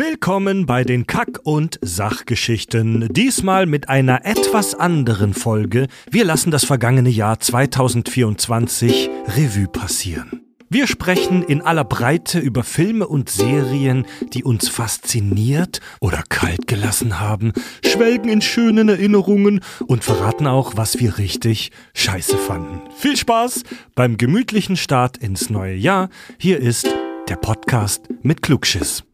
Willkommen bei den Kack- und Sachgeschichten. Diesmal mit einer etwas anderen Folge. Wir lassen das vergangene Jahr 2024 Revue passieren. Wir sprechen in aller Breite über Filme und Serien, die uns fasziniert oder kalt gelassen haben, schwelgen in schönen Erinnerungen und verraten auch, was wir richtig scheiße fanden. Viel Spaß beim gemütlichen Start ins neue Jahr. Hier ist der Podcast mit Klugschiss.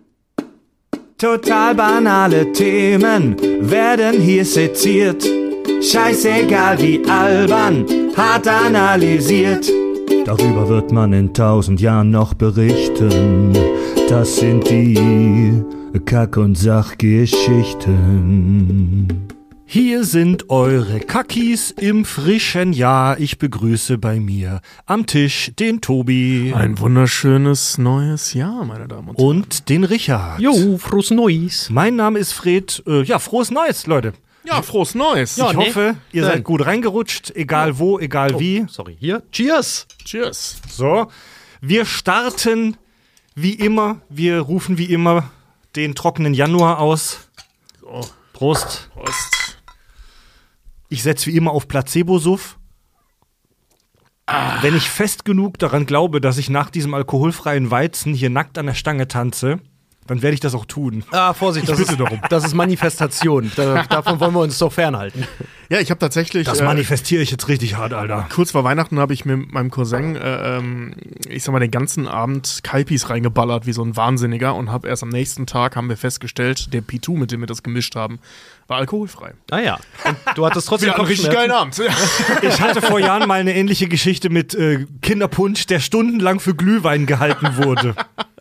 Total banale Themen werden hier seziert. Scheißegal wie albern, hart analysiert. Darüber wird man in 1000 Jahren noch berichten. Das sind die Kack- und Sachgeschichten. Hier sind eure Kackis im frischen Jahr. Ich begrüße bei mir am Tisch den Tobi. Ein wunderschönes neues Jahr, meine Damen und Herren. Und den Richard. Jo, frohes Neues. Mein Name ist Fred. Frohes Neues, Leute. Ja, frohes Neues. Ich hoffe, ihr seid gut reingerutscht, egal wo, egal wie. Sorry, hier. Cheers. Cheers. So, wir starten wie immer, wir rufen wie immer den trockenen Januar aus. So. Prost. Prost. Ich setze wie immer auf Placebo-Suff. Wenn ich fest genug daran glaube, dass ich nach diesem alkoholfreien Weizen hier nackt an der Stange tanze, dann werde ich das auch tun. Vorsicht, das ist Manifestation. Davon wollen wir uns doch fernhalten. Ja, ich habe tatsächlich. Das manifestiere ich jetzt richtig hart, Alter. Kurz vor Weihnachten habe ich mit meinem Cousin, den ganzen Abend Kalpis reingeballert wie so ein Wahnsinniger und habe erst am nächsten Tag haben wir festgestellt, der P2, mit dem wir das gemischt haben, war alkoholfrei. Ah ja. Und du hattest trotzdem einen richtig geilen Abend. Ich hatte vor Jahren mal eine ähnliche Geschichte mit Kinderpunsch, der stundenlang für Glühwein gehalten wurde.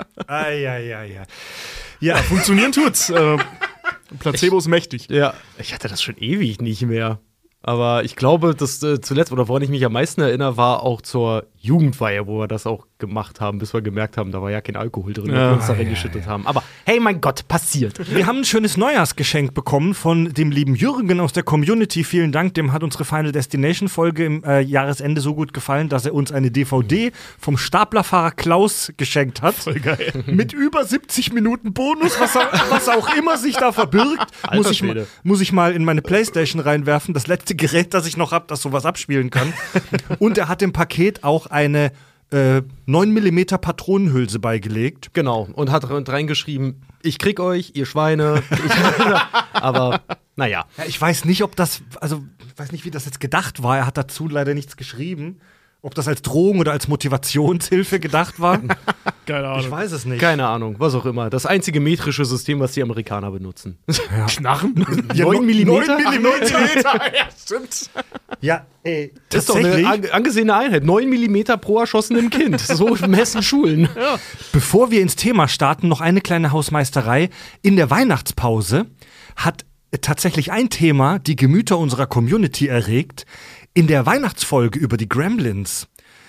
Ja, funktionieren tut's. Placebo ist mächtig. Ja, ich hatte das schon ewig nicht mehr. Aber ich glaube, dass zuletzt, oder woran ich mich am meisten erinnere, war auch zur Jugendweihe, wo wir das auch gemacht haben, bis wir gemerkt haben, da war ja kein Alkohol drin, wir uns da reingeschüttet haben. Aber hey, mein Gott, passiert. Wir haben ein schönes Neujahrsgeschenk bekommen von dem lieben Jürgen aus der Community. Vielen Dank, dem hat unsere Final Destination Folge im Jahresende so gut gefallen, dass er uns eine DVD vom Staplerfahrer Klaus geschenkt hat. Voll geil. Mit über 70 Minuten Bonus, was auch immer sich da verbirgt. Muss ich mal in meine Playstation reinwerfen. Das letzte Gerät, das ich noch habe, das sowas abspielen kann. Und er hat im Paket auch eine 9mm Patronenhülse beigelegt. Genau, und hat reingeschrieben, ich krieg euch, ihr Schweine. Aber, naja. Ja, ich weiß nicht, ich weiß nicht, wie das jetzt gedacht war. Er hat dazu leider nichts geschrieben. Ob das als Drohung oder als Motivationshilfe gedacht war. Keine Ahnung. Ich weiß es nicht. Keine Ahnung, was auch immer. Das einzige metrische System, was die Amerikaner benutzen. Ja. Knarren? 9 Millimeter? 9 Millimeter, ja, stimmt. Ja, das ist doch eine angesehene Einheit. 9 Millimeter pro erschossenem Kind. So messen Schulen. Ja. Bevor wir ins Thema starten, noch eine kleine Hausmeisterei. In der Weihnachtspause hat tatsächlich ein Thema die Gemüter unserer Community erregt. In der Weihnachtsfolge über die Gremlins,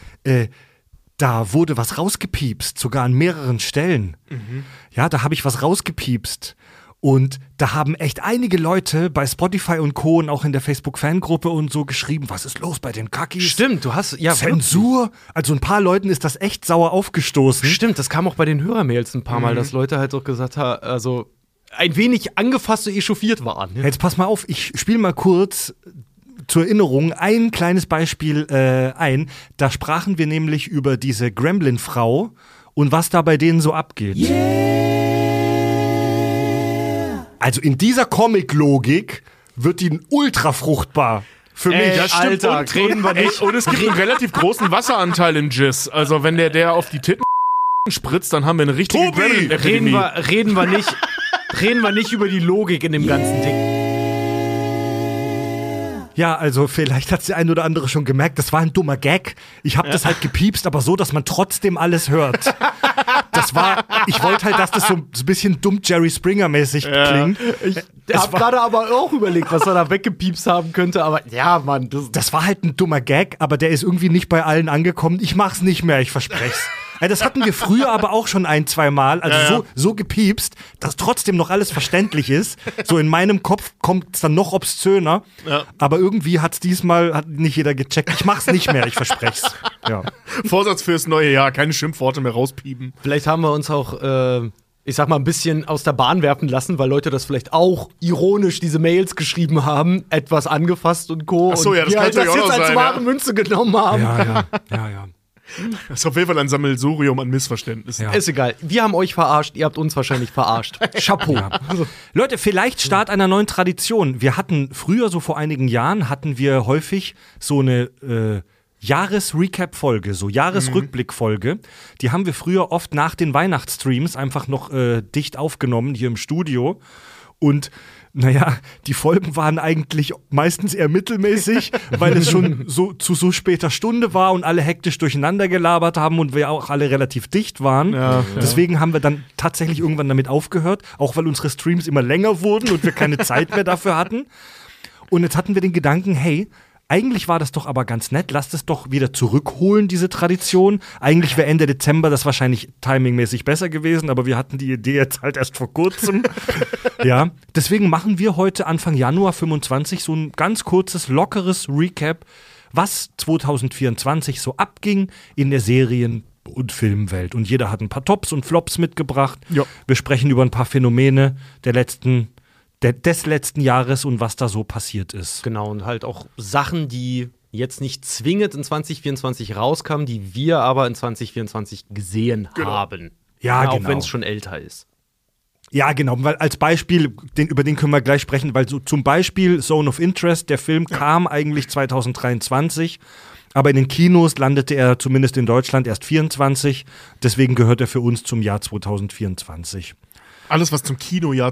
da wurde was rausgepiepst, sogar an mehreren Stellen. Mhm. Ja, da habe ich was rausgepiepst. Und da haben echt einige Leute bei Spotify und Co. und auch in der Facebook-Fangruppe und so geschrieben, was ist los bei den Kackis? Stimmt, du hast, ja, Zensur? Wirklich? Also ein paar Leuten ist das echt sauer aufgestoßen. Stimmt, das kam auch bei den Hörermails ein paar Mal, dass Leute halt auch gesagt haben, also ein wenig angefasst und echauffiert waren. Ja? Jetzt pass mal auf, ich spiele mal kurz zur Erinnerung ein kleines Beispiel ein. Da sprachen wir nämlich über diese Gremlin-Frau und was da bei denen so abgeht. Yeah. Also in dieser Comic-Logik wird die ultra fruchtbar. Für mich. Das stimmt, Alter, und reden wir nicht. Und es gibt einen relativ großen Wasseranteil in Jizz. Also wenn der auf die Titten spritzt, dann haben wir eine richtige Gremlin-Epidemie. Reden wir nicht über die Logik in dem ganzen Ding. Ja, also vielleicht hat es der ein oder andere schon gemerkt, das war ein dummer Gag. Ich habe das halt gepiepst, aber so, dass man trotzdem alles hört. Ich wollte halt, dass das so ein bisschen dumm Jerry Springer-mäßig klingt. Ich habe gerade aber auch überlegt, was er da weggepiepst haben könnte, aber ja, Mann. Das war halt ein dummer Gag, aber der ist irgendwie nicht bei allen angekommen. Ich mach's nicht mehr, ich verspreche es. Das hatten wir früher aber auch schon 1-2 Mal, also so gepiepst, dass trotzdem noch alles verständlich ist. So in meinem Kopf kommt es dann noch obszöner, aber irgendwie hat nicht jeder gecheckt. Ich mach's nicht mehr, ich verspreche es. Ja. Vorsatz fürs neue Jahr, keine Schimpfworte mehr rauspiepen. Vielleicht haben wir uns auch ich sag mal, ein bisschen aus der Bahn werfen lassen, weil Leute das vielleicht auch ironisch diese Mails geschrieben haben, etwas angefasst und Co. Ach so, ja, das und kann wir halt das natürlich auch jetzt noch als sein, wahre ja. Münze genommen haben. Ja. Das ist auf jeden Fall ein Sammelsurium an Missverständnissen. Ja. Ist egal. Wir haben euch verarscht, ihr habt uns wahrscheinlich verarscht. Chapeau. Leute, vielleicht Start einer neuen Tradition. Wir hatten früher, so vor einigen Jahren, hatten wir häufig so eine Jahresrecap-Folge, so Jahresrückblick-Folge. Die haben wir früher oft nach den Weihnachtsstreams einfach noch dicht aufgenommen hier im Studio. Und naja, die Folgen waren eigentlich meistens eher mittelmäßig, weil es schon zu so später Stunde war und alle hektisch durcheinander gelabert haben und wir auch alle relativ dicht waren. Ja. Deswegen haben wir dann tatsächlich irgendwann damit aufgehört, auch weil unsere Streams immer länger wurden und wir keine Zeit mehr dafür hatten. Und jetzt hatten wir den Gedanken, hey, eigentlich war das doch aber ganz nett, lasst es doch wieder zurückholen, diese Tradition. Eigentlich wäre Ende Dezember das wahrscheinlich timingmäßig besser gewesen, aber wir hatten die Idee jetzt halt erst vor kurzem. Ja, deswegen machen wir heute Anfang Januar 25 so ein ganz kurzes, lockeres Recap, was 2024 so abging in der Serien- und Filmwelt. Und jeder hat ein paar Tops und Flops mitgebracht. Ja. Wir sprechen über ein paar Phänomene des letzten Jahres und was da so passiert ist. Genau, und halt auch Sachen, die jetzt nicht zwingend in 2024 rauskamen, die wir aber in 2024 gesehen haben. Ja, Auch genau. wenn es schon älter ist. Ja, genau, weil als Beispiel, über den können wir gleich sprechen, weil so zum Beispiel Zone of Interest, der Film kam eigentlich 2023, aber in den Kinos landete er zumindest in Deutschland erst 24, deswegen gehört er für uns zum Jahr 2024. Alles, was zum Kinojahr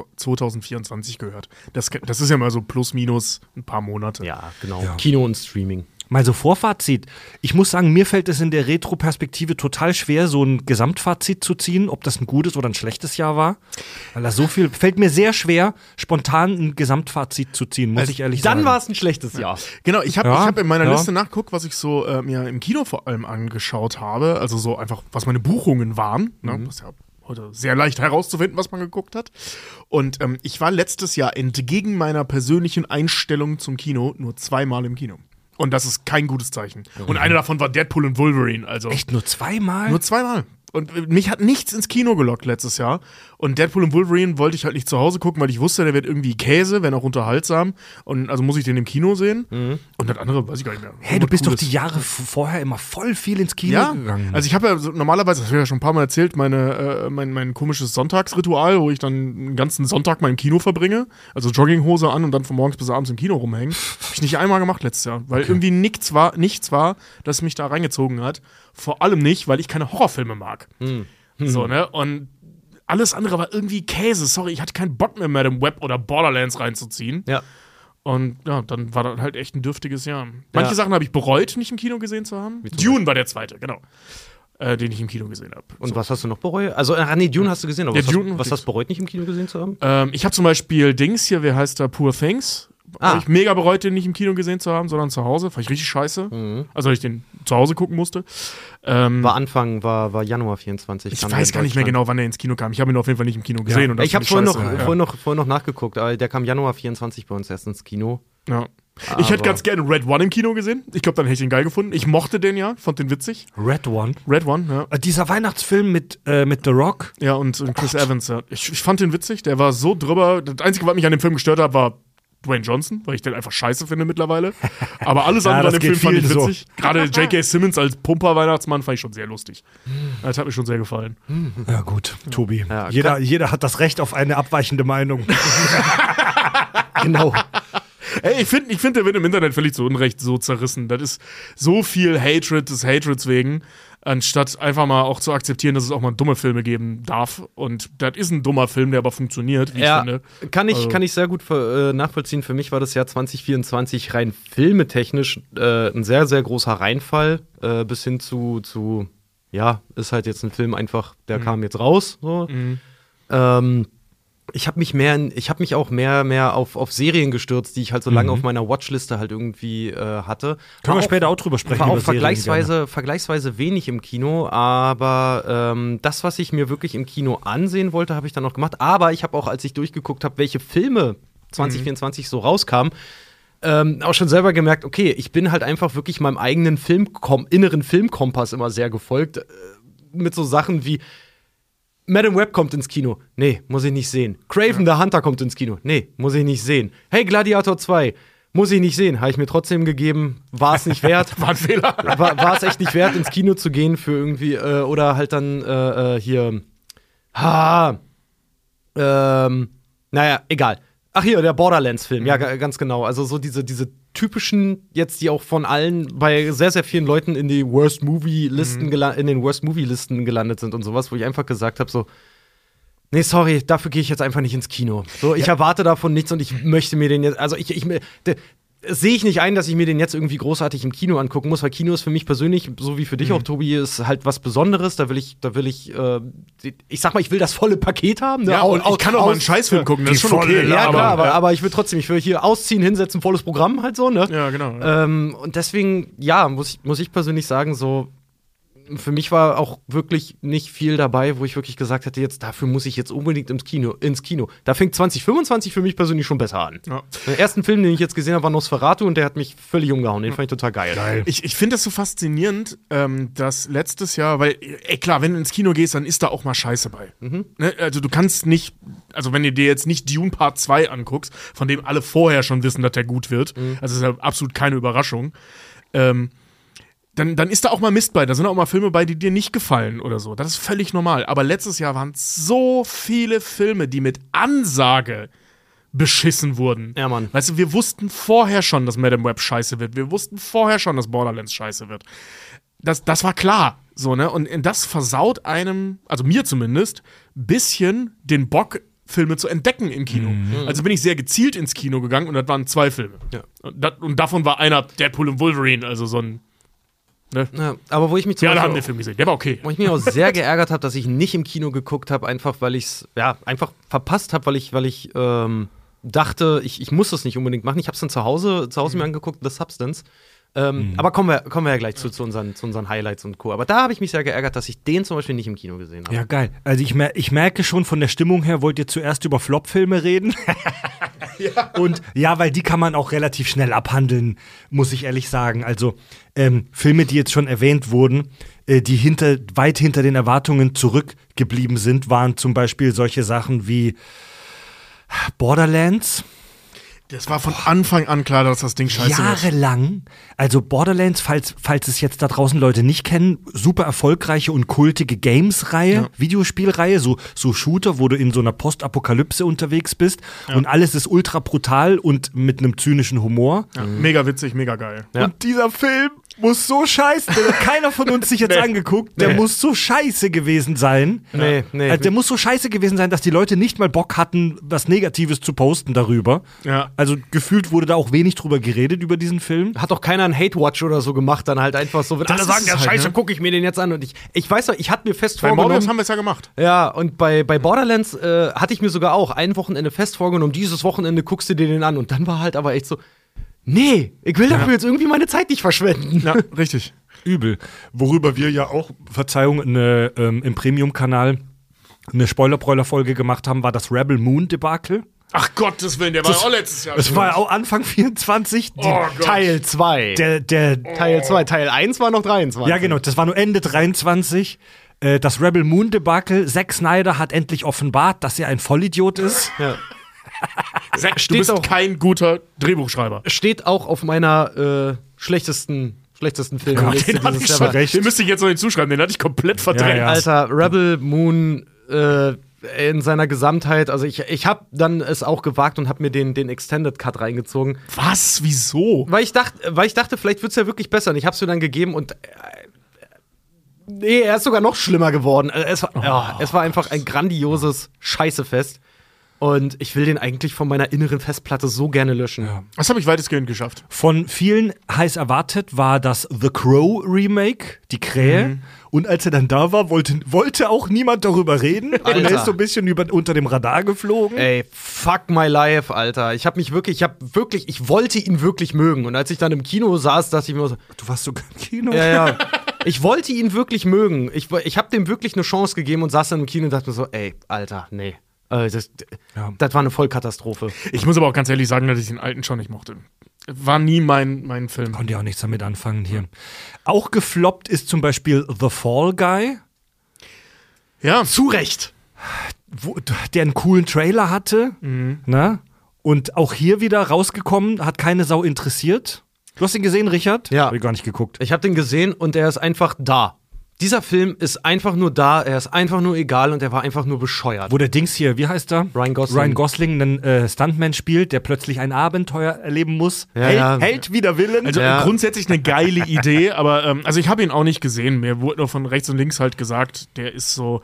2024 gehört. Das ist ja mal so plus minus ein paar Monate. Ja, genau. Ja. Kino und Streaming. Mal so Vorfazit. Ich muss sagen, mir fällt es in der Retro-Perspektive total schwer, so ein Gesamtfazit zu ziehen, ob das ein gutes oder ein schlechtes Jahr war. Weil da so viel, fällt mir sehr schwer, spontan ein Gesamtfazit zu ziehen, muss ich ehrlich sagen. Dann war es ein schlechtes Jahr. Genau, ich Ja, hab in meiner ja. Liste nachgeguckt, was ich so mir im Kino vor allem angeschaut habe. Also so einfach, was meine Buchungen waren. Ne? Das ist ja heute sehr leicht herauszufinden, was man geguckt hat. Und ich war letztes Jahr entgegen meiner persönlichen Einstellung zum Kino nur 2-mal im Kino. Und das ist kein gutes Zeichen. Und eine davon war Deadpool und Wolverine. Also Echt nur 2-mal? nur 2-mal. Und mich hat nichts ins Kino gelockt letztes Jahr. Und Deadpool und Wolverine wollte ich halt nicht zu Hause gucken, weil ich wusste, der wird irgendwie Käse, wenn auch unterhaltsam. Und also muss ich den im Kino sehen. Und das andere weiß ich gar nicht mehr. Hey, du bist doch Cooles. die Jahre vorher immer voll viel ins Kino gegangen. Also ich habe ja so, normalerweise, das habe ich ja schon ein paar Mal erzählt, mein komisches Sonntagsritual, wo ich dann einen ganzen Sonntag mal im Kino verbringe. Also Jogginghose an und dann von morgens bis abends im Kino rumhängen. Habe ich nicht einmal gemacht letztes Jahr, weil irgendwie nichts war, das mich da reingezogen hat. Vor allem nicht, weil ich keine Horrorfilme mag. So, ne? Und alles andere war irgendwie Käse. Sorry, ich hatte keinen Bock mehr, Madame Web oder Borderlands reinzuziehen. Ja. Und ja, dann war das halt echt ein dürftiges Jahr. Manche Ja. Sachen habe ich bereut, nicht im Kino gesehen zu haben. Dune war der zweite, genau. Den ich im Kino gesehen habe. Und was hast du noch bereut? Also, nee, Dune hast du gesehen, aber Ja, Dune was hast du bereut, nicht im Kino gesehen zu haben? Ich habe zum Beispiel Dings hier, wie heißt der? Poor Things. Habe ich mega bereut, den nicht im Kino gesehen zu haben, sondern zu Hause. Fand ich richtig scheiße. Also, weil ich den zu Hause gucken musste. War Januar 24. Ich kam der weiß in gar nicht mehr Deutschland. genau, wann er ins Kino kam. Ich habe ihn auf jeden Fall nicht im Kino gesehen. Und das Ich habe fand vorhin scheiße. noch nachgeguckt, aber der kam Januar 24 bei uns erst ins Kino. Ja. Ich hätte Aber- ganz gerne Red One im Kino gesehen. Ich glaube, dann hätte ich ihn geil gefunden. Ich mochte den ja, fand den witzig. Red One. Red One, ja. Dieser Weihnachtsfilm mit The Rock. Ja, und Chris Evans, ja. Ich fand den witzig, der war so drüber. Das Einzige, was mich an dem Film gestört hat, war Dwayne Johnson, weil ich den einfach scheiße finde mittlerweile. Aber alles Ja, andere an das dem Film geht fand ich vielen so. witzig. Gerade J.K. Simmons als Pumper-Weihnachtsmann fand ich schon sehr lustig. Das hat mir schon sehr gefallen. Ja gut, Tobi. Ja, jeder hat das Recht auf eine abweichende Meinung. Genau. Ey, ich find, der wird im Internet völlig zu Unrecht so zerrissen. Das ist so viel Hatred des Hatreds wegen, anstatt einfach mal auch zu akzeptieren, dass es auch mal dumme Filme geben darf. Und das ist ein dummer Film, der aber funktioniert, wie ich finde. Kann ich sehr gut nachvollziehen. Für mich war das Jahr 2024 rein filmetechnisch ein sehr, sehr großer Reinfall. Bis hin zu ja, ist halt jetzt ein Film einfach, der kam jetzt raus. So. Ich habe mich auch mehr auf Serien gestürzt, die ich halt so lange auf meiner Watchliste halt irgendwie hatte. Können wir War später auch drüber sprechen. War auch über Serien vergleichsweise wenig im Kino, aber das, was ich mir wirklich im Kino ansehen wollte, habe ich dann noch gemacht. Aber ich habe auch, als ich durchgeguckt habe, welche Filme 2024 so rauskamen, auch schon selber gemerkt, okay, ich bin halt einfach wirklich meinem eigenen inneren Filmkompass immer sehr gefolgt. Mit so Sachen wie Madam Web kommt ins Kino. Nee, muss ich nicht sehen. Kraven the Hunter kommt ins Kino. Nee, muss ich nicht sehen. Hey, Gladiator 2. Muss ich nicht sehen. Habe ich mir trotzdem gegeben. War es nicht wert. War ein Fehler. War es echt nicht wert, ins Kino zu gehen für irgendwie, oder halt dann hier. Naja, egal. Ach hier, der Borderlands-Film. Ja, ganz genau. Also so diese typischen, jetzt die auch von allen bei sehr, sehr vielen Leuten in die Worst Movie-Listen in den Worst Movie-Listen gelandet sind und sowas, wo ich einfach gesagt habe, so, nee, sorry, dafür gehe ich jetzt einfach nicht ins Kino. So, ich erwarte davon nichts und ich möchte mir den jetzt, also sehe ich nicht ein, dass ich mir den jetzt irgendwie großartig im Kino angucken muss, weil Kino ist für mich persönlich, so wie für dich auch, Tobi, ist halt was Besonderes. Da will ich, ich sag mal, ich will das volle Paket haben. Ne? Ja, und ich kann auch mal einen Scheißfilm gucken, das ist schon okay. Ja, klar, aber ich will trotzdem, ich will hier ausziehen, hinsetzen, volles Programm halt so, ne? Ja, genau. Und deswegen, ja, muss ich persönlich sagen, so, für mich war auch wirklich nicht viel dabei, wo ich wirklich gesagt hätte, jetzt dafür muss ich jetzt unbedingt ins Kino. Da fängt 2025 für mich persönlich schon besser an. Ja. Den ersten Film, den ich jetzt gesehen habe, war Nosferatu und der hat mich völlig umgehauen. Den fand ich total geil. Ich finde das so faszinierend, dass letztes Jahr, weil, klar, wenn du ins Kino gehst, dann ist da auch mal Scheiße bei. Ne? Also du kannst nicht, also wenn du dir jetzt nicht Dune Part 2 anguckst, von dem alle vorher schon wissen, dass der gut wird, also ist ja absolut keine Überraschung, dann ist da auch mal Mist bei. Da sind auch mal Filme bei, die dir nicht gefallen oder so. Das ist völlig normal. Aber letztes Jahr waren so viele Filme, die mit Ansage beschissen wurden. Ja, Mann. Weißt du, wir wussten vorher schon, dass Madam Web scheiße wird. Wir wussten vorher schon, dass Borderlands scheiße wird. Das war klar. So, ne? Und das versaut einem, also mir zumindest, ein bisschen den Bock, Filme zu entdecken im Kino. Also bin ich sehr gezielt ins Kino gegangen und das waren 2 Filme. Ja. Und davon war einer Deadpool und Wolverine, also so ein ne? Ja, aber wo ich mich zum Beispiel haben den Film gesehen, der war okay. Wo ich mich auch sehr geärgert habe, dass ich nicht im Kino geguckt habe, einfach weil ich es einfach verpasst habe, weil ich dachte, ich muss das nicht unbedingt machen. Ich habe es dann zu Hause mir angeguckt, The Substance. Aber kommen wir ja gleich zu unseren Highlights und Co. Aber da habe ich mich sehr geärgert, dass ich den zum Beispiel nicht im Kino gesehen habe. Ja, geil. Also ich merke schon von der Stimmung her, wollt ihr zuerst über Flop-Filme reden? Ja. Und ja, weil die kann man auch relativ schnell abhandeln, muss ich ehrlich sagen. Also Filme, die jetzt schon erwähnt wurden, die weit hinter den Erwartungen zurückgeblieben sind, waren zum Beispiel solche Sachen wie Borderlands. Das war von Anfang an klar, dass das Ding scheiße wird. Jahrelang. Also Borderlands, falls es jetzt da draußen Leute nicht kennen, super erfolgreiche und kultige Games-Reihe, Videospielreihe, so Shooter, wo du in so einer Postapokalypse unterwegs bist und alles ist ultra brutal und mit einem zynischen Humor. Ja. Mega witzig, mega geil. Ja. Und dieser Film muss so scheiße, der hat keiner von uns sich jetzt angeguckt, der muss so scheiße gewesen sein. Also der muss so scheiße gewesen sein, dass die Leute nicht mal Bock hatten, was Negatives zu posten darüber. Ja. Also gefühlt wurde da auch wenig drüber geredet, über diesen Film. Hat auch keiner einen Hate-Watch oder so gemacht, dann halt einfach so, wenn alle sagen, ja scheiße, halt, gucke ich mir den jetzt an. Und ich weiß doch, ich hatte mir fest vorgenommen. Bei Morbius haben wir es ja gemacht. Ja, und bei Borderlands hatte ich mir sogar auch ein Wochenende fest vorgenommen, dieses Wochenende guckst du dir den an. Und dann war halt aber echt so, nee, ich will dafür jetzt irgendwie meine Zeit nicht verschwenden. Ja, richtig. Übel. Worüber wir ja auch, Verzeihung, im Premium-Kanal eine Spoiler-Broiler-Folge gemacht haben, war das Rebel Moon-Debakel. Ach Gottes Willen, der war auch letztes Jahr. Das war ja auch Anfang 24. Teil 2. Teil 2. Teil 1 war noch 23. Ja, genau, das war nur Ende 23. Das Rebel Moon-Debakel. Zack Snyder hat endlich offenbart, dass er ein Vollidiot ist. Ja. Zack, du bist auch kein guter Drehbuchschreiber. Steht auch auf meiner schlechtesten Film. Den hatte ich schon recht. Den müsste ich jetzt noch hinzuschreiben, den hatte ich komplett verdrängt. Ja. Alter, Rebel Moon in seiner Gesamtheit, also ich habe dann es auch gewagt und habe mir den Extended Cut reingezogen. Was? Wieso? Weil ich dachte, vielleicht wird's ja wirklich besser. Und ich habe es mir dann gegeben und nee, er ist sogar noch schlimmer geworden. Es war einfach ein grandioses Scheißefest. Und ich will den eigentlich von meiner inneren Festplatte so gerne löschen. Ja. Das habe ich weitestgehend geschafft. Von vielen heiß erwartet war das The Crow Remake, die Krähe. Und als er dann da war, wollte auch niemand darüber reden. Und er ist so ein bisschen unter dem Radar geflogen. Ey, fuck my life, Alter. Ich wollte ihn wirklich mögen. Und als ich dann im Kino saß, dachte ich mir so, du warst sogar im Kino? Ja. Ich wollte ihn wirklich mögen. Ich habe dem wirklich eine Chance gegeben und saß dann im Kino und dachte mir so, ey, Alter, nee. Das war eine Vollkatastrophe. Ich muss aber auch ganz ehrlich sagen, dass ich den alten schon nicht mochte. War nie mein Film. Konnte ja auch nichts damit anfangen hier. Auch gefloppt ist zum Beispiel The Fall Guy. Ja. Zu Recht. der einen coolen Trailer hatte, ne? Und auch hier wieder rausgekommen, hat keine Sau interessiert. Du hast ihn gesehen, Richard? Ja. Hab ich gar nicht geguckt. Ich habe den gesehen und er ist einfach da. Dieser Film ist einfach nur da, er ist einfach nur egal und er war einfach nur bescheuert. Wo der Dings hier, wie heißt er? Ryan Gosling. Ryan Gosling einen Stuntman spielt, der plötzlich ein Abenteuer erleben muss. Held wider Willen. Also grundsätzlich eine geile Idee, aber also ich habe ihn auch nicht gesehen. Mir wurde nur von rechts und links halt gesagt, der ist so.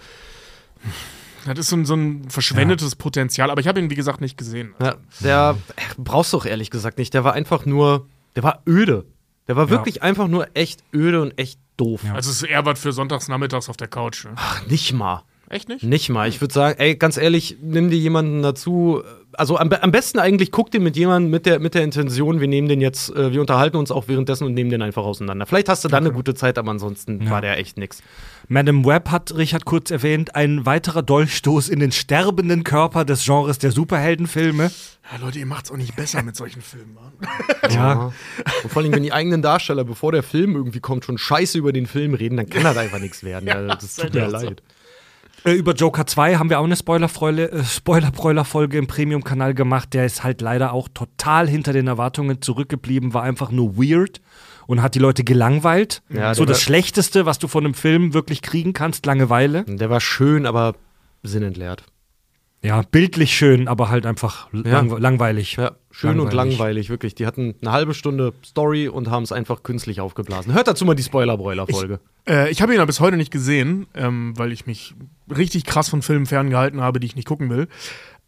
Das ist so ein verschwendetes Potenzial, aber ich habe ihn, wie gesagt, nicht gesehen. Ja, der brauchst du auch ehrlich gesagt nicht. Der war einfach nur, der war öde. Der war wirklich einfach nur echt öde und echt doof. Ja. Also es ist eher was für sonntags nachmittags auf der Couch. Ne? Ach, nicht mal. Echt nicht? Nicht mal. Ich würde sagen, ey, ganz ehrlich, nimm dir jemanden dazu. Also am besten eigentlich guck den mit jemandem mit der Intention, wir nehmen den jetzt, wir unterhalten uns auch währenddessen und nehmen den einfach auseinander. Vielleicht hast du dann eine gute Zeit, aber ansonsten war der echt nix. Madame Web hat Richard kurz erwähnt, ein weiterer Dolchstoß in den sterbenden Körper des Genres der Superheldenfilme. Ja, Leute, ihr macht's auch nicht besser mit solchen Filmen. Mann. Ja. Und vor allem, wenn die eigenen Darsteller, bevor der Film irgendwie kommt, schon scheiße über den Film reden, dann kann das einfach nichts werden. Ja, das tut mir leid. Über Joker 2 haben wir auch eine Spoiler-Broiler-Folge im Premium-Kanal gemacht. Der ist halt leider auch total hinter den Erwartungen zurückgeblieben, war einfach nur weird und hat die Leute gelangweilt. Ja, so das Schlechteste, was du von einem Film wirklich kriegen kannst, Langeweile. Der war schön, aber sinnentleert. Ja, bildlich schön, aber halt einfach langweilig. Ja, schön und langweilig, wirklich. Die hatten eine halbe Stunde Story und haben es einfach künstlich aufgeblasen. Hört dazu mal die Spoiler-Broiler-Folge. Ich habe ihn ja bis heute nicht gesehen, weil ich mich richtig krass von Filmen ferngehalten habe, die ich nicht gucken will.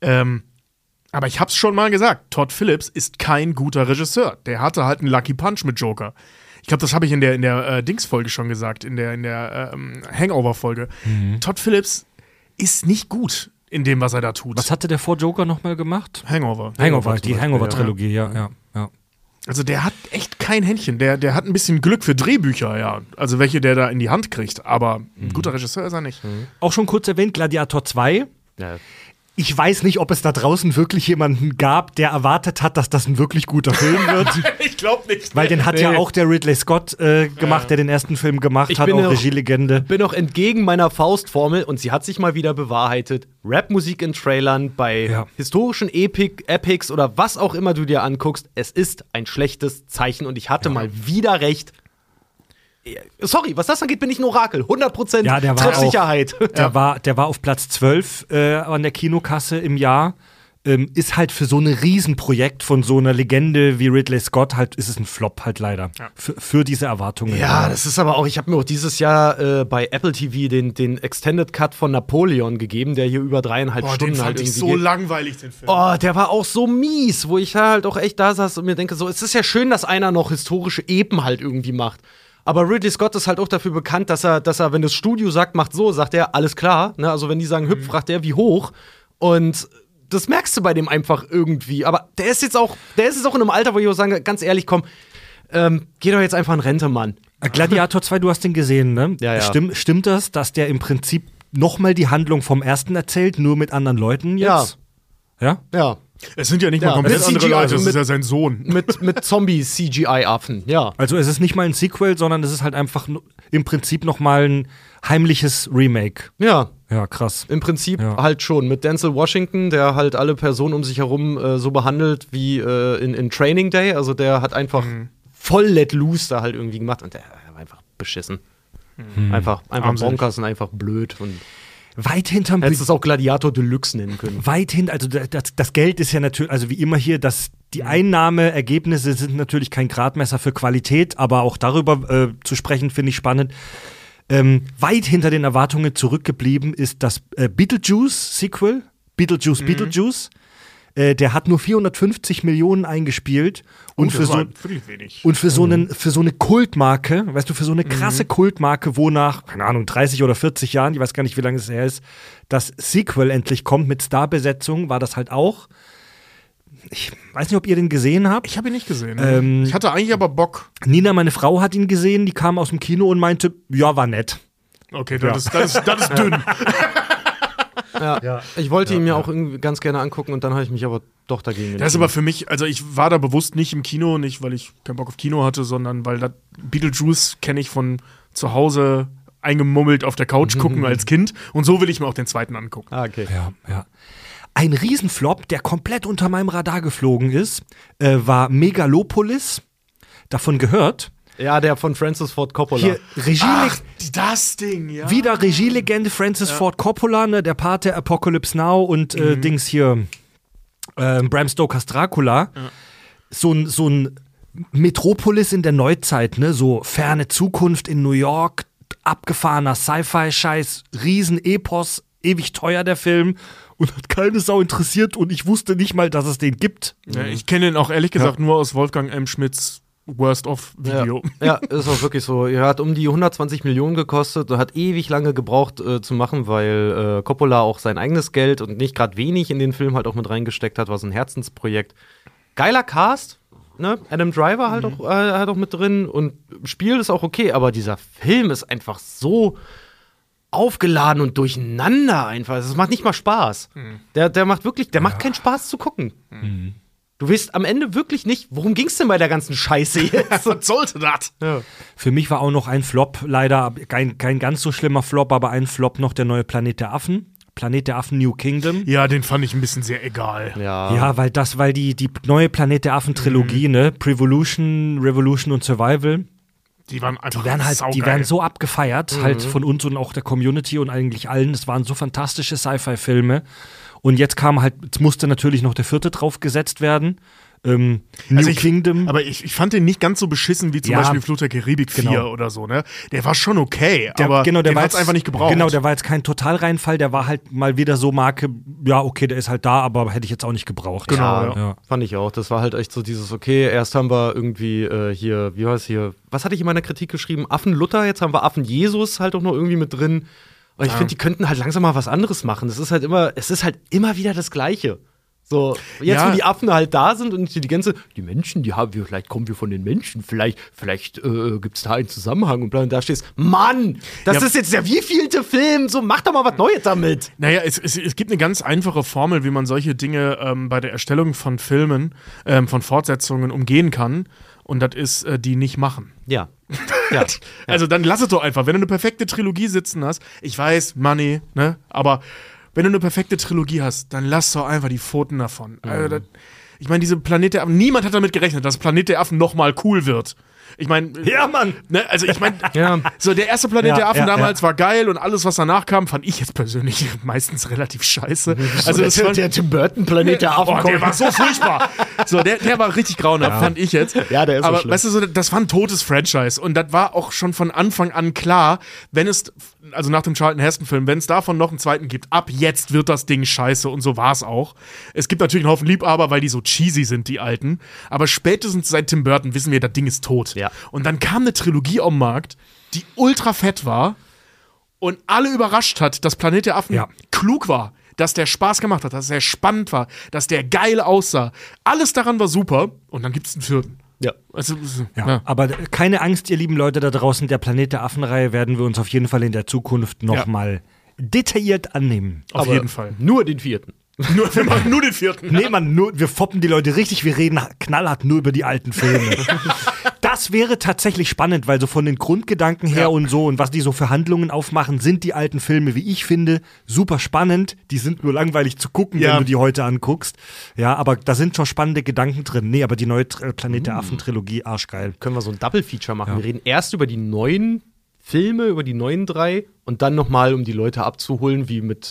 Aber ich hab's schon mal gesagt, Todd Phillips ist kein guter Regisseur. Der hatte halt einen Lucky Punch mit Joker. Ich glaube, das habe ich in der Dings-Folge schon gesagt, in der Hangover-Folge. Todd Phillips ist nicht gut in dem, was er da tut. Was hatte der vor Joker nochmal gemacht? Hangover, die Hangover-Trilogie, ja. Also der hat echt kein Händchen. Der hat ein bisschen Glück für Drehbücher, ja. Also welche der da in die Hand kriegt. Aber ein guter Regisseur ist er nicht. Auch schon kurz erwähnt, Gladiator 2. Ja. Ich weiß nicht, ob es da draußen wirklich jemanden gab, der erwartet hat, dass das ein wirklich guter Film wird. Ich glaube nicht. Weil den hat ja auch der Ridley Scott gemacht, der den ersten Film gemacht hat, auch Regielegende. Bin auch entgegen meiner Faustformel und sie hat sich mal wieder bewahrheitet. Rapmusik in Trailern bei historischen Epics oder was auch immer du dir anguckst, es ist ein schlechtes Zeichen und ich hatte mal wieder recht. Sorry, was das angeht, bin ich ein Orakel. 100% Treffsicherheit. Der war auf Platz 12 an der Kinokasse im Jahr. Ist halt für so ein Riesenprojekt von so einer Legende wie Ridley Scott halt, ist es ein Flop halt leider. Ja. Für diese Erwartungen. Ja, das ist aber auch, ich habe mir auch dieses Jahr bei Apple TV den Extended Cut von Napoleon gegeben, der hier über 3,5 Stunden den fand halt ich irgendwie so geht. langweilig, den Film. Oh, der war auch so mies, wo ich halt auch echt da saß und mir denke, so, es ist ja schön, dass einer noch historische Epen halt irgendwie macht. Aber Ridley Scott ist halt auch dafür bekannt, dass er, wenn das Studio sagt, macht so, sagt er, alles klar. Ne? Also wenn die sagen, hüpf, fragt er, wie hoch. Und das merkst du bei dem einfach irgendwie. Aber der ist jetzt auch in einem Alter, wo ich auch sage, ganz ehrlich, komm, geh doch jetzt einfach in Rente, Mann. Gladiator 2, du hast den gesehen, ne? Ja. Stimmt das, dass der im Prinzip nochmal die Handlung vom ersten erzählt, nur mit anderen Leuten jetzt? Ja? Ja. Es sind ja nicht mal komplett andere Leute, das ist ja sein Sohn. Mit Zombie-CGI-Affen, ja. Also es ist nicht mal ein Sequel, sondern es ist halt einfach im Prinzip nochmal ein heimliches Remake. Ja. Ja, krass. Im Prinzip halt schon. Mit Denzel Washington, der halt alle Personen um sich herum so behandelt wie in Training Day. Also der hat einfach voll let loose da halt irgendwie gemacht und der war einfach beschissen. Einfach bonkers und einfach blöd und weit hinterm hättest es auch Gladiator Deluxe nennen können. Weit hin, also das Geld ist ja natürlich, also wie immer hier, die Einnahmeergebnisse sind natürlich kein Gradmesser für Qualität, aber auch darüber zu sprechen, finde ich spannend. Weit hinter den Erwartungen zurückgeblieben ist das Beetlejuice-Sequel, Beetlejuice. Der hat nur 450 Millionen eingespielt und für so eine Kultmarke, weißt du, für so eine krasse Kultmarke, wo nach, keine Ahnung, 30 oder 40 Jahren, ich weiß gar nicht, wie lange es her ist, das Sequel endlich kommt mit Starbesetzung, war das halt auch. Ich weiß nicht, ob ihr den gesehen habt. Ich habe ihn nicht gesehen. Ich hatte eigentlich aber Bock. Nina, meine Frau, hat ihn gesehen, die kam aus dem Kino und meinte, ja, war nett. Okay, das ist dünn. Ja. Ich wollte ihn mir auch irgendwie ganz gerne angucken und dann habe ich mich aber doch dagegen entschieden. Das ist aber für mich, also ich war da bewusst nicht im Kino, nicht weil ich keinen Bock auf Kino hatte, sondern weil das Beetlejuice kenne ich von zu Hause eingemummelt auf der Couch gucken als Kind. Und so will ich mir auch den zweiten angucken. Ah, okay. Ja. Ein Riesenflop, der komplett unter meinem Radar geflogen ist, war Megalopolis. Davon gehört. Ja, der von Francis Ford Coppola. Hier Das Ding, ja. wieder Regielegende Francis Ford Coppola, ne, der Pate Apocalypse Now und Dings hier Bram Stokers Dracula. Ja. So ein Metropolis in der Neuzeit, ne, so ferne Zukunft in New York, abgefahrener Sci-Fi-Scheiß, Riesen-Epos, ewig teuer der Film und hat keine Sau interessiert und ich wusste nicht mal, dass es den gibt. Ja, ich kenne ihn auch ehrlich gesagt nur aus Wolfgang M. Schmidts Worst-of-Video. Ja, ist auch wirklich so. Er hat um die 120 Millionen gekostet und hat ewig lange gebraucht zu machen, weil Coppola auch sein eigenes Geld und nicht gerade wenig in den Film halt auch mit reingesteckt hat, war so ein Herzensprojekt. Geiler Cast, ne? Adam Driver halt auch mit drin und Spiel ist auch okay, aber dieser Film ist einfach so aufgeladen und durcheinander einfach. Es macht nicht mal Spaß. Der macht keinen Spaß zu gucken. Du weißt am Ende wirklich nicht, worum ging's denn bei der ganzen Scheiße jetzt? Was sollte das? Ja. Für mich war auch noch ein Flop, leider kein ganz so schlimmer Flop, aber ein Flop noch der neue Planet der Affen. Planet der Affen New Kingdom. Ja, den fand ich ein bisschen sehr egal. Ja, weil die neue Planet der Affen Trilogie, ne, Prevolution, Revolution und Survival, die waren einfach die werden so abgefeiert, halt von uns und auch der Community und eigentlich allen. Es waren so fantastische Sci-Fi-Filme. Und jetzt musste natürlich noch der 4. draufgesetzt werden. New Kingdom. Aber ich fand den nicht ganz so beschissen wie zum Beispiel Fluch der Karibik 4 oder so, ne? Der war schon okay, aber der hat es einfach nicht gebraucht. Genau, der war jetzt kein Totalreinfall, der war halt mal wieder so Marke, ja, okay, der ist halt da, aber hätte ich jetzt auch nicht gebraucht. Genau, ja. Fand ich auch. Das war halt echt so dieses, okay, erst haben wir irgendwie hier, wie heißt hier, was hatte ich in meiner Kritik geschrieben? Affen Luther, jetzt haben wir Affen Jesus halt auch noch irgendwie mit drin. Und ich finde, die könnten halt langsam mal was anderes machen. Es ist halt immer wieder das Gleiche. So, jetzt wo die Affen halt da sind und die Menschen, vielleicht kommen wir von den Menschen, vielleicht gibt's da einen Zusammenhang und da stehst, Mann, das ist jetzt der wievielte Film, so mach doch mal was Neues damit. Naja, es gibt eine ganz einfache Formel, wie man solche Dinge bei der Erstellung von Filmen, von Fortsetzungen umgehen kann. Und das ist, die nicht machen. Ja. Also dann lass es doch einfach. Wenn du eine perfekte Trilogie sitzen hast, ich weiß, Money, ne, aber wenn du eine perfekte Trilogie hast, dann lass doch einfach die Pfoten davon. Also ich meine, diese Planet der Affen, niemand hat damit gerechnet, dass Planet der Affen nochmal cool wird. Ich meine, ja, Mann! Ne, also ich meine, so der erste Planet der Affen damals war geil und alles, was danach kam, fand ich jetzt persönlich meistens relativ scheiße. Also der Tim Burton Planet der Affen, der war so furchtbar. So, der war richtig grauenhaft, fand ich jetzt. Ja, der ist aber so schlimm. weißt du, so, das war ein totes Franchise und das war auch schon von Anfang an klar, also nach dem Charlton Heston-Film, wenn es davon noch einen zweiten gibt, ab jetzt wird das Ding scheiße und so war es auch. Es gibt natürlich einen Haufen Liebhaber, weil die so cheesy sind, die alten, aber spätestens seit Tim Burton wissen wir, das Ding ist tot. Ja. Und dann kam eine Trilogie am Markt, die ultra fett war und alle überrascht hat, dass Planet der Affen klug war, dass der Spaß gemacht hat, dass der spannend war, dass der geil aussah. Alles daran war super und dann gibt es einen 4. Ja. Also, Aber keine Angst, ihr lieben Leute da draußen, der Planet der Affen-Reihe werden wir uns auf jeden Fall in der Zukunft noch mal detailliert annehmen. Auf jeden Fall. Nur den 4. Wir machen nur den 4. Nee, wir foppen die Leute richtig, wir reden knallhart nur über die alten Filme. Das wäre tatsächlich spannend, weil so von den Grundgedanken her und so und was die so für Handlungen aufmachen, sind die alten Filme, wie ich finde, super spannend. Die sind nur langweilig zu gucken, wenn du die heute anguckst. Ja, aber da sind schon spannende Gedanken drin. Nee, aber die neue Planet der Affen-Trilogie, arschgeil. Können wir so ein Double-Feature machen. Wir reden erst über die neuen Filme, über die neuen 3 und dann nochmal, um die Leute abzuholen, wie mit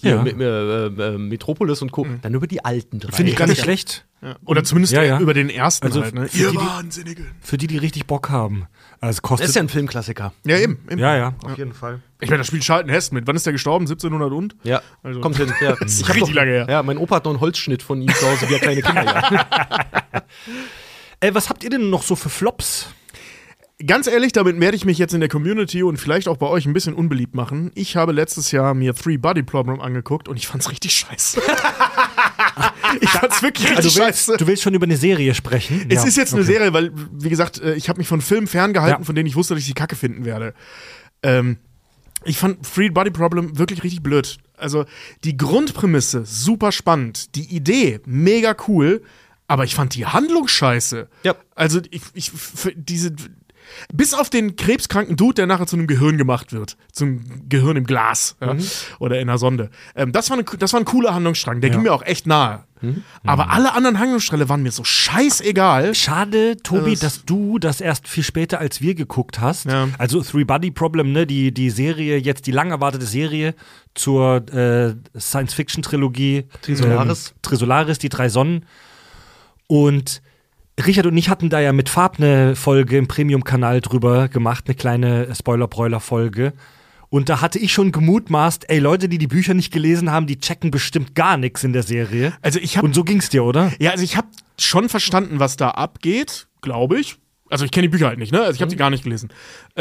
Metropolis und Co., dann über die alten 3. Finde ich gar nicht schlecht. Ja. Oder zumindest über den ersten also halt, ne? Ihr Wahnsinnigen. Für die richtig Bock haben. Also kostet Das ist ja ein Filmklassiker. Ja, eben. Ja, auf jeden Fall. Ich meine, da spielt Charlton Heston mit. Wann ist der gestorben? 1700 und? Ja, also. Kommt hin. Ja. Das ist richtig lange her. Ja, mein Opa hat noch einen Holzschnitt von ihm zu Hause, wie er kleine Kinder ja. Was habt ihr denn noch so für Flops? Ganz ehrlich, damit werde ich mich jetzt in der Community und vielleicht auch bei euch ein bisschen unbeliebt machen. Ich habe letztes Jahr mir Three Body Problem angeguckt und ich fand's richtig scheiße. Ich fand's wirklich richtig scheiße. Du willst schon über eine Serie sprechen? Es ist jetzt eine Serie, weil, wie gesagt, ich habe mich von Filmen ferngehalten, von denen ich wusste, dass ich die Kacke finden werde. Ich fand Three Body Problem wirklich richtig blöd. Also, die Grundprämisse super spannend, die Idee mega cool, aber ich fand die Handlung scheiße. Ja. Also, Bis auf den krebskranken Dude, der nachher zu einem Gehirn gemacht wird. Zum Gehirn im Glas. Ja? Oder in einer Sonde. Das war ein cooler Handlungsstrang. Der ging mir auch echt nahe. Aber alle anderen Handlungsstränge waren mir so scheißegal. Schade, Tobi, dass du das erst viel später als wir geguckt hast. Ja. Also Three-Body-Problem, ne? Die Serie, jetzt die lang erwartete Serie zur Science-Fiction-Trilogie Trisolaris, die 3 Sonnen. Und Richard und ich hatten da ja mit Farb eine Folge im Premium-Kanal drüber gemacht, eine kleine Spoiler-Broiler-Folge. Und da hatte ich schon gemutmaßt, ey, Leute, die Bücher nicht gelesen haben, die checken bestimmt gar nichts in der Serie. Und so ging's dir, oder? Ja, also ich habe schon verstanden, was da abgeht, glaube ich. Also ich kenne die Bücher halt nicht, ne? Also ich habe die gar nicht gelesen.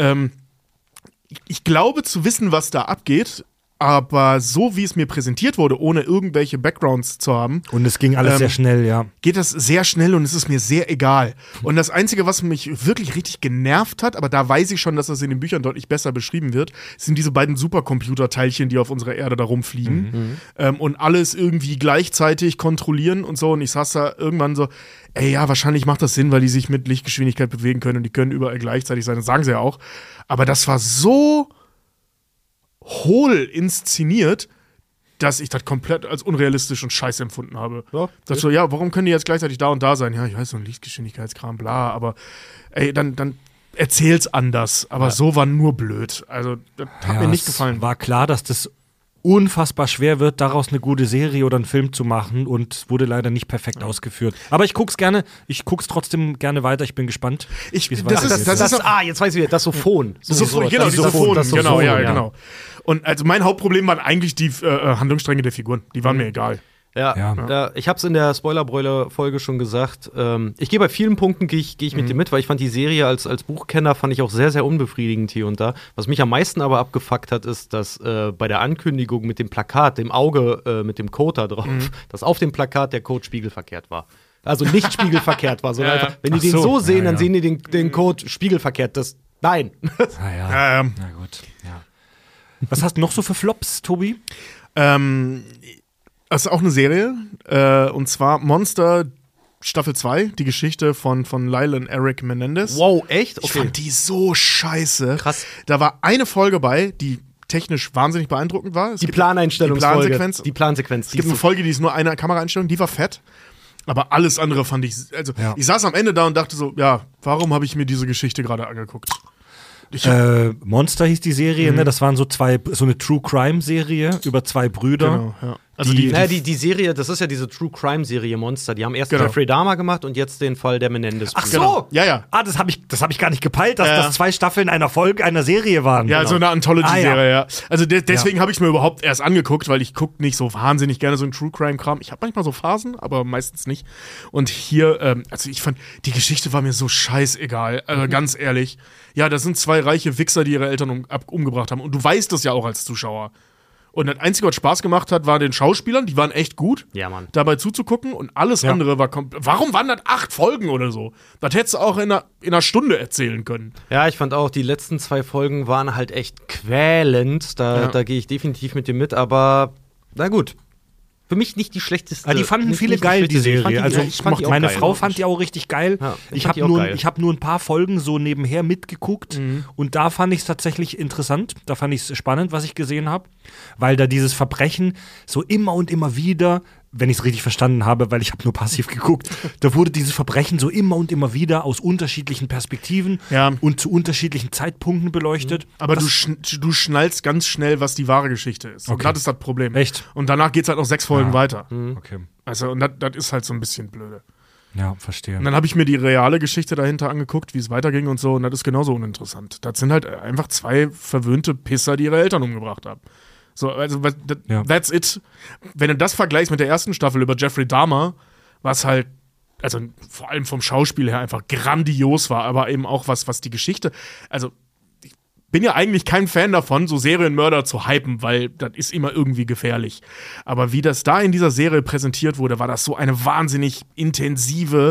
Ich glaube zu wissen, was da abgeht, aber so wie es mir präsentiert wurde, ohne irgendwelche Backgrounds zu haben. Und es ging alles sehr schnell, ja. Geht das sehr schnell und es ist mir sehr egal. Und das Einzige, was mich wirklich richtig genervt hat, aber da weiß ich schon, dass das in den Büchern deutlich besser beschrieben wird, sind diese beiden Supercomputerteilchen, die auf unserer Erde da rumfliegen und alles irgendwie gleichzeitig kontrollieren und so. Und ich saß da irgendwann so, ey, ja, wahrscheinlich macht das Sinn, weil die sich mit Lichtgeschwindigkeit bewegen können und die können überall gleichzeitig sein. Das sagen sie ja auch. Aber das war so hohl inszeniert, dass ich das komplett als unrealistisch und scheiße empfunden habe. Ja, das so, ja, warum können die jetzt gleichzeitig da und da sein? Ja, ich weiß, so ein Lichtgeschwindigkeitskram, bla, aber ey, dann erzähl's anders. Aber so war nur blöd. Also, das hat mir nicht gefallen. War klar, dass das unfassbar schwer wird, daraus eine gute Serie oder einen Film zu machen und wurde leider nicht perfekt ausgeführt. Aber ich guck's trotzdem gerne weiter, ich bin gespannt. Jetzt weiß ich wieder, das Sophon. Genau, dieser Sophon, genau. Und also mein Hauptproblem waren eigentlich die Handlungsstränge der Figuren. Die waren mir egal. Ja, ich hab's in der Spoiler-Broiler-Folge schon gesagt. Ich gehe bei vielen Punkten gehe ich mit dir mit, weil ich fand die Serie als Buchkenner fand ich auch sehr, sehr unbefriedigend hier und da. Was mich am meisten aber abgefuckt hat, ist, dass bei der Ankündigung mit dem Plakat, dem Auge mit dem Code da drauf, dass auf dem Plakat der Code spiegelverkehrt war. Also nicht spiegelverkehrt war, sondern einfach, wenn die den so sehen, dann sehen die den Code spiegelverkehrt. Nein. Na gut, ja. Was hast du noch so für Flops, Tobi? Das ist auch eine Serie, und zwar Monster Staffel 2, die Geschichte von Lyle und Eric Menendez. Wow, echt? Okay. Ich fand die so scheiße. Krass. Da war eine Folge bei, die technisch wahnsinnig beeindruckend war. Die Planeinstellungsfolge. Die Plansequenz. Es gibt eine Folge, die ist nur eine Kameraeinstellung, die war fett. Aber alles andere fand ich, ich saß am Ende da und dachte so, ja, warum habe ich mir diese Geschichte gerade angeguckt? Monster hieß die Serie, ne? Das waren so eine True-Crime-Serie über 2 Brüder. Genau, ja. Also die Serie, das ist ja diese True-Crime-Serie Monster. Die haben erst Jeffrey Dahmer gemacht und jetzt den Fall der Menendez. Ach so! Genau. Ja. Das hab ich gar nicht gepeilt, dass das 2 Staffeln einer Folge einer Serie waren. Ja, so eine Anthology-Serie, ja. Also deswegen habe ich mir überhaupt erst angeguckt, weil ich gucke nicht so wahnsinnig gerne so einen True-Crime-Kram. Ich habe manchmal so Phasen, aber meistens nicht. Und hier, also ich fand, die Geschichte war mir so scheißegal. Also ganz ehrlich. Ja, das sind 2 reiche Wichser, die ihre Eltern umgebracht haben. Und du weißt das ja auch als Zuschauer. Und das Einzige, was Spaß gemacht hat, war den Schauspielern. Die waren echt gut, dabei zuzugucken. Und alles andere war komplett. Warum waren das 8 Folgen oder so? Das hättest du auch in einer Stunde erzählen können. Ja, ich fand auch, die letzten 2 Folgen waren halt echt quälend. Da gehe ich definitiv mit dir mit. Aber na gut. Für mich nicht die schlechteste. Die fanden viele geil, die Serie. Meine Frau fand die auch richtig geil. Ja, ich habe nur ein paar Folgen so nebenher mitgeguckt und da fand ich es tatsächlich interessant. Da fand ich es spannend, was ich gesehen habe, weil da dieses Verbrechen so immer und immer wieder, wenn ich es richtig verstanden habe, weil ich habe nur passiv geguckt, da wurde dieses Verbrechen so immer und immer wieder aus unterschiedlichen Perspektiven und zu unterschiedlichen Zeitpunkten beleuchtet. Aber du schnallst ganz schnell, was die wahre Geschichte ist. Und das ist das Problem. Echt? Und danach geht es halt noch 6 Folgen weiter. Okay. Also, und das ist halt so ein bisschen blöde. Ja, verstehe. Und dann habe ich mir die reale Geschichte dahinter angeguckt, wie es weiterging und so, und das ist genauso uninteressant. Das sind halt einfach 2 verwöhnte Pisser, die ihre Eltern umgebracht haben. So, also, that's it. Wenn du das vergleichst mit der ersten Staffel über Jeffrey Dahmer, was halt, also vor allem vom Schauspiel her einfach grandios war, aber eben auch was die Geschichte, also ich bin ja eigentlich kein Fan davon, so Serienmörder zu hypen, weil das ist immer irgendwie gefährlich. Aber wie das da in dieser Serie präsentiert wurde, war das so eine wahnsinnig intensive,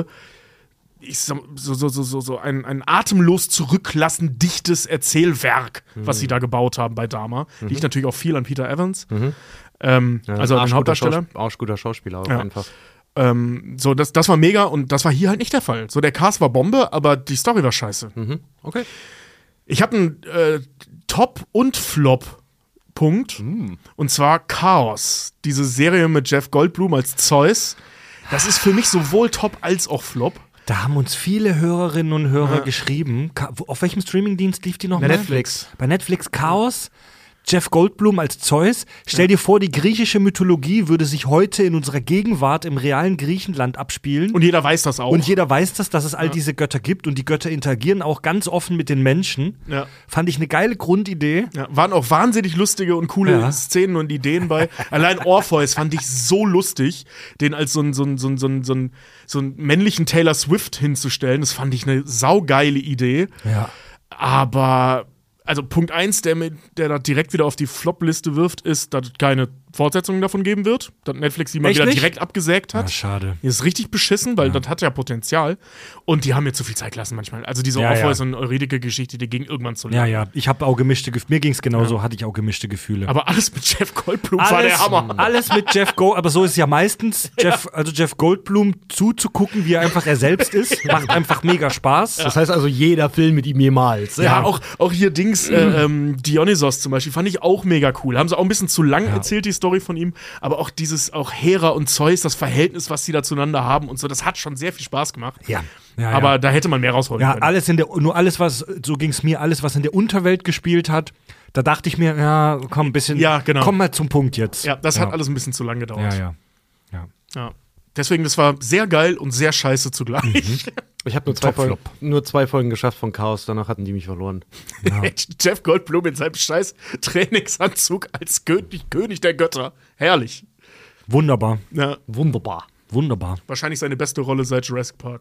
so ein atemlos zurücklassen dichtes Erzählwerk, was sie da gebaut haben bei Dahmer. Liegt natürlich auch viel an Peter Evans. Also an den Hauptdarsteller. Auch guter Schauspieler auch einfach. So, das war mega und das war hier halt nicht der Fall. So, der Cast war Bombe, aber die Story war scheiße. Okay. Ich habe einen Top- und Flop-Punkt. Und zwar Chaos. Diese Serie mit Jeff Goldblum als Zeus. Das ist für mich sowohl Top als auch Flop. Da haben uns viele Hörerinnen und Hörer geschrieben. Auf welchem Streamingdienst lief die noch mal? Netflix. Bei Netflix Chaos. Jeff Goldblum als Zeus. Stell dir vor, die griechische Mythologie würde sich heute in unserer Gegenwart im realen Griechenland abspielen. Und jeder weiß das auch. Und jeder weiß das, dass es all diese Götter gibt und die Götter interagieren auch ganz offen mit den Menschen. Ja. Fand ich eine geile Grundidee. Ja, waren auch wahnsinnig lustige und coole Szenen und Ideen bei. Allein Orpheus fand ich so lustig, den als so einen männlichen Taylor Swift hinzustellen. Das fand ich eine saugeile Idee. Ja. Aber, also Punkt 1, der da direkt wieder auf die Flop-Liste wirft, ist, dass es keine Fortsetzungen davon geben wird. Dass Netflix die mal Echt wieder nicht? direkt abgesägt hat. Ah, schade. Das ist richtig beschissen, weil das hat ja Potenzial. Und die haben mir zu viel Zeit gelassen manchmal. Also diese Orpheus und Eurydike-Geschichte, die ging irgendwann zu lang. Ja. Ich habe auch gemischte Gefühle. Mir ging es genauso, hatte ich auch gemischte Gefühle. Aber alles mit Jeff Goldblum war der Hammer. Alles mit Jeff Goldblum, aber so ist es ja meistens, Jeff Goldblum zuzugucken, wie er einfach er selbst ist. Macht einfach mega Spaß. Das heißt also, jeder Film mit ihm jemals. Ja, auch hier Dings, Dionysos zum Beispiel, fand ich auch mega cool. Haben sie auch ein bisschen zu lang erzählt, die Story von ihm. Aber auch auch Hera und Zeus, das Verhältnis, was sie da zueinander haben und so, das hat schon sehr viel Spaß gemacht. Ja. Aber da hätte man mehr rausholen können. So ging es mir, alles, was in der Unterwelt gespielt hat, da dachte ich mir, ja, komm, ein bisschen, komm mal zum Punkt jetzt. Ja, das hat alles ein bisschen zu lang gedauert. Ja. Deswegen, das war sehr geil und sehr scheiße zugleich. Ich habe nur zwei Folgen geschafft von Chaos, danach hatten die mich verloren. Ja. Jeff Goldblum in seinem scheiß Trainingsanzug als König der Götter. Herrlich. Wunderbar. Ja, Wunderbar. wahrscheinlich seine beste Rolle seit Jurassic Park.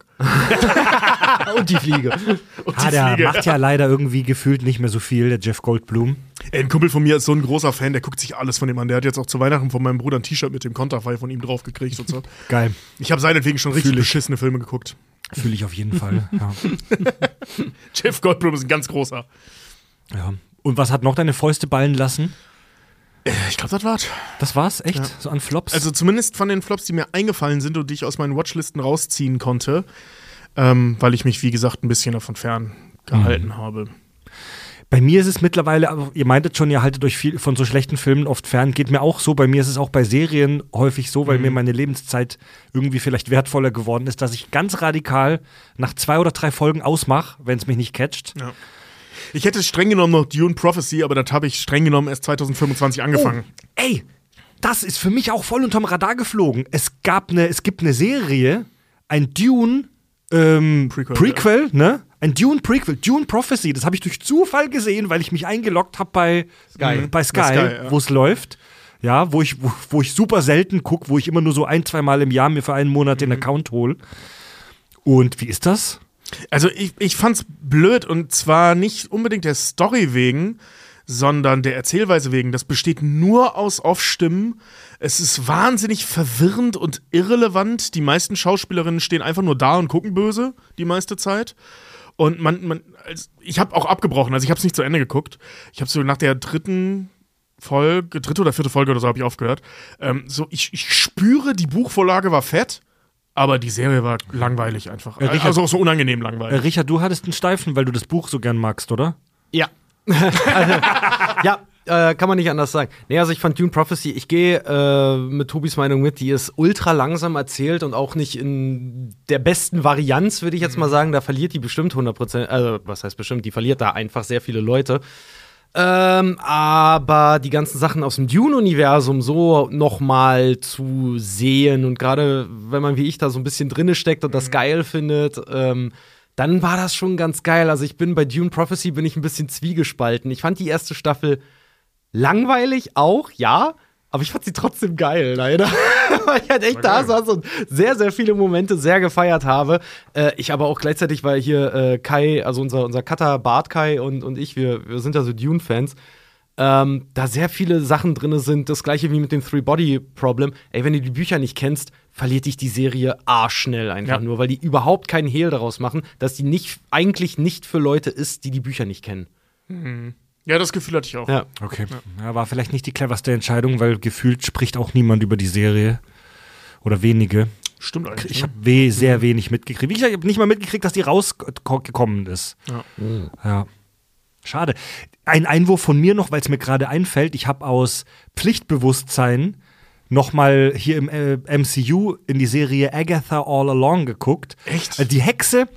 Und die Fliege. Der macht ja leider irgendwie gefühlt nicht mehr so viel, der Jeff Goldblum. Ein Kumpel von mir ist so ein großer Fan, der guckt sich alles von dem an. Der hat jetzt auch zu Weihnachten von meinem Bruder ein T-Shirt mit dem Konterfei von ihm drauf gekriegt und so. Geil. Ich habe seinetwegen schon richtig beschissene Filme geguckt. Fühle ich auf jeden Fall. Ja. Jeff Goldblum ist ein ganz großer. Ja. Und was hat noch deine Fäuste ballen lassen? Ich glaube, das war's. Das war's? Echt? Ja. So an Flops? Also zumindest von den Flops, die mir eingefallen sind und die ich aus meinen Watchlisten rausziehen konnte, weil ich mich, wie gesagt, ein bisschen davon ferngehalten habe. Bei mir ist es mittlerweile, aber ihr meintet schon, ihr haltet euch viel von so schlechten Filmen oft fern. Geht mir auch so. Bei mir ist es auch bei Serien häufig so, weil mir meine Lebenszeit irgendwie vielleicht wertvoller geworden ist, dass ich ganz radikal nach 2 oder 3 Folgen ausmache, wenn es mich nicht catcht. Ja. Ich hätte streng genommen noch Dune Prophecy, aber das habe ich streng genommen erst 2025 angefangen. Oh, ey, das ist für mich auch voll unterm Radar geflogen. Es gibt eine Serie, ein Dune Prequel, ne? Ein Dune-Prequel, Dune Prophecy, das habe ich durch Zufall gesehen, weil ich mich eingeloggt habe bei Sky, wo es läuft. Ja, wo ich super selten gucke, wo ich immer nur so 1-2 Mal im Jahr mir für einen Monat den Account hole. Und wie ist das? Also ich fand's blöd und zwar nicht unbedingt der Story wegen, sondern der Erzählweise wegen. Das besteht nur aus Off-Stimmen. Es ist wahnsinnig verwirrend und irrelevant. Die meisten Schauspielerinnen stehen einfach nur da und gucken böse die meiste Zeit. Und ich habe auch abgebrochen, also ich habe es nicht zu Ende geguckt. Ich habe so nach der dritte oder vierte Folge oder so habe ich aufgehört. Ich spüre, die Buchvorlage war fett, aber die Serie war langweilig einfach. Also auch so unangenehm langweilig. Richard, du hattest einen Steifen, weil du das Buch so gern magst, oder? Ja. Kann man nicht anders sagen. Nee, also ich fand Dune Prophecy, ich gehe mit Tobis Meinung mit, die ist ultra langsam erzählt und auch nicht in der besten Varianz, würde ich jetzt mal sagen. Da verliert die bestimmt 100%, also was heißt bestimmt, die verliert da einfach sehr viele Leute. Aber die ganzen Sachen aus dem Dune-Universum so noch mal zu sehen und gerade wenn man wie ich da so ein bisschen drinne steckt und das geil findet, dann war das schon ganz geil. Also ich bin bei Dune Prophecy bin ich ein bisschen zwiegespalten. Ich fand die erste Staffel langweilig auch, ja, aber ich fand sie trotzdem geil, leider. Weil ich halt echt da saß und sehr, sehr viele Momente sehr gefeiert habe. Ich aber auch gleichzeitig, weil hier Kai, also unser Cutter Bart Kai und ich, wir sind ja so Dune-Fans, da sehr viele Sachen drin sind. Das gleiche wie mit dem Three-Body-Problem. Ey, wenn du die Bücher nicht kennst, verliert dich die Serie arschschnell einfach nur, weil die überhaupt keinen Hehl daraus machen, dass die eigentlich nicht für Leute ist, die Bücher nicht kennen. Ja, das Gefühl hatte ich auch. Ja, okay. Ja, war vielleicht nicht die cleverste Entscheidung, weil gefühlt spricht auch niemand über die Serie. Oder wenige. Stimmt eigentlich. Ich habe sehr wenig mitgekriegt. Wie gesagt, ich habe nicht mal mitgekriegt, dass die rausgekommen ist. Ja. Schade. Ein Einwurf von mir noch, weil es mir gerade einfällt. Ich habe aus Pflichtbewusstsein nochmal hier im MCU in die Serie Agatha All Along geguckt. Echt? Die Hexe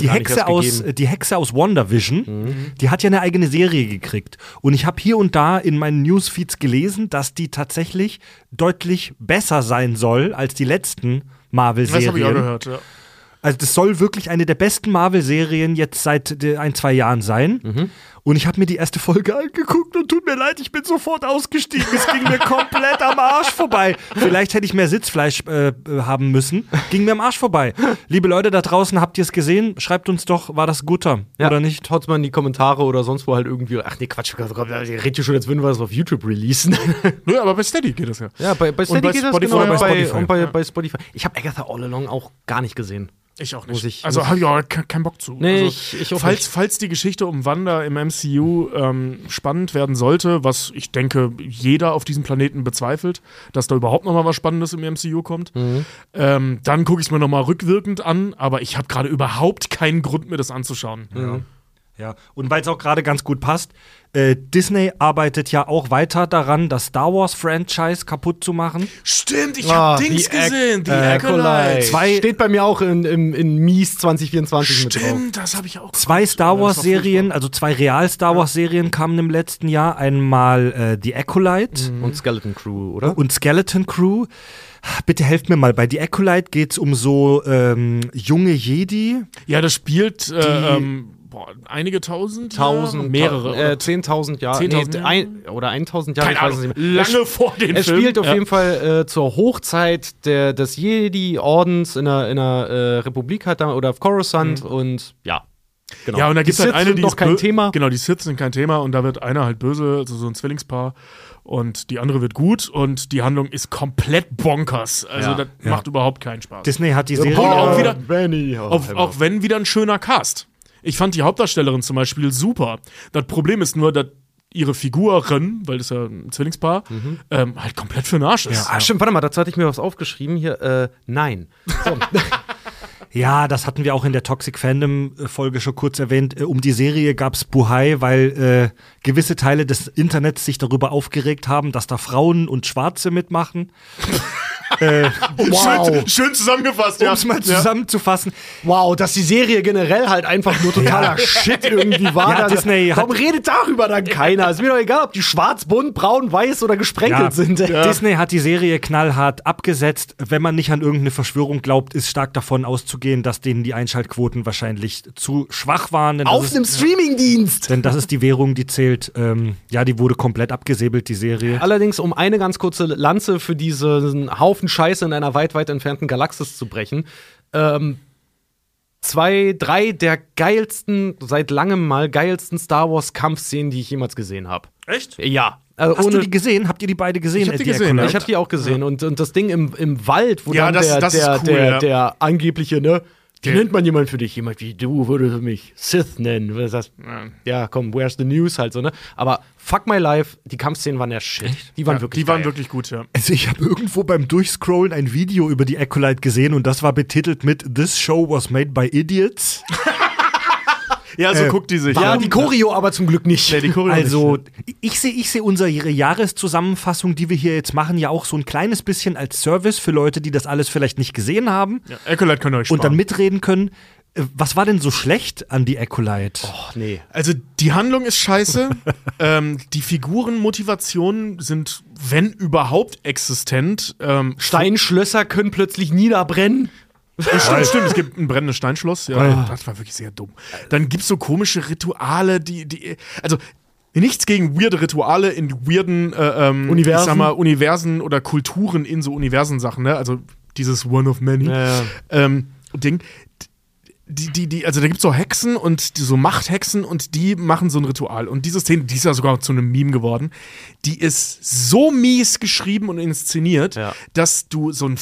aus WandaVision, die hat ja eine eigene Serie gekriegt. Und ich habe hier und da in meinen Newsfeeds gelesen, dass die tatsächlich deutlich besser sein soll als die letzten Marvel-Serien. Das habe ich auch gehört, ja. Also das soll wirklich eine der besten Marvel-Serien jetzt seit 1-2 Jahren sein. Und ich habe mir die erste Folge angeguckt und tut mir leid, ich bin sofort ausgestiegen. Es ging mir komplett am Arsch vorbei. Vielleicht hätte ich mehr Sitzfleisch haben müssen. Ging mir am Arsch vorbei. Liebe Leute da draußen, habt ihr es gesehen? Schreibt uns doch, war das guter oder nicht? Haut's mal in die Kommentare oder sonst wo halt irgendwie. Ach nee, Quatsch, ihr redet ja schon, als würden wir das auf YouTube releasen. Nö, aber bei Steady geht das ja. Ja, bei Steady bei geht das Spotify genau. auch. Und bei Spotify. Ich habe Agatha All Along auch gar nicht gesehen. Ich auch nicht. Also habe ich auch keinen Bock zu. Nee, also, ich auch falls die Geschichte um Wanda im MCU spannend werden sollte, was ich denke, jeder auf diesem Planeten bezweifelt, dass da überhaupt noch mal was Spannendes im MCU kommt, dann gucke ich es mir noch mal rückwirkend an, aber ich habe gerade überhaupt keinen Grund, mir das anzuschauen. Ja, und weil es auch gerade ganz gut passt, Disney arbeitet ja auch weiter daran, das Star Wars-Franchise kaputt zu machen. Stimmt, ich habe Dings gesehen, die Acolyte. Steht bei mir auch in Mies 2024 mit drauf. Stimmt, das habe ich auch. 2 Star Wars-Serien, also 2 Real-Star Wars-Serien kamen im letzten Jahr. Einmal die Acolyte und Skeleton Crew, oder? Und Skeleton Crew. Bitte helft mir mal, bei The Acolyte geht's um so junge Jedi. Ja, das spielt einige tausend? Mehrere. 10.000 Jahre. 10.000 oder 1.000 Jahre. Keine Ahnung, lange vor den Es Film. spielt auf jeden Fall zur Hochzeit des Jedi-Ordens in einer Republik halt da, oder auf Coruscant und ja. Genau. Ja, und da gibt es halt eine, die noch ist kein Thema. Genau, die Sith sind kein Thema und da wird einer halt böse, also so ein Zwillingspaar und die andere wird gut und die Handlung ist komplett bonkers. Also das macht überhaupt keinen Spaß. Disney hat die Serie auch wieder, Benny, auch wenn wieder ein schöner Cast. Ich fand die Hauptdarstellerin zum Beispiel super. Das Problem ist nur, dass ihre Figurin, weil das ja ein Zwillingspaar, halt komplett für den Arsch ist. Ah, stimmt, warte mal, dazu hatte ich mir was aufgeschrieben hier. Nein. So. Ja, das hatten wir auch in der Toxic Fandom-Folge schon kurz erwähnt. Um die Serie gab's Buhai, weil gewisse Teile des Internets sich darüber aufgeregt haben, dass da Frauen und Schwarze mitmachen. Wow. Schön zusammengefasst, Um es mal zusammenzufassen. Wow, dass die Serie generell halt einfach nur totaler Shit irgendwie war. Ja, Disney warum redet darüber dann keiner? Ist mir doch egal, ob die schwarz, bunt, braun, weiß oder gesprenkelt sind. Ja. Disney hat die Serie knallhart abgesetzt. Wenn man nicht an irgendeine Verschwörung glaubt, ist stark davon auszugehen, dass denen die Einschaltquoten wahrscheinlich zu schwach waren. Auf einem Streamingdienst! Denn das ist die Währung, die zählt. Die wurde komplett abgesäbelt, die Serie. Allerdings, um eine ganz kurze Lanze für diesen Haufen Scheiße in einer weit, weit entfernten Galaxis zu brechen. 2, 3 der geilsten, seit langem mal geilsten Star Wars Kampfszenen, die ich jemals gesehen habe. Echt? Ja. Hast du die gesehen? Habt ihr die beide gesehen? Ich hab die gesehen, Ich habe die auch gesehen. Und das Ding im Wald, wo dann das ist cool, der angebliche, ne? Wie nennt man jemand für dich? Jemand wie du würde mich Sith nennen. Ja, komm, where's the news halt so, ne? Aber fuck my life, die Kampfszenen waren der Shit. Die waren wirklich geil. wirklich gut, ja. Also ich habe irgendwo beim Durchscrollen ein Video über die Acolyte gesehen und das war betitelt mit This show was made by idiots. Ja, so guckt die sich. Ja, die Choreo aber zum Glück nicht. Nee, die Choreo Also, nicht. ich sehe unsere Jahreszusammenfassung, die wir hier jetzt machen, ja auch so ein kleines bisschen als Service für Leute, die das alles vielleicht nicht gesehen haben. Ja, Acolyte könnt ihr euch sparen. Und dann mitreden können. Was war denn so schlecht an die Acolyte? Och, nee. Also, die Handlung ist scheiße. Die Figurenmotivationen sind, wenn überhaupt, existent. Steinschlösser können plötzlich niederbrennen. Stimmt, es gibt ein brennendes Steinschloss. Ja, das war wirklich sehr dumm. Dann gibt es so komische Rituale, also nichts gegen weirde Rituale in weirden Universen. Ich sag mal, Universen oder Kulturen in so Universensachen, ne? Also dieses One of Many Ding. Also da gibt es so Hexen und so Machthexen und die machen so ein Ritual. Und diese Szene, die ist ja sogar zu einem Meme geworden, die ist so mies geschrieben und inszeniert, dass du so ein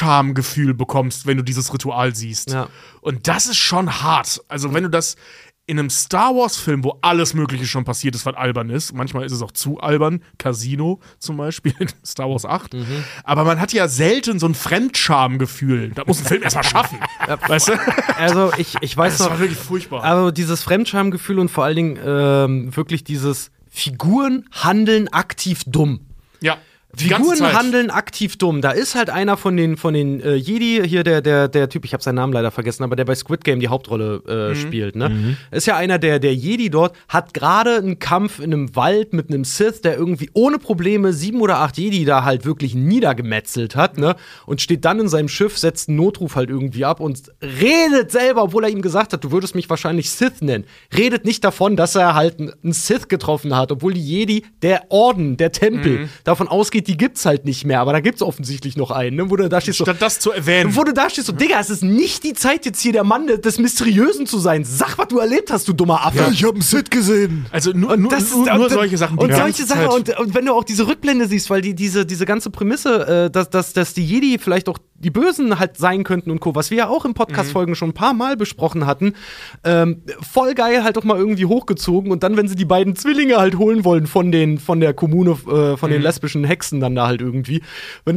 Fremdschamgefühl bekommst, wenn du dieses Ritual siehst. Ja. Und das ist schon hart. Also wenn du das in einem Star Wars-Film, wo alles Mögliche schon passiert ist, was albern ist. Manchmal ist es auch zu albern. Casino zum Beispiel, Star Wars 8. Aber man hat ja selten so ein Fremdscham-Gefühl. Da muss ein Film erstmal schaffen. Weißt du? Also ich weiß Das noch, war wirklich furchtbar. also dieses Fremdschamgefühl und vor allen Dingen wirklich dieses Figuren handeln aktiv dumm. Ja. Die ganze Figuren Zeit. handeln aktiv dumm. Da ist halt einer von den Jedi, hier der Typ, ich habe seinen Namen leider vergessen, aber der bei Squid Game die Hauptrolle spielt, ne? Ist ja einer der Jedi dort, hat gerade einen Kampf in einem Wald mit einem Sith, der irgendwie ohne Probleme 7 oder 8 Jedi da halt wirklich niedergemetzelt hat, ne? Und steht dann in seinem Schiff, setzt einen Notruf halt irgendwie ab und redet selber, obwohl er ihm gesagt hat, du würdest mich wahrscheinlich Sith nennen. Redet nicht davon, dass er halt einen Sith getroffen hat, obwohl die Jedi, der Orden, der Tempel, davon ausgeht, die gibt's halt nicht mehr, aber da gibt's offensichtlich noch einen, ne? Wo du da stehst so, Statt das zu erwähnen. wo du da stehst so, Digga, es ist nicht die Zeit jetzt hier der Mann des Mysteriösen zu sein. Sag, was du erlebt hast, du dummer Affe. Ich hab einen Sid gesehen. Also nur solche Sachen. Und die solche ganze Sachen Zeit. und wenn du auch diese Rückblende siehst, weil diese ganze Prämisse, dass die Jedi vielleicht auch die Bösen halt sein könnten und Co., was wir ja auch in Podcast-Folgen schon ein paar Mal besprochen hatten, voll geil halt auch mal irgendwie hochgezogen und dann, wenn sie die beiden Zwillinge halt holen wollen von der Kommune, von den lesbischen Hexen dann da halt irgendwie, wenn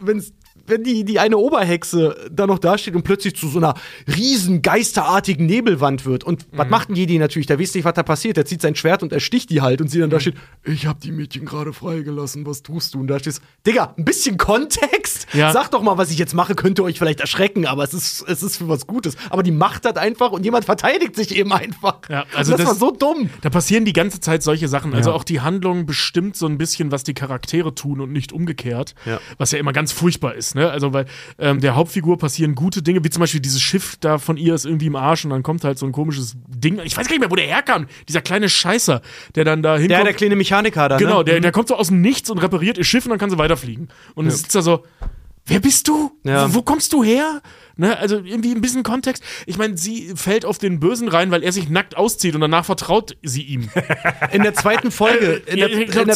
die eine Oberhexe da noch dasteht und plötzlich zu so einer riesen geisterartigen Nebelwand wird. Und was macht ein Jedi natürlich? Der weiß nicht, was da passiert. Der zieht sein Schwert und ersticht die halt. Und sie dann da steht, ich hab die Mädchen gerade freigelassen, was tust du? Und da stehst Digga, ein bisschen Kontext? Ja. Sag doch mal, was ich jetzt mache, könnte euch vielleicht erschrecken, aber es ist für was Gutes. Aber die macht das einfach und jemand verteidigt sich eben einfach. Ja, also und das war so dumm. Da passieren die ganze Zeit solche Sachen. Also auch die Handlung bestimmt so ein bisschen, was die Charaktere tun und nicht umgekehrt. Ja. Was ja immer ganz furchtbar ist, ne? Also, weil der Hauptfigur passieren gute Dinge, wie zum Beispiel dieses Schiff da von ihr ist irgendwie im Arsch und dann kommt halt so ein komisches Ding. Ich weiß gar nicht mehr, wo der herkam. Dieser kleine Scheißer, der dann da hinkommt. Der kleine Mechaniker da, Genau, ne? der kommt so aus dem Nichts und repariert ihr Schiff und dann kann sie weiterfliegen. Und dann sitzt da so, wer bist du? Ja. Wo kommst du her? Ne, also irgendwie ein bisschen Kontext. Ich meine, sie fällt auf den Bösen rein, weil er sich nackt auszieht und danach vertraut sie ihm. In der zweiten Folge. In der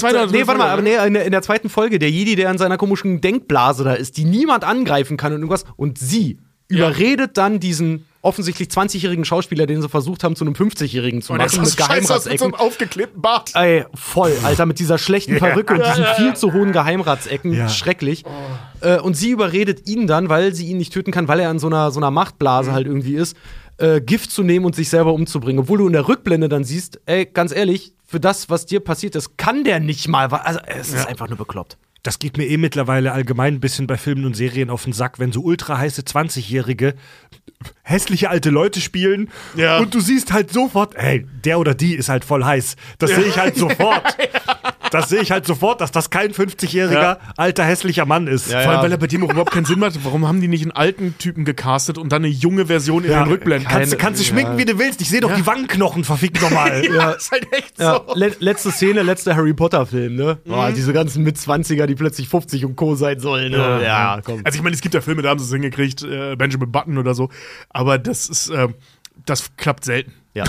zweiten Folge, der Jedi, der in seiner komischen Denkblase da ist, die niemand angreifen kann und irgendwas. Und sie überredet dann diesen offensichtlich 20-jährigen Schauspieler, den sie versucht haben, zu einem 50-jährigen zu machen, mit mit so Geheimratsecken. einem aufgeklebten Bart. Ey, voll, Alter, mit dieser schlechten Perücke und diesen viel zu hohen Geheimratsecken. Ja. Schrecklich. Und sie überredet ihn dann, weil sie ihn nicht töten kann, weil er in so einer Machtblase halt irgendwie ist, Gift zu nehmen und sich selber umzubringen. Obwohl du in der Rückblende dann siehst, ey, ganz ehrlich, für das, was dir passiert ist, kann der nicht mal. Also, es ist einfach nur bekloppt. Das geht mir mittlerweile allgemein ein bisschen bei Filmen und Serien auf den Sack, wenn so ultra heiße 20-Jährige hässliche alte Leute spielen und du siehst halt sofort, hey, der oder die ist halt voll heiß. Das sehe ich halt sofort. Das sehe ich halt sofort, dass das kein 50-jähriger alter hässlicher Mann ist. Vor allem, weil er bei dem auch überhaupt keinen Sinn macht. Warum haben die nicht einen alten Typen gecastet und dann eine junge Version in den Rückblenden? Kannst du schminken, wie du willst. Ich sehe doch die Wangenknochen, verfickt nochmal. Ist halt echt so. Ja, letzte Szene, letzter Harry Potter-Film, ne? Oh, diese ganzen Mit-20er, die plötzlich 50 und Co. sein sollen, ne? Ja, komm. Also ich meine, es gibt ja Filme, da haben sie es hingekriegt, Benjamin Button oder so. Aber das ist, das klappt selten. Ja.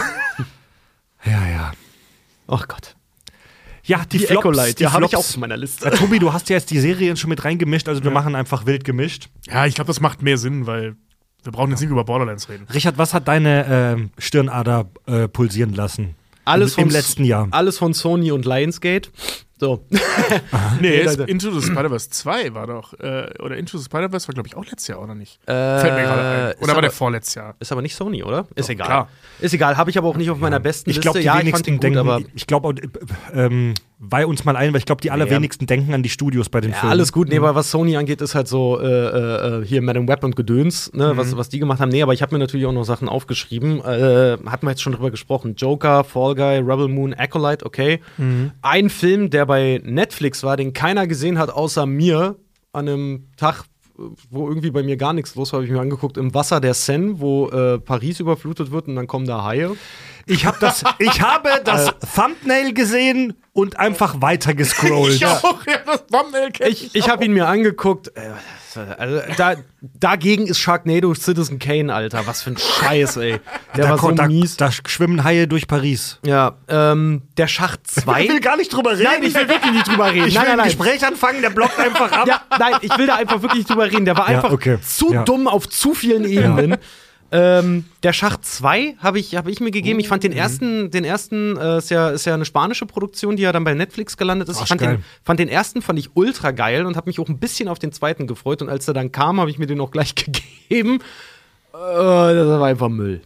Ja. Ach Gott. Ja, die Acolyte, ja, habe ich auch Flops. auf meiner Liste. Ja, Tobi, du hast ja jetzt die Serien schon mit reingemischt, also wir machen einfach wild gemischt. Ja, ich glaube, das macht mehr Sinn, weil wir brauchen jetzt nicht über Borderlands reden. Richard, was hat deine Stirnader pulsieren lassen? Im letzten Jahr. Alles von Sony und Lionsgate. So. Nee, Leute. Into the Spider-Verse 2 war doch, oder Into the Spider-Verse war, glaube ich, auch letztes Jahr, oder nicht? Fällt mir gerade ein. ist Oder war aber- der vorletztes Jahr? Ist aber nicht Sony, oder? Ist egal. klar. Ist egal, habe ich aber auch nicht auf meiner besten Ich Liste. glaube, die ja, ich fand wenigsten den gut, denken, aber ich glaube, weih uns mal ein, weil ich glaube, die allerwenigsten denken an die Studios bei den ja, Filmen. alles gut. Nee, aber was Sony angeht, ist halt so hier Madame Web und Gedöns, ne, was die gemacht haben. Nee, aber ich habe mir natürlich auch noch Sachen aufgeschrieben. Hatten wir jetzt schon drüber gesprochen. Joker, Fall Guy, Rebel Moon, Acolyte, okay. Ein Film, der bei Netflix war, den keiner gesehen hat, außer mir, an einem Tag, wo irgendwie bei mir gar nichts los war, habe ich mir angeguckt, im Wasser der Seine, wo Paris überflutet wird und dann kommen da Haie. Ich habe das Thumbnail gesehen und einfach weiter gescrollt. Ja, das Thumbnail kenn Ich habe ihn mir angeguckt. Also, dagegen ist Sharknado Citizen Kane, Alter. Was für ein Scheiß, ey. Der war so mies. Da schwimmen Haie durch Paris. Ja, der Schacht 2. Ich will gar nicht drüber reden. Nein, ich will wirklich nicht drüber reden. Ich will ein Gespräch anfangen, der blockt einfach ab. Ja, nein, ich will da einfach wirklich nicht drüber reden. Der war einfach okay. zu Ja. dumm auf zu vielen Ebenen. Der Schacht 2 hab ich mir gegeben. Ich fand den ersten ist ja eine spanische Produktion, die ja dann bei Netflix gelandet ist. Ich fand den ersten ich ultra geil und habe mich auch ein bisschen auf den zweiten gefreut. Und als er dann kam, habe ich mir den auch gleich gegeben. Das war einfach Müll.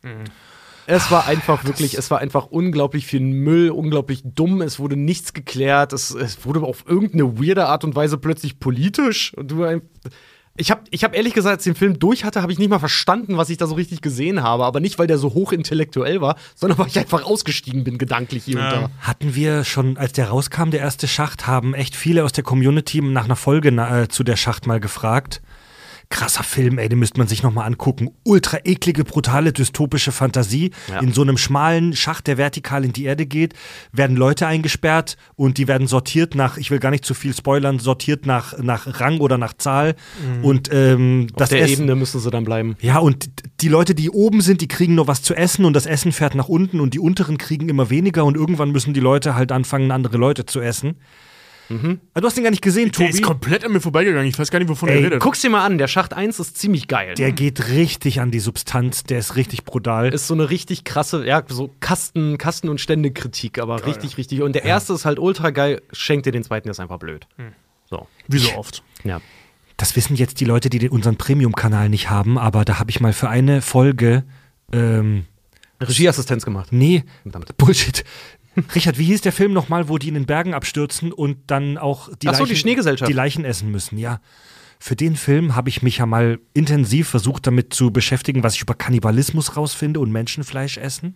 Es war einfach es war einfach unglaublich viel Müll, unglaublich dumm. Es wurde nichts geklärt. Es wurde auf irgendeine weirde Art und Weise plötzlich politisch. Und ich hab ehrlich gesagt, als ich den Film durch hatte, habe ich nicht mal verstanden, was ich da so richtig gesehen habe. Aber nicht, weil der so hochintellektuell war, sondern weil ich einfach ausgestiegen bin, gedanklich hier und da. Hatten wir schon, als der rauskam, der erste Schacht, haben echt viele aus der Community nach einer Folge zu der Schacht mal gefragt. Krasser Film, ey, den müsste man sich nochmal angucken. Ultra eklige, brutale, dystopische Fantasie. Ja. In so einem schmalen Schacht, der vertikal in die Erde geht, werden Leute eingesperrt und die werden sortiert ich will gar nicht zu viel spoilern, sortiert nach Rang oder nach Zahl. Und auf der Ebene müssen sie dann bleiben. Ja, und die Leute, die oben sind, die kriegen nur was zu essen und das Essen fährt nach unten und die unteren kriegen immer weniger und irgendwann müssen die Leute halt anfangen, andere Leute zu essen. Du hast den gar nicht gesehen, Tobi. Der ist komplett an mir vorbeigegangen. Ich weiß gar nicht, wovon er redet. Guck's dir mal an. Der Schacht 1 ist ziemlich geil. Der geht richtig an die Substanz. Der ist richtig brutal. Ist so eine richtig krasse, so Kasten- und Ständekritik, aber geil. Richtig. Und der erste ist halt ultra geil. Schenkt dir den zweiten, der ist einfach blöd. So. Wie so oft. Ja. Das wissen jetzt die Leute, die unseren Premium-Kanal nicht haben, aber da habe ich mal für eine Folge Regieassistenz gemacht. Nee, Bullshit. Richard, wie hieß der Film nochmal, wo die in den Bergen abstürzen und dann auch die Schneegesellschaft. Die Leichen essen müssen? Ja. Für den Film habe ich mich ja mal intensiv versucht, damit zu beschäftigen, was ich über Kannibalismus rausfinde und Menschenfleisch essen.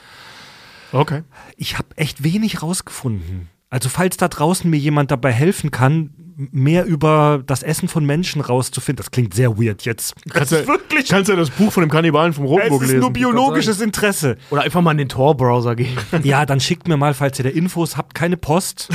Okay. Ich habe echt wenig rausgefunden. Also falls da draußen mir jemand dabei helfen kann, mehr über das Essen von Menschen rauszufinden. Das klingt sehr weird jetzt. Kannst du das Buch von dem Kannibalen vom Rotenburg lesen? Es ist nur biologisches Interesse. Oder einfach mal in den Tor-Browser gehen. Ja, dann schickt mir mal, falls ihr da Infos habt, keine Post.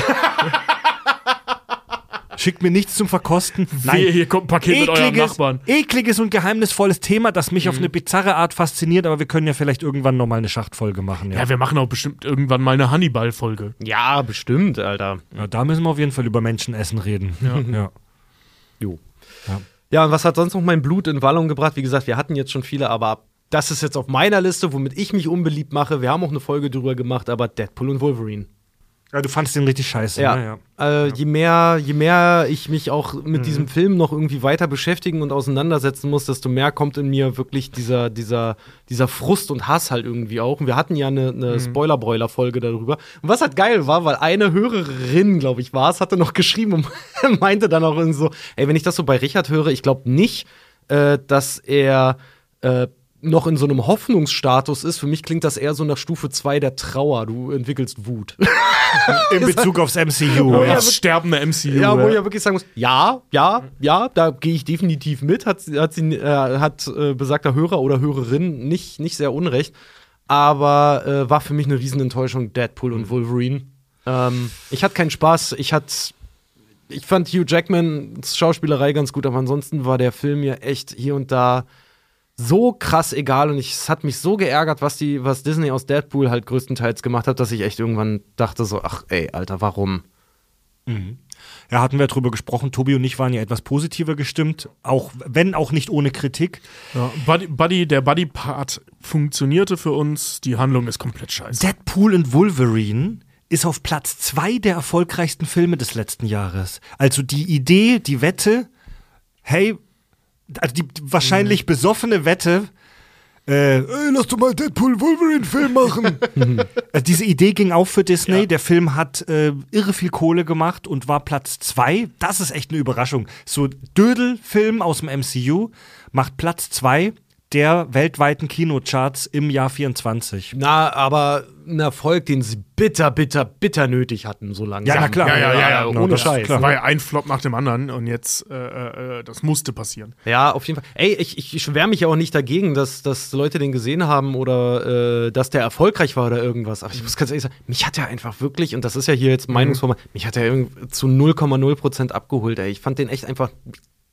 Schickt mir nichts zum Verkosten. Nein, hier kommt ein Paket mit eurem Nachbarn. Ekliges und geheimnisvolles Thema, das mich auf eine bizarre Art fasziniert, aber wir können ja vielleicht irgendwann noch mal eine Schachtfolge machen. Ja, wir machen auch bestimmt irgendwann mal eine Hannibal-Folge. Ja, bestimmt, Alter. Ja, da müssen wir auf jeden Fall über Menschenessen reden. Ja. Jo. Ja, und was hat sonst noch mein Blut in Wallung gebracht? Wie gesagt, wir hatten jetzt schon viele, aber das ist jetzt auf meiner Liste, womit ich mich unbeliebt mache. Wir haben auch eine Folge drüber gemacht, aber Deadpool und Wolverine. Ja, du fandest den richtig scheiße. Ja. Ne? Je mehr ich mich auch mit diesem Film noch irgendwie weiter beschäftigen und auseinandersetzen muss, desto mehr kommt in mir wirklich dieser Frust und Hass halt irgendwie auch. Und wir hatten ja eine Spoiler-Broiler-Folge darüber. Und was halt geil war, weil eine Hörerin, glaube ich, hatte noch geschrieben und meinte dann auch irgendwie so, ey, wenn ich das so bei Richard höre, ich glaube nicht, dass er noch in so einem Hoffnungsstatus ist. Für mich klingt das eher so nach Stufe 2 der Trauer. Du entwickelst Wut. In Bezug aufs MCU. Das sterbende MCU. Ja, wo ich ja wirklich sagen muss, ja, da gehe ich definitiv mit. Hat besagter Hörer oder Hörerin nicht sehr unrecht. Aber war für mich eine Riesenenttäuschung, Deadpool und Wolverine. Ich hatte keinen Spaß. Ich fand Hugh Jackmans Schauspielerei ganz gut, aber ansonsten war der Film mir echt hier und da so krass egal und es hat mich so geärgert, was Disney aus Deadpool halt größtenteils gemacht hat, dass ich echt irgendwann dachte so, ach ey, Alter, warum? Ja, hatten wir drüber gesprochen, Tobi und ich waren ja etwas positiver gestimmt, wenn auch nicht ohne Kritik. Ja, der Buddy-Part funktionierte für uns, die Handlung ist komplett scheiße. Deadpool und Wolverine ist auf Platz 2 der erfolgreichsten Filme des letzten Jahres. Also die Idee, die Wette, hey, also die wahrscheinlich besoffene Wette, lass doch mal Deadpool-Wolverine-Film machen. Also diese Idee ging auch für Disney. Ja. Der Film hat irre viel Kohle gemacht und war Platz 2. Das ist echt eine Überraschung. So Dödel-Film aus dem MCU macht Platz 2 der weltweiten Kinocharts im Jahr 24. Na, aber ein Erfolg, den sie bitter nötig hatten, so langsam. Ja, na klar. Ja, ohne Scheiß. Das war ja ein Flop nach dem anderen und jetzt, das musste passieren. Ja, auf jeden Fall. Ey, ich wehre mich ja auch nicht dagegen, dass Leute den gesehen haben oder dass der erfolgreich war oder irgendwas. Aber ich muss ganz ehrlich sagen, mich hat er einfach wirklich, und das ist ja hier jetzt Meinungsformat, mich hat er zu 0,0% abgeholt, ey. Ich fand den echt einfach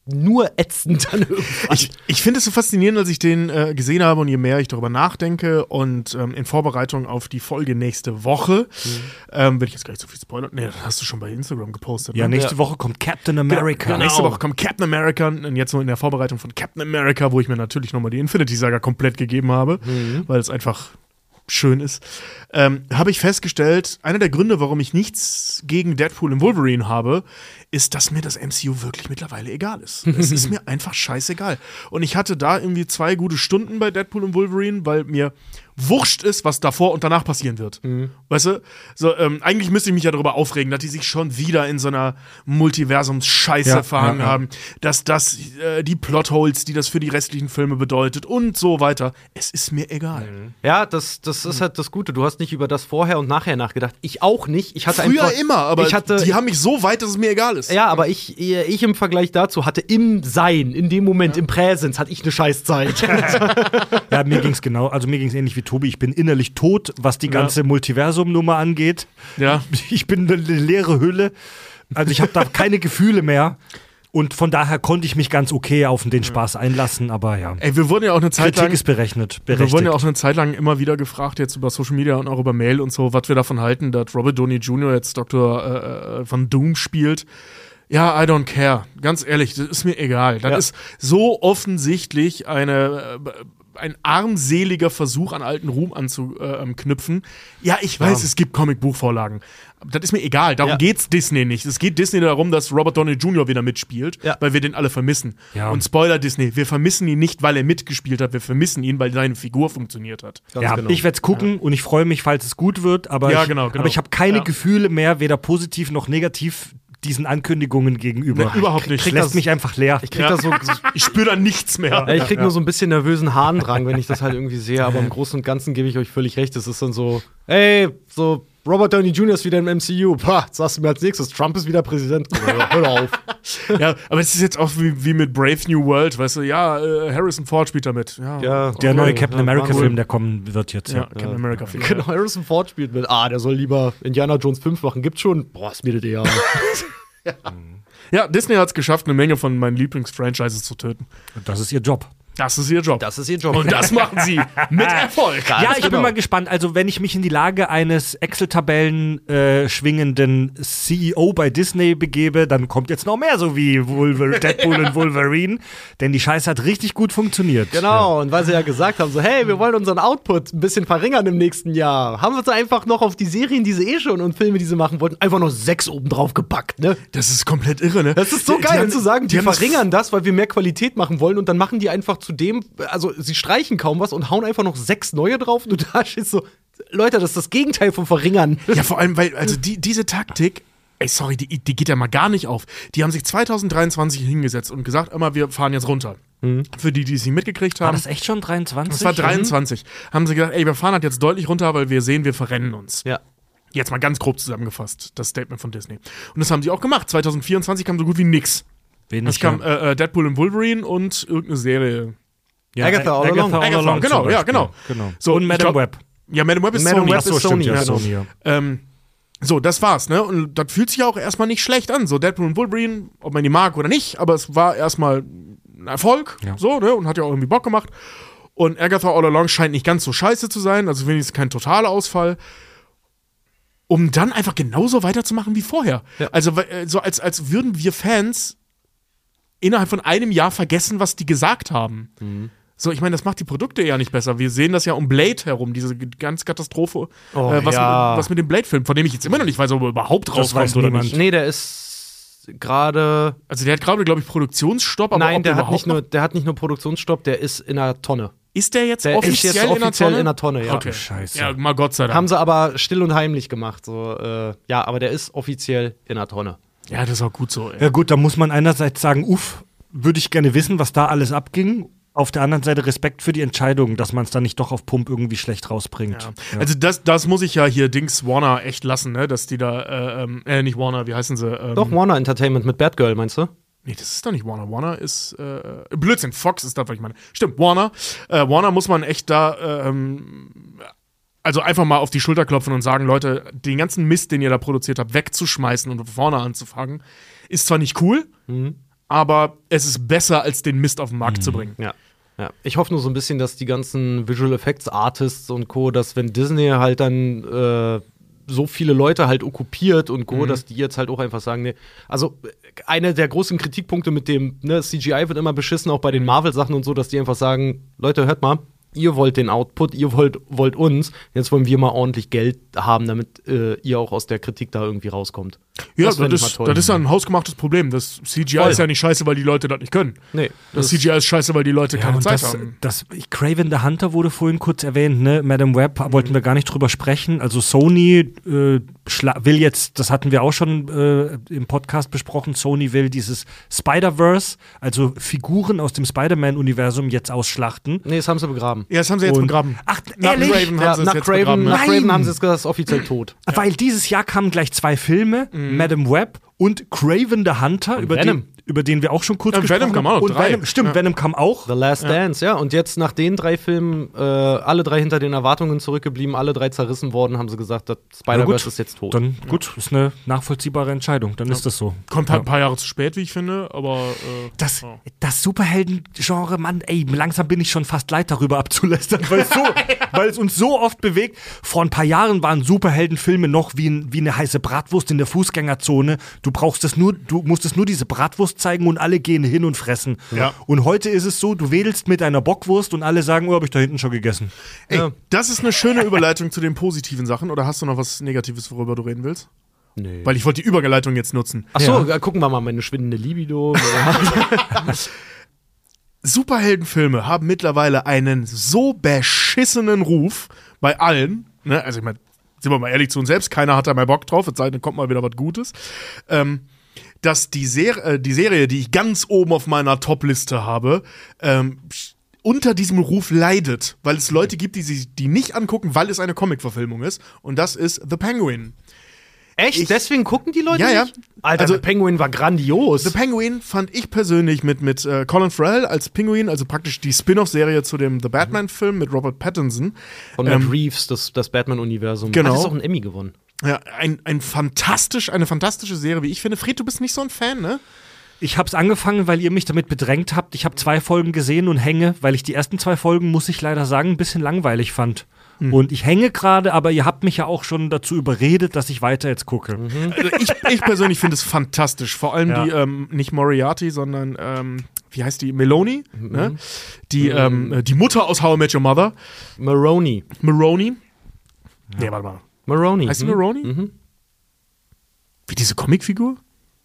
nur ätzend dann irgendwann. Ich finde es so faszinierend, als ich den gesehen habe und je mehr ich darüber nachdenke und in Vorbereitung auf die Folge nächste Woche, will ich jetzt gar nicht so viel spoilern. Nee, das hast du schon bei Instagram gepostet. Ja, ne? nächste Woche kommt Captain America. Genau. Nächste Woche kommt Captain America und jetzt so in der Vorbereitung von Captain America, wo ich mir natürlich nochmal die Infinity-Saga komplett gegeben habe, weil es einfach schön ist, habe ich festgestellt, einer der Gründe, warum ich nichts gegen Deadpool und Wolverine habe, ist, dass mir das MCU wirklich mittlerweile egal ist. Es ist mir einfach scheißegal. Und ich hatte da irgendwie 2 gute Stunden bei Deadpool und Wolverine, weil mir wurscht ist, was davor und danach passieren wird. Weißt du? So, eigentlich müsste ich mich ja darüber aufregen, dass die sich schon wieder in so einer Multiversums-Scheiße verhangen haben, dass das die Plotholes, die das für die restlichen Filme bedeutet und so weiter. Es ist mir egal. Ja, das ist halt das Gute. Du hast nicht über das Vorher und Nachher nachgedacht. Ich auch nicht. Ich hatte Früher einfach, immer, aber die haben mich so weit, dass es mir egal ist. Ja, aber ich im Vergleich dazu hatte im Sein, in dem Moment, im Präsens, hatte ich eine Scheißzeit. Ja, mir ging's genau. Also mir ging's ähnlich wie Tobi. Ich bin innerlich tot, was die ganze Multiversum-Nummer angeht. Ja. Ich bin eine leere Hülle. Also ich habe da keine Gefühle mehr. Und von daher konnte ich mich ganz okay auf den Spaß einlassen, aber ja. Ey, wir wurden ja auch eine Zeit Kritik lang, ist berechnet. wir wurden ja auch eine Zeit lang immer wieder gefragt, jetzt über Social Media und auch über Mail und so, was wir davon halten, dass Robert Downey Jr. jetzt Dr. Van Doom spielt. Ja, I don't care. Ganz ehrlich, das ist mir egal. Das ist so offensichtlich ein armseliger Versuch, an alten Ruhm anzuknüpfen. Ja, ich weiß, es gibt Comicbuchvorlagen. Das ist mir egal. Darum geht's Disney nicht. Es geht Disney darum, dass Robert Downey Jr. wieder mitspielt, weil wir den alle vermissen. Ja. Und Spoiler Disney, wir vermissen ihn nicht, weil er mitgespielt hat. Wir vermissen ihn, weil seine Figur funktioniert hat. Ganz genau. Ich werde es gucken und ich freue mich, falls es gut wird. Aber aber ich habe keine Gefühle mehr, weder positiv noch negativ diesen Ankündigungen gegenüber. Nee, überhaupt nicht. Lässt mich einfach leer. Ich spüre da nichts mehr. Ich krieg nur so ein bisschen nervösen Harndrang, wenn ich das halt irgendwie sehe, aber im Großen und Ganzen gebe ich euch völlig recht. Es ist dann so, ey, so Robert Downey Jr. ist wieder im MCU. Pah, jetzt sagst du mir als nächstes, Trump ist wieder Präsident. Hör auf. Ja, aber es ist jetzt auch wie mit Brave New World, weißt du, Harrison Ford spielt damit. Ja, der neue Captain America-Film, der kommen wird jetzt. Ja, Captain America-Film. Genau, Harrison Ford spielt mit. Der soll lieber Indiana Jones 5 machen. Gibt's schon? Boah, ist mir das egal. Ja, Disney hat es geschafft, eine Menge von meinen Lieblingsfranchises zu töten. Das ist ihr Job. Das ist ihr Job. Das ist ihr Job. Und das machen sie mit Erfolg. Ja, ich bin mal gespannt. Also, wenn ich mich in die Lage eines Excel-Tabellen schwingenden CEO bei Disney begebe, dann kommt jetzt noch mehr so wie Deadpool und Wolverine. Denn die Scheiße hat richtig gut funktioniert. Genau, und weil sie ja gesagt haben, so, hey, wir wollen unseren Output ein bisschen verringern im nächsten Jahr, haben wir uns einfach noch auf die Serien, die sie schon und Filme, die sie machen wollten, einfach noch 6 oben drauf gepackt, ne? Das ist komplett irre, ne? Das ist so geil, zu sagen, die verringern das, weil wir mehr Qualität machen wollen und dann machen die einfach zudem, also sie streichen kaum was und hauen einfach noch 6 neue drauf und du da stehst so, Leute, das ist das Gegenteil vom Verringern. Ja, vor allem, weil, also diese Taktik, sorry, die geht ja mal gar nicht auf. Die haben sich 2023 hingesetzt und gesagt, immer, wir fahren jetzt runter. Für die es nicht mitgekriegt haben. War das echt schon 23? Das war 23. Haben sie gesagt, wir fahren halt jetzt deutlich runter, weil wir sehen, wir verrennen uns. Ja. Jetzt mal ganz grob zusammengefasst, das Statement von Disney. Und das haben sie auch gemacht. 2024 kam so gut wie nix. Es kam Deadpool und Wolverine und irgendeine Serie. Ja, Agatha All Along. Genau. So, und Madame Web. Ja, Madame Web ist Madame Sony. Web ist Sony, ja, Sony, ja. So, das war's, ne? Und das fühlt sich auch erstmal nicht schlecht an. So, Deadpool und Wolverine, ob man die mag oder nicht, aber es war erstmal ein Erfolg, so, ne? Und hat ja auch irgendwie Bock gemacht. Und Agatha All Along scheint nicht ganz so scheiße zu sein, also wenigstens kein totaler Ausfall. Um dann einfach genauso weiterzumachen wie vorher. Ja. Also, so als würden wir Fans innerhalb von einem Jahr vergessen, was die gesagt haben. So, ich meine, das macht die Produkte ja nicht besser. Wir sehen das ja um Blade herum, diese ganz Katastrophe, was mit dem Blade-Film, von dem ich jetzt immer noch nicht weiß, ob er überhaupt rauskommt oder nicht. Nee, der ist gerade. Also der hat gerade, glaube ich, Produktionsstopp, aber nein, der hat nicht nur Produktionsstopp, der ist in einer Tonne. Ist der jetzt offiziell in einer Tonne? Ja. Okay. Scheiße. Ja, mal Gott sei Dank. Haben sie aber still und heimlich gemacht. So, aber der ist offiziell in einer Tonne. Ja, das ist auch gut so. Ey. Ja gut, da muss man einerseits sagen, würde ich gerne wissen, was da alles abging. Auf der anderen Seite Respekt für die Entscheidung, dass man es dann nicht doch auf Pump irgendwie schlecht rausbringt. Ja. Also das muss ich ja hier Warner echt lassen, ne? Dass die da, nicht Warner, wie heißen sie? Doch, Warner Entertainment mit Batgirl, meinst du? Nee, das ist doch nicht Warner. Warner ist, Blödsinn, Fox ist das, was ich meine. Stimmt, Warner. Warner muss man echt da, also einfach mal auf die Schulter klopfen und sagen, Leute, den ganzen Mist, den ihr da produziert habt, wegzuschmeißen und vorne anzufangen, ist zwar nicht cool, aber es ist besser, als den Mist auf den Markt zu bringen. Ja. Ja. Ich hoffe nur so ein bisschen, dass die ganzen Visual Effects Artists und Co., dass wenn Disney halt dann so viele Leute halt okkupiert und Co., dass die jetzt halt auch einfach sagen, nee. Also einer der großen Kritikpunkte mit dem, ne, CGI wird immer beschissen, auch bei den Marvel-Sachen und so, dass die einfach sagen, Leute, hört mal, ihr wollt den Output, ihr wollt uns, jetzt wollen wir mal ordentlich Geld haben, damit ihr auch aus der Kritik da irgendwie rauskommt. Ja, das ist ja ein hausgemachtes Problem. Das CGI ist ja nicht scheiße, weil die Leute das nicht können. Nee. Das CGI ist scheiße, weil die Leute keine Zeit haben. Kraven the Hunter wurde vorhin kurz erwähnt, ne? Madame Web wollten wir gar nicht drüber sprechen. Also Sony will jetzt, das hatten wir auch schon im Podcast besprochen, Sony will dieses Spider-Verse, also Figuren aus dem Spider-Man-Universum jetzt ausschlachten. Nee, das haben sie begraben. Ja, das haben sie jetzt begraben. Ach, nach ehrlich? Craven haben sie es jetzt begraben. Nach Craven haben sie es gesagt, ist offiziell tot. Weil dieses Jahr kamen gleich 2 Filme, Madame Web und Kraven the Hunter, über den wir auch schon kurz gesprochen Venom kam haben. auch noch, 3. Stimmt, Venom kam auch. The Last Dance, ja. Und jetzt nach den 3 Filmen, alle 3 hinter den Erwartungen zurückgeblieben, alle 3 zerrissen worden, haben sie gesagt, das Spider-Verse ist jetzt tot. Dann gut, ist eine nachvollziehbare Entscheidung, dann ist das so. Kommt halt ein paar Jahre zu spät, wie ich finde, aber Das Superhelden-Genre, Mann, ey, langsam bin ich schon fast leid, darüber abzulästern, weil es uns so oft bewegt. Vor ein paar Jahren waren Superheldenfilme noch wie eine heiße Bratwurst in der Fußgängerzone. Du musstest nur diese Bratwurst zeigen und alle gehen hin und fressen. Ja. Und heute ist es so, du wedelst mit einer Bockwurst und alle sagen, oh, hab ich da hinten schon gegessen. Ey, das ist eine schöne Überleitung zu den positiven Sachen. Oder hast du noch was Negatives, worüber du reden willst? Nee. Weil ich wollte die Überleitung jetzt nutzen. Achso, gucken wir mal meine schwindende Libido. Superheldenfilme haben mittlerweile einen so beschissenen Ruf bei allen. Ne? Also ich meine, sind wir mal ehrlich zu uns selbst, keiner hat da mehr Bock drauf, es sei denn, kommt mal wieder was Gutes. Dass die Serie, die ich ganz oben auf meiner Top-Liste habe, unter diesem Ruf leidet, weil es Leute gibt, die nicht angucken, weil es eine Comic-Verfilmung ist. Und das ist The Penguin. Echt? Deswegen gucken die Leute Ja. nicht? Alter, Also, The Penguin war grandios. The Penguin fand ich persönlich mit Colin Farrell als Penguin, also praktisch die Spin-off-Serie zu dem The Batman-Film mit Robert Pattinson. Von Matt Reeves, das Batman-Universum. Genau. Hat jetzt auch einen Emmy gewonnen. Ja, eine fantastische Serie, wie ich finde. Fred, du bist nicht so ein Fan, ne? Ich hab's angefangen, weil ihr mich damit bedrängt habt. Ich habe 2 Folgen gesehen und hänge, weil ich die ersten 2 Folgen, muss ich leider sagen, ein bisschen langweilig fand. Und ich hänge gerade, aber ihr habt mich ja auch schon dazu überredet, dass ich weiter jetzt gucke. Also ich persönlich finde es fantastisch. Vor allem die, nicht Moriarty, sondern, wie heißt die? Meloni? Ne? Die Mutter aus How I Met Your Mother. Maroney. Nee, warte mal. Maroney. Heißt die Maroney? Wie diese Comicfigur?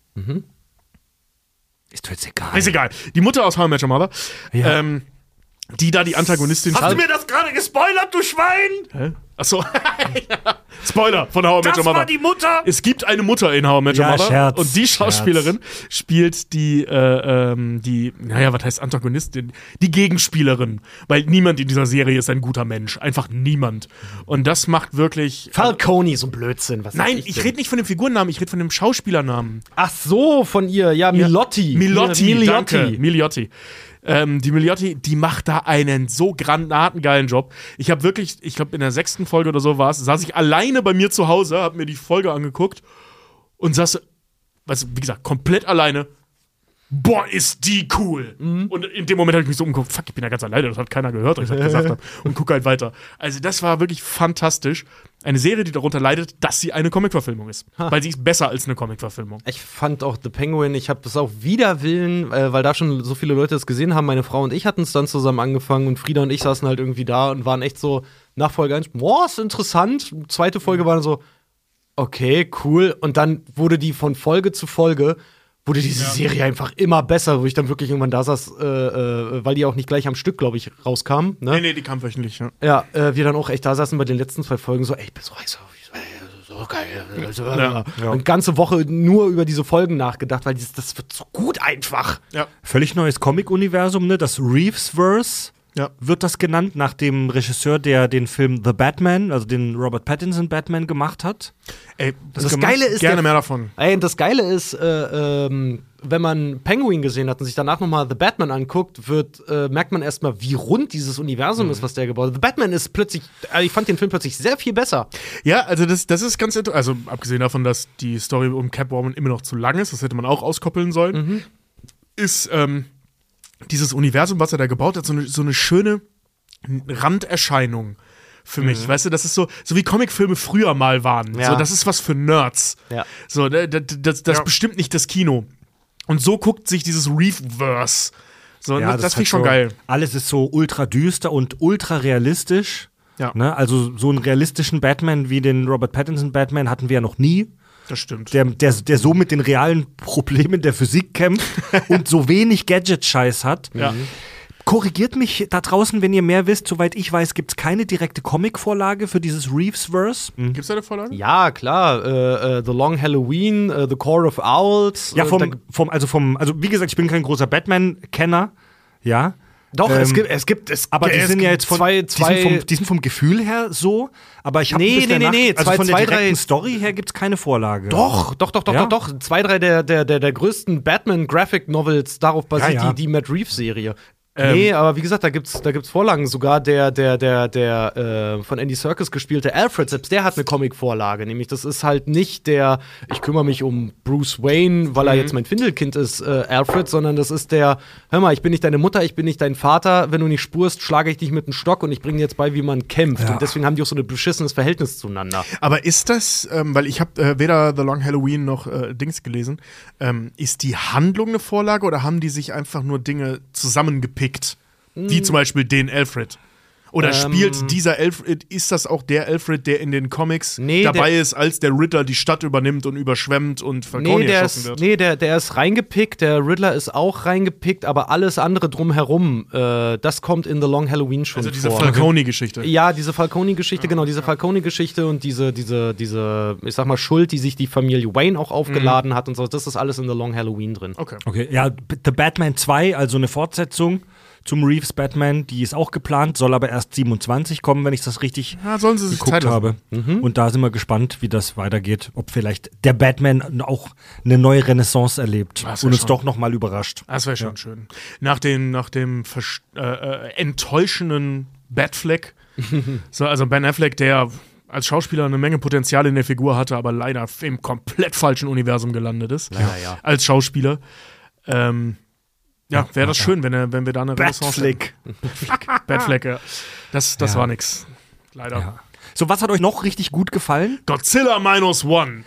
Ist doch jetzt egal. Ist egal. Die Mutter aus How I Met Your Mother. Ja. Die da die Antagonistin Hast du mir das gerade gespoilert, du Schwein? Achso. Spoiler von How I Met Das Your Mother. war die Mutter! Es gibt eine Mutter in How I Met Your Ja, Mother. Scherz. Und die Schauspielerin spielt die, naja, was heißt Antagonistin? Die Gegenspielerin. Weil niemand in dieser Serie ist ein guter Mensch. Einfach niemand. Und das macht wirklich. Falcone, so ein Blödsinn. Was Nein, ich rede nicht von dem Figurennamen, ich rede von dem Schauspielernamen. Ach so, von ihr. Ja, Miliotti. Danke. Miliotti. Die Miliotti, die macht da einen so granatengeilen Job. Ich habe wirklich, ich glaube in der 6. Folge oder so saß ich alleine bei mir zu Hause, habe mir die Folge angeguckt und saß, wie gesagt, komplett alleine. Boah, ist die cool. Und in dem Moment habe ich mich so umgeguckt, fuck, ich bin ja ganz alleine, das hat keiner gehört, was ich das gesagt habe. Und gucke halt weiter. Also das war wirklich fantastisch. Eine Serie, die darunter leidet, dass sie eine Comic-Verfilmung ist. Weil sie ist besser als eine Comic-Verfilmung. Ich fand auch The Penguin, ich habe das auch wider Willen, weil da schon so viele Leute das gesehen haben. Meine Frau und ich hatten es dann zusammen angefangen und Frieda und ich saßen halt irgendwie da und waren echt so nach Folge 1, boah, ist interessant. 2. Folge war dann so, okay, cool. Und dann wurde die von Folge zu Folge wurde diese Serie einfach immer besser, wo ich dann wirklich irgendwann da saß, weil die auch nicht gleich am Stück, glaube ich, rauskam. Ne? Nee, die kam wöchentlich, ja. Ja, wir dann auch echt da saßen bei den letzten 2 Folgen so, ey, ich bin so geil. Und ganze Woche nur über diese Folgen nachgedacht, weil das wird so gut einfach. Ja. Völlig neues Comic-Universum, ne? Das Reeves-Verse wird das genannt, nach dem Regisseur, der den Film The Batman, also den Robert Pattinson Batman gemacht hat. Ey, Das Geile ist, gerne mehr davon. Ey, das Geile ist, wenn man Penguin gesehen hat und sich danach nochmal The Batman anguckt, merkt man erstmal, wie rund dieses Universum ist, was der gebaut hat. The Batman ist plötzlich, ich fand den Film plötzlich sehr viel besser. Ja, also das ist ganz interessant. Also abgesehen davon, dass die Story um Catwoman immer noch zu lang ist, das hätte man auch auskoppeln sollen. ist dieses Universum, was er da gebaut hat, so eine schöne Randerscheinung für mich. Weißt du, das ist so wie Comicfilme früher mal waren. Ja. So, das ist was für Nerds. Ja. So, das bestimmt nicht das Kino. Und so guckt sich dieses Reefverse. So, Ja, das finde halt ich schon so, geil. Alles ist so ultra düster und ultra realistisch. Ja. Ne? Also so einen realistischen Batman wie den Robert Pattinson Batman hatten wir ja noch nie. Das stimmt. Der so mit den realen Problemen der Physik kämpft und so wenig Gadget-Scheiß hat. Ja. Korrigiert mich da draußen, wenn ihr mehr wisst. Soweit ich weiß, gibt es keine direkte Comic-Vorlage für dieses Reeves-Verse. Gibt's da eine Vorlage? Ja, klar. The Long Halloween, The Core of Owls. Ja, also wie gesagt, ich bin kein großer Batman-Kenner. Ja. Doch, es gibt Aber die sind ja jetzt zwei die sind vom Gefühl her so, aber ich habe Nee, also von der zwei, direkten drei- Story her gibt's keine Vorlage. Doch. Ja? 2, 3 der größten Batman-Graphic-Novels darauf basiert, Ja, ja. die Matt Reeves-Serie. Nee, aber wie gesagt, da gibt's Vorlagen. Sogar der von Andy Serkis gespielte Alfred, selbst der hat eine Comic-Vorlage. Nämlich, das ist halt nicht ich kümmere mich um Bruce Wayne, weil er jetzt mein Findelkind ist, Alfred, sondern das ist hör mal, ich bin nicht deine Mutter, ich bin nicht dein Vater. Wenn du nicht spurst, schlage ich dich mit einem Stock und ich bringe dir jetzt bei, wie man kämpft. Ja. Und deswegen haben die auch so ein beschissenes Verhältnis zueinander. Aber ist das, weil ich habe weder The Long Halloween noch Dings gelesen, ist die Handlung eine Vorlage oder haben die sich einfach nur Dinge zusammengepickt? Wie zum Beispiel den Alfred. Oder spielt dieser Alfred, ist das auch der Alfred, der in den Comics dabei ist, als der Riddler die Stadt übernimmt und überschwemmt und Falcone erschossen wird? Nee, der ist reingepickt, der Riddler ist auch reingepickt, aber alles andere drumherum, das kommt in The Long Halloween schon Also diese vor. Falcone-Geschichte. Ja, diese Falcone-Geschichte, genau, diese Falcone-Geschichte und diese, ich sag mal, Schuld, die sich die Familie Wayne auch aufgeladen hat und so, das ist alles in The Long Halloween drin. Okay, ja, The Batman 2, also eine Fortsetzung zum Reeves Batman, die ist auch geplant, soll aber erst 27 kommen, wenn ich das richtig sollen sie sich Zeit geguckt lassen. habe. Und da sind wir gespannt, wie das weitergeht, ob vielleicht der Batman auch eine neue Renaissance erlebt Das und wär uns schon- doch noch mal überrascht. Das wäre schon schön. Nach dem enttäuschenden Batfleck, also Ben Affleck, der als Schauspieler eine Menge Potenzial in der Figur hatte, aber leider im komplett falschen Universum gelandet ist. Ja. Als Schauspieler. Wäre das schön, wenn wir da eine Renaissance Batfleck. Batfleck, ja. Das war nix. Leider. Ja. So, was hat euch noch richtig gut gefallen? Godzilla -1.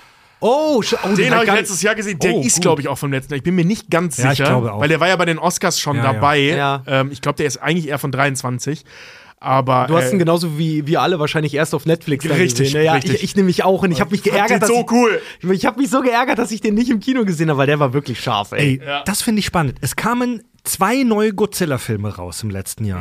Den habe ich letztes Jahr gesehen. Der ist, gut. glaube ich, auch vom letzten Jahr. Ich bin mir nicht ganz Ja, sicher, ich glaube auch. weil der war ja bei den Oscars schon dabei. Ja. Ich glaube, der ist eigentlich eher von 23. Aber Du hast ihn genauso wie wir alle wahrscheinlich erst auf Netflix dann Richtig, gesehen. Ja, richtig. Ich nämlich auch und ich habe mich geärgert, so cool. ich habe mich so geärgert, dass ich den nicht im Kino gesehen habe, weil der war wirklich scharf, ey. Ey, das finde ich spannend. Es kamen 2 neue Godzilla-Filme raus im letzten Jahr.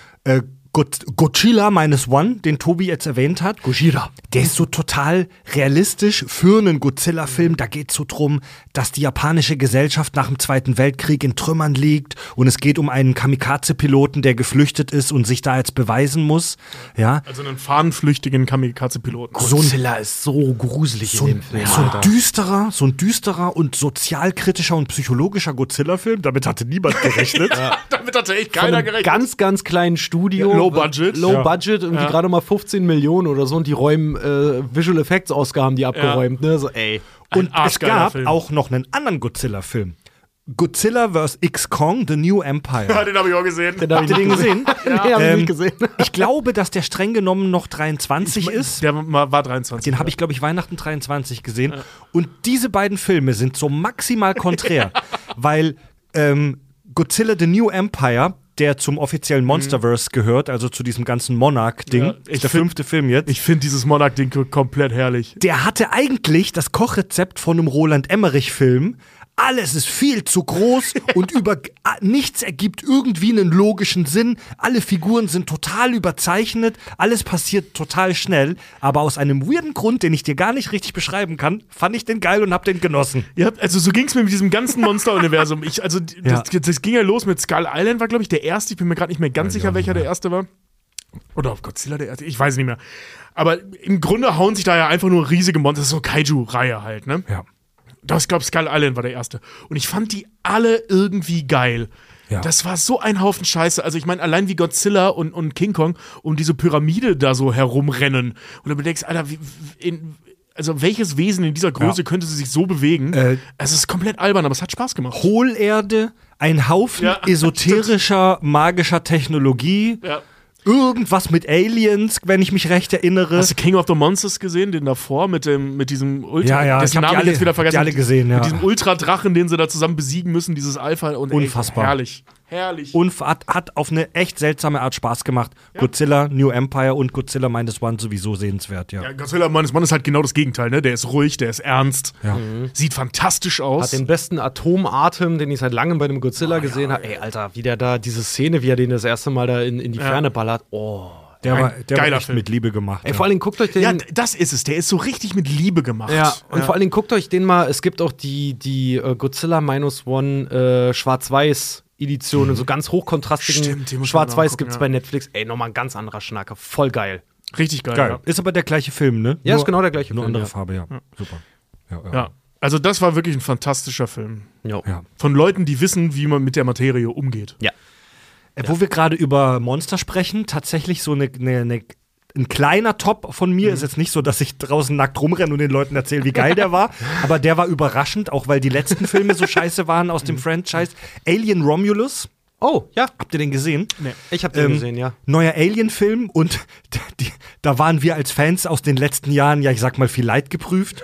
Godzilla -1, den Tobi jetzt erwähnt hat. Gojira. Der ist so total realistisch für einen Godzilla-Film. Da geht es so drum, dass die japanische Gesellschaft nach dem Zweiten Weltkrieg in Trümmern liegt und es geht um einen Kamikaze-Piloten, der geflüchtet ist und sich da jetzt beweisen muss. Ja. Also einen fahnenflüchtigen Kamikaze-Piloten. Godzilla ist so gruselig in dem Film. So ein düsterer und sozialkritischer und psychologischer Godzilla-Film. Damit hatte niemand gerechnet. Damit hat echt Von keiner einem gerechnet. ganz, ganz kleinen Studio. Low Budget. Low Budget, irgendwie gerade mal 15 Millionen oder so und die räumen Visual Effects Oscar haben die abgeräumt, ne? So, ey. Und es arschgeiler gab Film. auch noch einen anderen Godzilla-Film. Godzilla vs. X-Kong, The New Empire. Ja, den habe ich auch gesehen. Habt ihr den gesehen? Den hab ich nicht gesehen. Ich glaube, dass der streng genommen noch 23 ist. Der war 23. Den habe ich, glaube ich, Weihnachten 23 gesehen. Und diese beiden Filme sind so maximal konträr, weil Godzilla The New Empire, der zum offiziellen Monsterverse gehört, also zu diesem ganzen Monarch-Ding, Ja, ist der 5. Film jetzt. Ich finde dieses Monarch-Ding komplett herrlich. Der hatte eigentlich das Kochrezept von einem Roland Emmerich-Film. Alles ist viel zu groß und nichts ergibt irgendwie einen logischen Sinn. Alle Figuren sind total überzeichnet, alles passiert total schnell. Aber aus einem weirden Grund, den ich dir gar nicht richtig beschreiben kann, fand ich den geil und hab den genossen. Ja, also so ging es mir mit diesem ganzen Monster-Universum. Das ging ja los mit Skull Island, war, glaube ich, der erste. Ich bin mir gerade nicht mehr ganz sicher, welcher der erste war. Oder auf Godzilla der erste, ich weiß nicht mehr. Aber im Grunde hauen sich da ja einfach nur riesige Monster. Das ist so Kaiju-Reihe halt, ne? Ja. Ich glaube, Skull Island war der erste. Und ich fand die alle irgendwie geil. Ja. Das war so ein Haufen Scheiße. Also ich meine, allein wie Godzilla und King Kong um diese Pyramide da so herumrennen. Und du denkst, Alter, also welches Wesen in dieser Größe könnte sie sich so bewegen? Es ist komplett albern, aber es hat Spaß gemacht. Hohlerde, ein Haufen esoterischer, magischer Technologie. Ja. Irgendwas mit Aliens, wenn ich mich recht erinnere. Hast du King of the Monsters gesehen, den davor mit diesem Ultra, Ja, dessen ich hab Namen die ich jetzt wieder vergessen. die alle gesehen, ja. Mit diesem Ultradrachen, den sie da zusammen besiegen müssen, dieses Alpha. Und Unfassbar. Herrlich. Herrlich. Und hat auf eine echt seltsame Art Spaß gemacht. Ja. Godzilla, New Empire und Godzilla Minus One sowieso sehenswert, ja. Ja, Godzilla Minus One ist halt genau das Gegenteil, ne? Der ist ruhig, der ist ernst. Ja. Sieht fantastisch aus. Hat den besten Atomatem, den ich seit langem bei einem Godzilla gesehen habe. Ey, Alter, wie der da, diese Szene, wie er den das erste Mal da in die Ferne ballert. Oh. Der war geiler echt Film. mit Liebe gemacht. Ey, vor allen Dingen guckt euch den. Ja, das ist es. Der ist so richtig mit Liebe gemacht. Ja, und vor allen Dingen guckt euch den mal. Es gibt auch die Godzilla Minus One Schwarz-Weiß-Editionen, so ganz hochkontrastigen Stimmt, die muss man Schwarz-Weiß angucken, gibt's bei Netflix. Ey, nochmal ein ganz anderer Schnacker. Voll geil. Richtig geil. Geil. Ja. Ist aber der gleiche Film, ne? Ja, ist genau der gleiche Nur Film, andere ja. Farbe, ja. Super. Ja. Also das war wirklich ein fantastischer Film. Jo. Ja. Von Leuten, die wissen, wie man mit der Materie umgeht. Ja. Wo wir gerade über Monster sprechen, tatsächlich so ein kleiner Top von mir. Ist jetzt nicht so, dass ich draußen nackt rumrenne und den Leuten erzähle, wie geil der war. Aber der war überraschend, auch weil die letzten Filme so scheiße waren aus dem Franchise. Alien Romulus. Oh, ja. Habt ihr den gesehen? Nee. Ich hab den gesehen, ja. Neuer Alien-Film und da waren wir als Fans aus den letzten Jahren, ja, ich sag mal, viel Leid geprüft.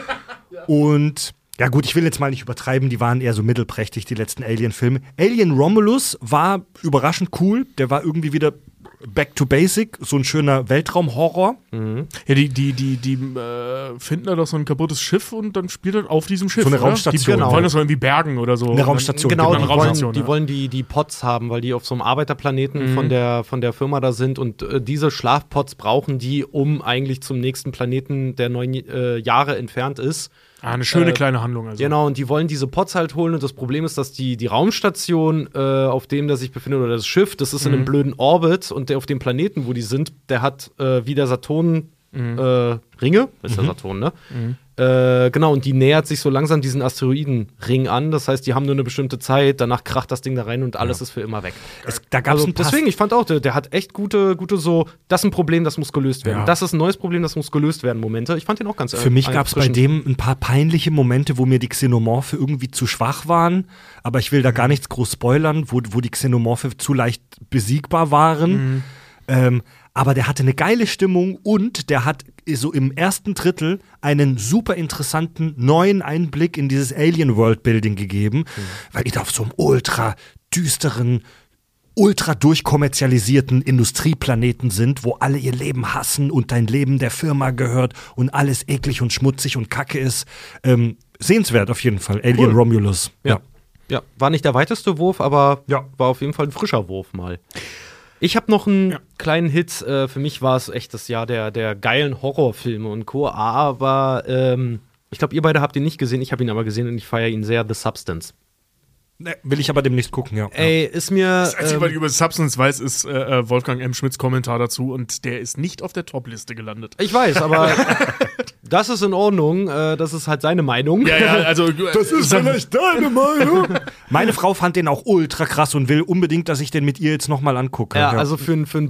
Und ja gut, ich will jetzt mal nicht übertreiben, die waren eher so mittelprächtig, die letzten Alien-Filme. Alien Romulus war überraschend cool. Der war irgendwie wieder back to basic, so ein schöner Weltraumhorror. Ja, die finden da doch so ein kaputtes Schiff und dann spielt er auf diesem Schiff. So eine oder? Raumstation. Die wollen das so irgendwie bergen oder so. Eine Raumstation. Genau, Eine die Raumstation, wollen die Pods haben, weil die auf so einem Arbeiterplaneten von der Firma da sind und diese Schlafpods brauchen die, um eigentlich zum nächsten Planeten, der 9 Jahre entfernt ist. Eine schöne kleine Handlung. Also. Genau, und die wollen diese Pods halt holen und das Problem ist, dass die Raumstation, auf dem der sich befindet, oder das Schiff, das ist in einem blöden Orbit und der auf dem Planeten, wo die sind, der hat wie der Saturn Ringe, ist der Saturn, ne? Genau, und die nähert sich so langsam diesen Asteroidenring an. Das heißt, die haben nur eine bestimmte Zeit, danach kracht das Ding da rein und alles ist für immer weg. Da gab's Also, ein paar deswegen, ich fand auch, der hat echt gute so, das ist ein Problem, das muss gelöst werden. Ja. Das ist ein neues Problem, das muss gelöst werden, Momente. Ich fand den auch ganz Für mich gab es bei dem ein paar peinliche Momente, wo mir die Xenomorphe irgendwie zu schwach waren. Aber ich will da gar nichts groß spoilern, wo die Xenomorphe zu leicht besiegbar waren. Aber der hatte eine geile Stimmung und der hat so im ersten Drittel einen super interessanten neuen Einblick in dieses Alien-World-Building gegeben, weil die da auf so einem ultra düsteren, ultra durchkommerzialisierten Industrieplaneten sind, wo alle ihr Leben hassen und dein Leben der Firma gehört und alles eklig und schmutzig und kacke ist. Sehenswert auf jeden Fall, Alien Romulus. Ja. Ja, war nicht der weiteste Wurf, aber Ja. war auf jeden Fall ein frischer Wurf mal. Ich habe noch einen kleinen Hit. Für mich war es echt das Jahr der geilen Horrorfilme und Co. Aber ich glaube, ihr beide habt ihn nicht gesehen. Ich habe ihn aber gesehen und ich feiere ihn sehr. The Substance. Will ich aber demnächst gucken, ja. Ey, ist mir. Das Einzige, was ich über Substance weiß, ist Wolfgang M. Schmidts Kommentar dazu und der ist nicht auf der Top-Liste gelandet. Ich weiß, aber das ist in Ordnung. Das ist halt seine Meinung. Ja, also das ist vielleicht deine Meinung. Meine Frau fand den auch ultra krass und will unbedingt, dass ich den mit ihr jetzt nochmal angucke. Ja, also für einen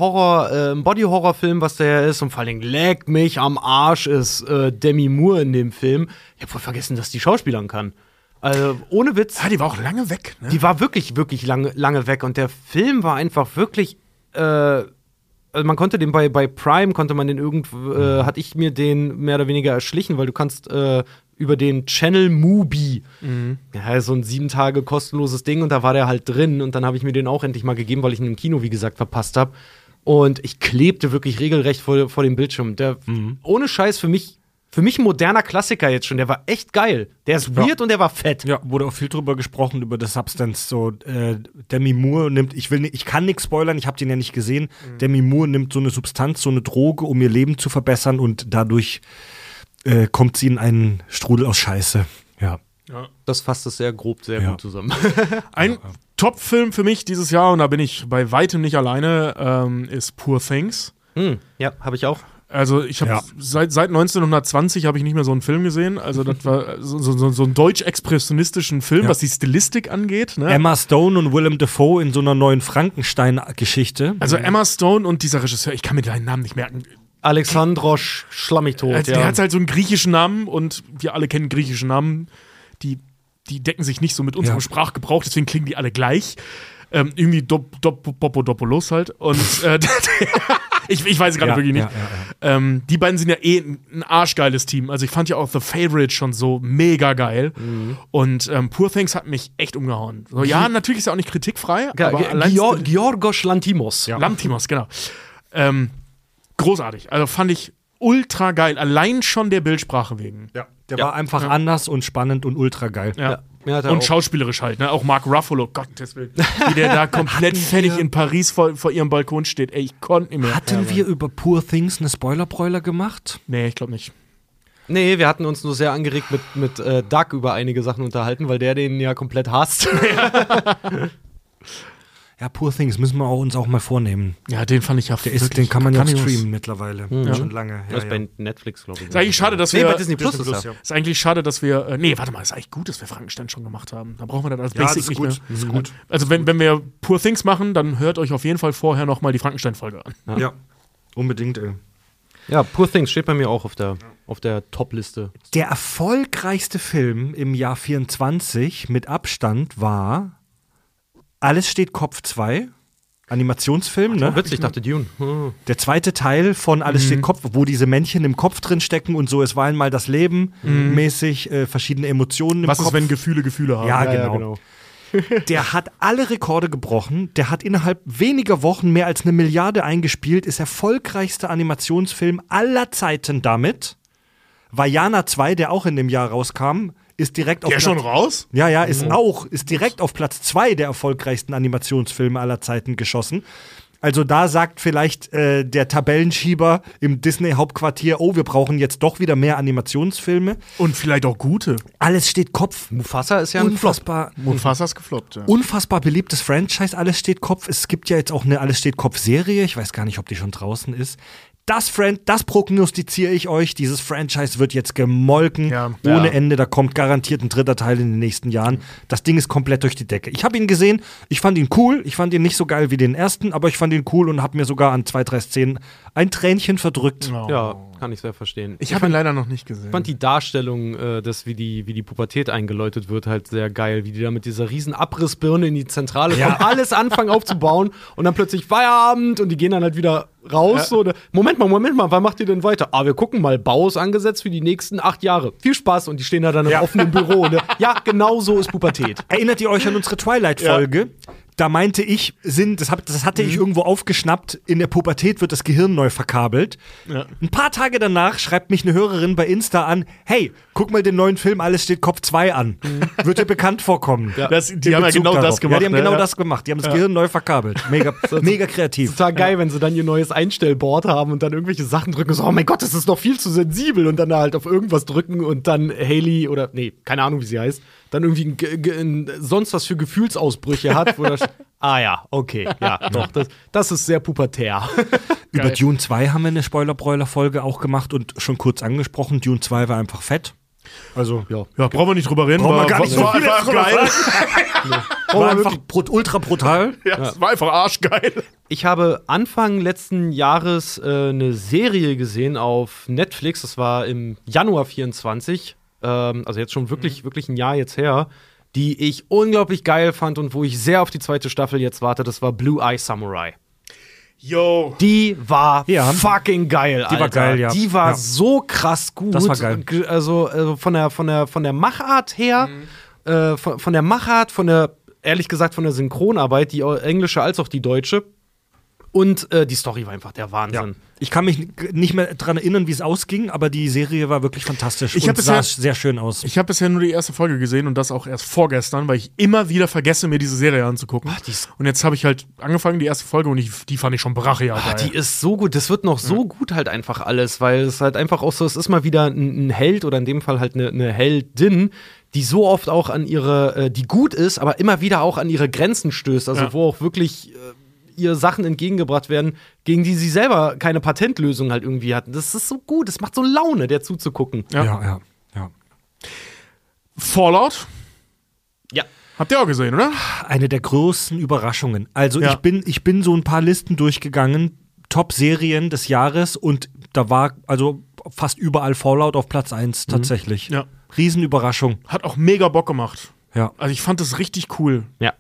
Body-Horror-Film, was der ist, und vor allem leck mich am Arsch, ist Demi Moore in dem Film. Ich hab voll vergessen, dass die Schauspielern kann. Also, ohne Witz. Ja, die war auch lange weg, ne? Die war wirklich, wirklich lange weg. Und der Film war einfach wirklich. Also man konnte den bei Prime, konnte man den hatte ich mir den mehr oder weniger erschlichen, weil du kannst über den Channel Mubi, ja, so ein 7 Tage kostenloses Ding, und da war der halt drin. Und dann habe ich mir den auch endlich mal gegeben, weil ich ihn im Kino, wie gesagt, verpasst habe. Und ich klebte wirklich regelrecht vor dem Bildschirm. Der, ohne Scheiß, für mich ein moderner Klassiker jetzt schon. Der war echt geil. Der ist weird und der war fett. Ja, wurde auch viel drüber gesprochen, über das Substance. So, Demi Moore nimmt, ich kann nichts spoilern, ich habe den ja nicht gesehen. Demi Moore nimmt so eine Substanz, so eine Droge, um ihr Leben zu verbessern, und dadurch kommt sie in einen Strudel aus Scheiße. Ja. Das fasst es sehr grob, sehr gut zusammen. Ein Top-Film für mich dieses Jahr, und da bin ich bei weitem nicht alleine, ist Poor Things. Ja, habe ich auch. Also ich habe seit 1920 habe ich nicht mehr so einen Film gesehen. Also das war so ein deutsch-expressionistischen Film, was die Stilistik angeht. Ne? Emma Stone und Willem Dafoe in so einer neuen Frankenstein-Geschichte. Also Emma Stone und dieser Regisseur, ich kann mir deinen Namen nicht merken. Alexandros Schlammigtot, Also, der hat halt so einen griechischen Namen und wir alle kennen griechische Namen. Die decken sich nicht so mit unserem Sprachgebrauch, deswegen klingen die alle gleich. Irgendwie Dopodopoulos halt. Und ich weiß gerade wirklich nicht. Die beiden sind ja ein arschgeiles Team. Also ich fand ja auch The Favourite schon so mega geil. Und Poor Things hat mich echt umgehauen. So, ja, natürlich ist er auch nicht kritikfrei. Aber Giorgos Lanthimos. Lanthimos, genau. Großartig. Also fand ich ultra geil. Allein schon der Bildsprache wegen. Ja, der war einfach anders und spannend und ultra geil. Ja. Und schauspielerisch halt, ne? Auch Mark Ruffalo, Gottes Willen. Wie der da komplett fertig in Paris vor ihrem Balkon steht. Ey, ich konnte nicht mehr. Hatten wir über Poor Things eine Spoilerbräuler gemacht? Nee, ich glaube nicht. Nee, wir hatten uns nur sehr angeregt mit Doug über einige Sachen unterhalten, weil der den ja komplett hasst. Ja, Poor Things müssen wir uns auch mal vornehmen. Ja, den fand ich ja Den kann man ja streamen mittlerweile. Schon lange. Das ist bei Netflix, glaube ich. Ist eigentlich schade, dass wir. bei Disney Plus ist Ist eigentlich schade, dass wir. Nee, warte mal, ist eigentlich gut, dass wir Frankenstein schon gemacht haben. Da brauchen wir dann als Basic nicht mehr. Das ist gut. Also, wenn wir Poor Things machen, dann hört euch auf jeden Fall vorher noch mal die Frankenstein-Folge an. Ja, unbedingt, ey. Ja, Poor Things steht bei mir auch auf der Top-Liste. Der erfolgreichste Film im Jahr 24 mit Abstand war Alles steht Kopf 2. Animationsfilm, ne? Witzig, ich dachte Dune. Der zweite Teil von Alles steht Kopf, wo diese Männchen im Kopf drin stecken und so, es war einmal das Leben mäßig, verschiedene Emotionen im Was Kopf. ist, wenn Gefühle haben? Ja, genau. Der hat alle Rekorde gebrochen. Der hat innerhalb weniger Wochen mehr als 1 Milliarde eingespielt. Ist erfolgreichster Animationsfilm aller Zeiten damit. Vaiana 2, der auch in dem Jahr rauskam, ist direkt auf Der schon raus? Ja, ist direkt auf Platz 2 der erfolgreichsten Animationsfilme aller Zeiten geschossen. Also da sagt vielleicht der Tabellenschieber im Disney-Hauptquartier, oh, wir brauchen jetzt doch wieder mehr Animationsfilme. Und vielleicht auch gute. Alles steht Kopf. Mufasa ist ja ein Flop. Mufasa ist gefloppt, ja. Unfassbar beliebtes Franchise, Alles steht Kopf. Es gibt ja jetzt auch eine Alles steht Kopf-Serie. Ich weiß gar nicht, ob die schon draußen ist. Das prognostiziere ich euch. Dieses Franchise wird jetzt gemolken ohne Ende. Da kommt garantiert ein 3. Teil in den nächsten Jahren. Das Ding ist komplett durch die Decke. Ich habe ihn gesehen. Ich fand ihn cool. Ich fand ihn nicht so geil wie den ersten, aber ich fand ihn cool und habe mir sogar an 2, 3 Szenen ein Tränchen verdrückt. Oh. Ja, kann ich sehr verstehen. Ich habe ihn leider noch nicht gesehen. Ich fand die Darstellung, wie die Pubertät eingeläutet wird, halt sehr geil. Wie die da mit dieser riesen Abrissbirne in die Zentrale kommen, alles anfangen aufzubauen und dann plötzlich Feierabend und die gehen dann halt wieder raus. So, Moment mal, wann macht ihr denn weiter? Wir gucken mal, Bau ist angesetzt für die nächsten 8 Jahre. Viel Spaß. Und die stehen da dann im offenen Büro. Ne? Ja, genau so ist Pubertät. Erinnert ihr euch an unsere Twilight-Folge? Da meinte ich, das hatte ich irgendwo aufgeschnappt, in der Pubertät wird das Gehirn neu verkabelt. Ja. Ein paar Tage danach schreibt mich eine Hörerin bei Insta an, hey, guck mal den neuen Film Alles steht Kopf 2 an. Wird dir bekannt vorkommen. Ja. Die haben ja genau das gemacht. Ja, die haben genau das gemacht. Die haben das Gehirn neu verkabelt. Mega kreativ. Total geil, wenn sie dann ihr neues Einstellboard haben und dann irgendwelche Sachen drücken. So, oh mein Gott, das ist noch viel zu sensibel. Und dann da halt auf irgendwas drücken und dann Haley oder, keine Ahnung, wie sie heißt, dann irgendwie sonst was für Gefühlsausbrüche hat. Wo okay, doch, das ist sehr pubertär. Über Dune 2 haben wir eine Spoiler-Bräuler-Folge auch gemacht und schon kurz angesprochen. Dune 2 war einfach fett. Also, ja, brauchen wir nicht drüber reden. Brauchen wir gar nicht so viel war geil. War einfach ultra brutal. Ja, es war einfach arschgeil. Ich habe Anfang letzten Jahres eine Serie gesehen auf Netflix. Das war im Januar 24. Also jetzt schon wirklich ein Jahr jetzt her, die ich unglaublich geil fand und wo ich sehr auf die 2. Staffel jetzt warte. Das war Blue Eye Samurai. Yo. Die war fucking geil, Alter. Die war geil, ja. Die war so krass gut. Das war geil. Also von der Machart her, von der Machart, ehrlich gesagt, von der Synchronarbeit, die englische als auch die deutsche. Und die Story war einfach der Wahnsinn. Ja. Ich kann mich nicht mehr daran erinnern, wie es ausging, aber die Serie war wirklich fantastisch und sah sehr schön aus. Ich habe bisher nur die erste Folge gesehen und das auch erst vorgestern, weil ich immer wieder vergesse, mir diese Serie anzugucken. Und jetzt habe ich halt angefangen, die erste Folge, und die fand ich schon brachial geil. Die ist so gut, das wird noch so gut halt einfach alles, weil es halt einfach auch so, es ist mal wieder ein Held oder in dem Fall halt eine Heldin, die so oft auch an die gut ist, aber immer wieder auch an ihre Grenzen stößt, also wo auch wirklich ihr Sachen entgegengebracht werden, gegen die sie selber keine Patentlösung halt irgendwie hatten. Das ist so gut, das macht so Laune, der zuzugucken. Ja. Fallout? Ja. Habt ihr auch gesehen, oder? Eine der größten Überraschungen. Also ich bin so ein paar Listen durchgegangen, Top-Serien des Jahres, und da war also fast überall Fallout auf Platz 1 tatsächlich. Ja. Riesenüberraschung. Hat auch mega Bock gemacht. Ja. Also ich fand das richtig cool. Ja.